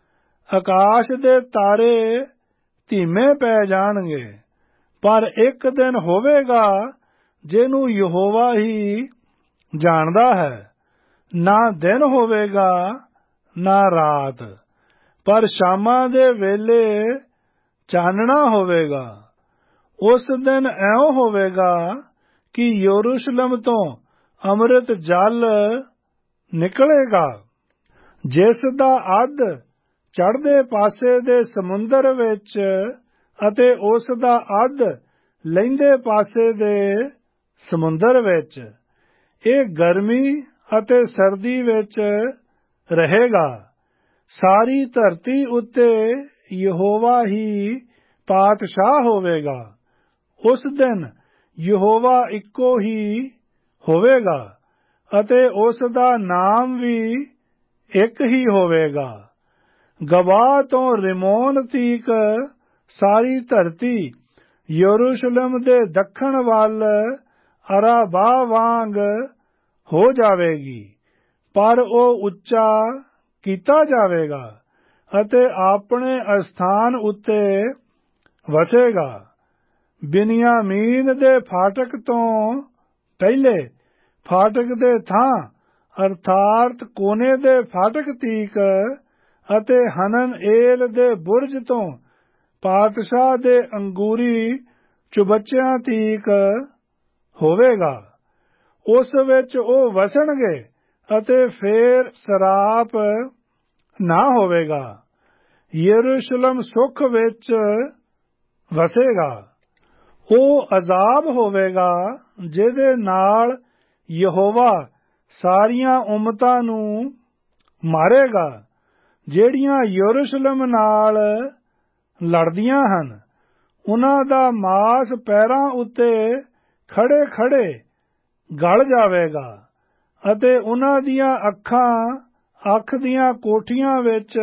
ਆਕਾਸ਼ ਦੇ ਤਾਰੇ ਧੀਮੇ ਪੈ ਜਾਣਗੇ, ਪਰ ਇੱਕ ਦਿਨ ਹੋਵੇਗਾ ਜਿਹਨੂੰ ਯਹੋਵਾ ਹੀ ਜਾਣਦਾ ਹੈ। ਨਾ ਦਿਨ ਹੋਵੇਗਾ ਨਾ ਰਾਤ, ਪਰ ਸ਼ਾਮਾਂ ਦੇ ਵੇਲੇ ਚਾਨਣਾ ਹੋਵੇਗਾ। ਉਸ ਦਿਨ ਐਉਂ ਹੋਵੇਗਾ ਕਿ ਯਰੂਸ਼ਲਮ ਤੋਂ ਅੰਮ੍ਰਿਤ ਜਲ ਨਿਕਲੇਗਾ, ਜਿਸ ਦਾ ਅੱਧ ਚੜ੍ਹਦੇ ਪਾਸੇ ਦੇ ਸਮੁੰਦਰ ਵਿੱਚ ਅਤੇ ਉਸ ਦਾ ਅੱਧ ਲਹਿੰਦੇ ਪਾਸੇ ਦੇ ਸਮੁੰਦਰ ਵਿੱਚ। ਇਹ ਗਰਮੀ ਅਤੇ ਸਰਦੀ ਵਿੱਚ ਰਹੇਗਾ। ਸਾਰੀ ਧਰਤੀ ਉੱਤੇ ਯਹੋਵਾ ਹੀ ਪਾਤਸ਼ਾਹ ਹੋਵੇਗਾ। ਉਸ ਦਿਨ ਯਹੋਵਾ ਇੱਕੋ ਹੀ ਹੋਵੇਗਾ, ਅਤੇ ਉਸ ਦਾ ਨਾਮ ਵੀ ਇੱਕ ਹੀ ਹੋਵੇਗਾ। ਗਵਾਹ ਤੋਂ ਰਿਮੋਨ ਤੀਕ ਸਾਰੀ ਧਰਤੀ ਯਰੂਸ਼ਲਮ ਦੇ ਦੱਖਣ ਵੱਲ ਅਰਾਬਾਹ ਵਾਂਗ ਹੋ ਜਾਵੇਗੀ, ਪਰ ਉਹ ਉੱਚਾ ਕੀਤਾ ਜਾਵੇਗਾ ਅਤੇ ਆਪਣੇ ਅਸਥਾਨ ਉੱਤੇ ਵਸੇਗਾ। ਬਿਨਯਾਮੀਨ ਦੇ ਫਾਟਕ ਤੋਂ ਪਹਿਲੇ ਫਾਟਕ ਦੇ ਥਾਂ ਅਰਥਾਤ ਕੋਨੇ ਦੇ ਫਾਟਕ ਤੀਕ ਅਤੇ ਹਨਨਏਲ ਦੇ ਬੁਰਜ ਤੋਂ ਪਾਤਸ਼ਾਹ ਦੇ ਅੰਗੂਰੀ ਚੁਬੱਚਿਆਂ ਤੀਕ ਹੋਵੇਗਾ। ਉਸ ਵਿੱਚ ਉਹ ਵਸਣਗੇ ਅਤੇ ਫੇਰ ਸਰਾਪ ਨਾ ਹੋਵੇਗਾ। ਯਰੂਸ਼ਲਮ ਸੁੱਖ ਵਿੱਚ ਵਸੇਗਾ। ਉਹ ਅਜ਼ਾਬ ਹੋਵੇਗਾ ਜਿਹਦੇ ਨਾਲ ਯਹੋਵਾ ਸਾਰੀਆਂ ਉਮਤਾਂ ਨੂੰ ਮਾਰੇਗਾ, ਜਿਹੜੀਆਂ ਯਰੂਸ਼ਲਮ ਨਾਲ ਲੜਦੀਆਂ ਹਨ। ਉਹਨਾਂ ਦਾ ਮਾਸ ਪੈਰਾਂ ਉੱਤੇ ਖੜੇ ਖੜੇ ਗਲ ਜਾਵੇਗਾ ਅਤੇ ਉਹਨਾਂ ਦੀਆਂ ਅੱਖਾਂ ਅੱਖ ਦੀਆਂ ਕੋਠੀਆਂ ਵਿੱਚ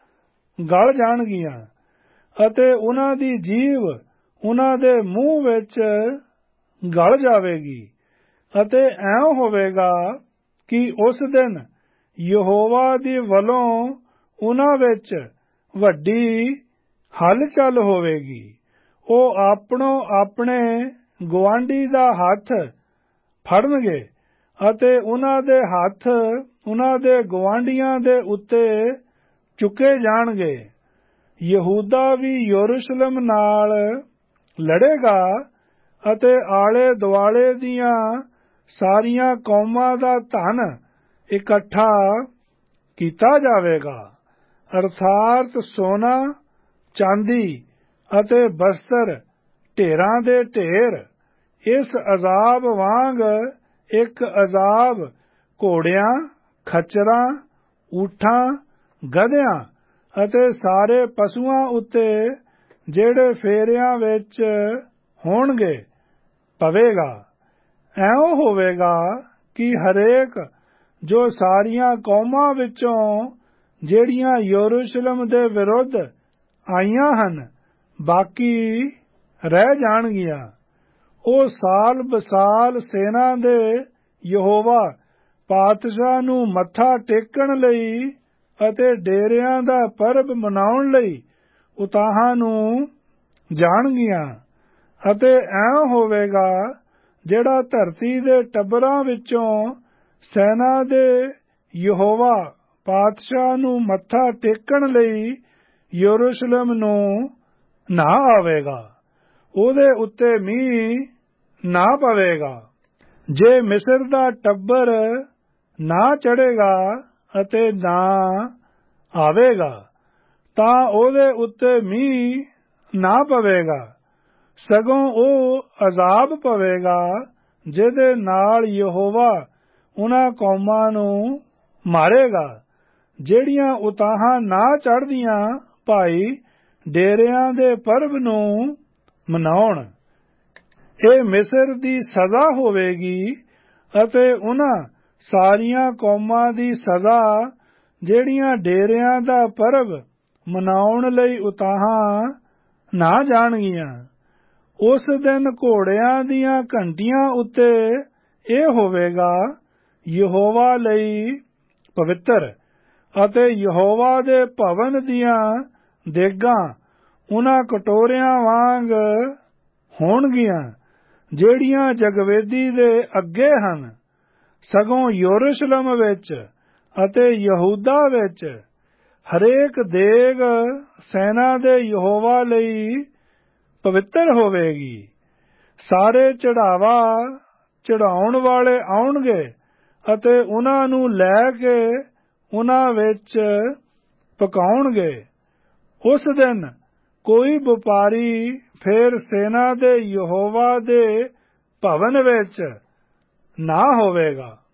ਗਲ ਜਾਣਗੀਆਂ ਅਤੇ ਉਹਨਾਂ ਦੀ ਜੀਭ ਉਹਨਾਂ ਦੇ ਮੂੰਹ ਵਿੱਚ ਗਲ ਜਾਵੇਗੀ। ਅਤੇ ਐਂ ਹੋਵੇਗਾ ਕਿ ਉਸ ਦਿਨ ਯਹੋਵਾ ਦੀ ਵੱਲੋਂ ਉਹਨਾਂ ਵਿੱਚ ਵੱਡੀ ਹਲਚਲ ਹੋਵੇਗੀ। ਉਹ ਆਪਣੋ ਆਪਣੇ ਗੁਆਂਢੀ ਦਾ ਹੱਥ ਫੜਨਗੇ ਅਤੇ ਉਹਨਾਂ ਦੇ ਹੱਥ ਉਹਨਾਂ ਦੇ ਗੁਆਂਢੀਆਂ ਦੇ ਉੱਤੇ ਚੁੱਕੇ ਜਾਣਗੇ। ਯਹੂਦਾ ਵੀ ਯਰੂਸ਼ਲਮ ਨਾਲ ਲੜੇਗਾ ਅਤੇ ਆਲੇ ਦੁਆਲੇ ਦੀਆਂ ਸਾਰੀਆਂ ਕੌਮਾਂ ਦਾ ਧਨ ਇਕੱਠਾ ਕੀਤਾ ਜਾਵੇਗਾ, ਅਰਥਾਤ ਸੋਨਾ, ਚਾਂਦੀ ਅਤੇ ਬਸਤਰ, ਢੇਰਾਂ ਦੇ ਢੇਰ। ਇਸ ਅਜ਼ਾਬ ਵਾਂਗ ਇੱਕ ਅਜ਼ਾਬ ਘੋੜਿਆਂ, ਖੱਚਰਾਂ, ਊਠਾਂ, ਗਧਿਆਂ ਅਤੇ ਸਾਰੇ ਪਸ਼ੂਆਂ ਉੱਤੇ ਜਿਹੜੇ ਫੇਰਿਆਂ ਵਿੱਚ ਹੋਣਗੇ ਪਵੇਗਾ। ਐਂ ਹੋਵੇਗਾ ਕਿ ਹਰੇਕ ਜੋ ਸਾਰੀਆਂ ਕੌਮਾਂ ਵਿੱਚੋਂ ਜਿਹੜੀਆਂ ਯਰੂਸ਼ਲਮ ਦੇ ਵਿਰੁੱਧ ਆਈਆਂ ਹਨ ਬਾਕੀ ਰਹਿ ਜਾਣਗੀਆਂ। ਉਹ ਸਾਲ ਬਸਾਲ ਸੈਨਾ ਦੇ ਯਹੋਵਾ ਪਾਤਸ਼ਾਹ ਨੂੰ ਮੱਥਾ ਟੇਕਣ ਲਈ ਅਤੇ ਡੇਰਿਆਂ ਦਾ ਪਰਬ ਮਨਾਉਣ ਲਈ ਉਤਾਹਾਂ ਨੂੰ ਜਾਣਗੀਆਂ। ਅਤੇ ਐਂ ਹੋਵੇਗਾ ਜਿਹੜਾ ਧਰਤੀ ਦੇ ਟੱਬਰਾਂ ਵਿੱਚੋਂ ਸੈਨਾ ਦੇ ਯਹੋਵਾ ਪਾਤਸ਼ਾਹ ਨੂੰ ਮੱਥਾ ਟੇਕਣ ਲਈ ਯਰੂਸ਼ਲਮ ਨੂੰ ਨਾ ਆਵੇਗਾ, ਉਹਦੇ ਉੱਤੇ ਮੀਂਹ ਨਾ ਪਵੇਗਾ। ਜੇ ਮਿਸਰ ਦਾ ਟੱਬਰ ਨਾ ਚੜ੍ਹੇਗਾ ਅਤੇ ਨਾ ਆਵੇਗਾ ਤਾਂ ਉਹਦੇ ਉੱਤੇ ਮੀਂਹ ਨਾ ਪਵੇਗਾ, ਸਗੋਂ ਉਹ ਅਜ਼ਾਬ ਪਵੇਗਾ ਜਿਹਦੇ ਨਾਲ ਯਹੋਵਾ ਉਹਨਾਂ ਕੌਮਾਂ ਨੂੰ ਮਾਰੇਗਾ ਜਿਹੜੀਆਂ ਉਤਾਹਾਂ ਨਾ ਚੜ੍ਹਦੀਆਂ ਭਾਈ ਡੇਰਿਆਂ ਦੇ ਪਰਬ ਨੂੰ ਮਨਾਉਣ। ਇਹ ਮਿਸਰ ਦੀ ਸਜ਼ਾ ਹੋਵੇਗੀ ਅਤੇ ਉਹਨਾਂ ਸਾਰੀਆਂ ਕੌਮਾਂ ਦੀ ਸਜ਼ਾ ਜਿਹੜੀਆਂ ਡੇਰਿਆਂ ਦਾ ਪਰਬ ਮਨਾਉਣ ਲਈ ਉਤਾਹਾਂ ਨਾ ਜਾਣਗੀਆਂ। ਉਸ ਦਿਨ ਘੋੜਿਆਂ ਦੀਆਂ ਘੰਟੀਆਂ ਉੱਤੇ ਇਹ ਹੋਵੇਗਾ, ਯਹੋਵਾ ਲਈ ਪਵਿੱਤਰ, ਅਤੇ ਯਹੋਵਾ ਦੇ ਭਵਨ ਦੀਆਂ ਦੇਗਾਂ ਉਹਨਾਂ ਕਟੋਰਿਆਂ ਵਾਂਗ ਹੋਣਗੀਆਂ ਜਿਹੜੀਆਂ ਜਗਵੇਦੀ ਦੇ ਅੱਗੇ ਹਨ। ਸਗੋਂ ਯਰੂਸ਼ਲਮ ਵਿੱਚ ਅਤੇ ਯਹੂਦਾ ਵਿੱਚ ਹਰੇਕ ਦੇਗ ਸੈਨਾ ਦੇ ਯਹੋਵਾ ਲਈ ਪਵਿੱਤਰ ਹੋਵੇਗੀ। ਸਾਰੇ ਚੜਾਵਾ ਚੜਾਉਣ ਵਾਲੇ ਆਉਣਗੇ ਅਤੇ ਉਹਨਾਂ ਨੂੰ ਲੈ ਕੇ ਉਹਨਾਂ ਵਿੱਚ ਪਕਾਉਣਗੇ। ਉਸ ਦਿਨ ਕੋਈ ਵਪਾਰੀ ਫਿਰ ਸੈਨਾ ਦੇ ਯਹੋਵਾ ਦੇ ਭਵਨ ਵਿੱਚ ਨਾ ਹੋਵੇਗਾ।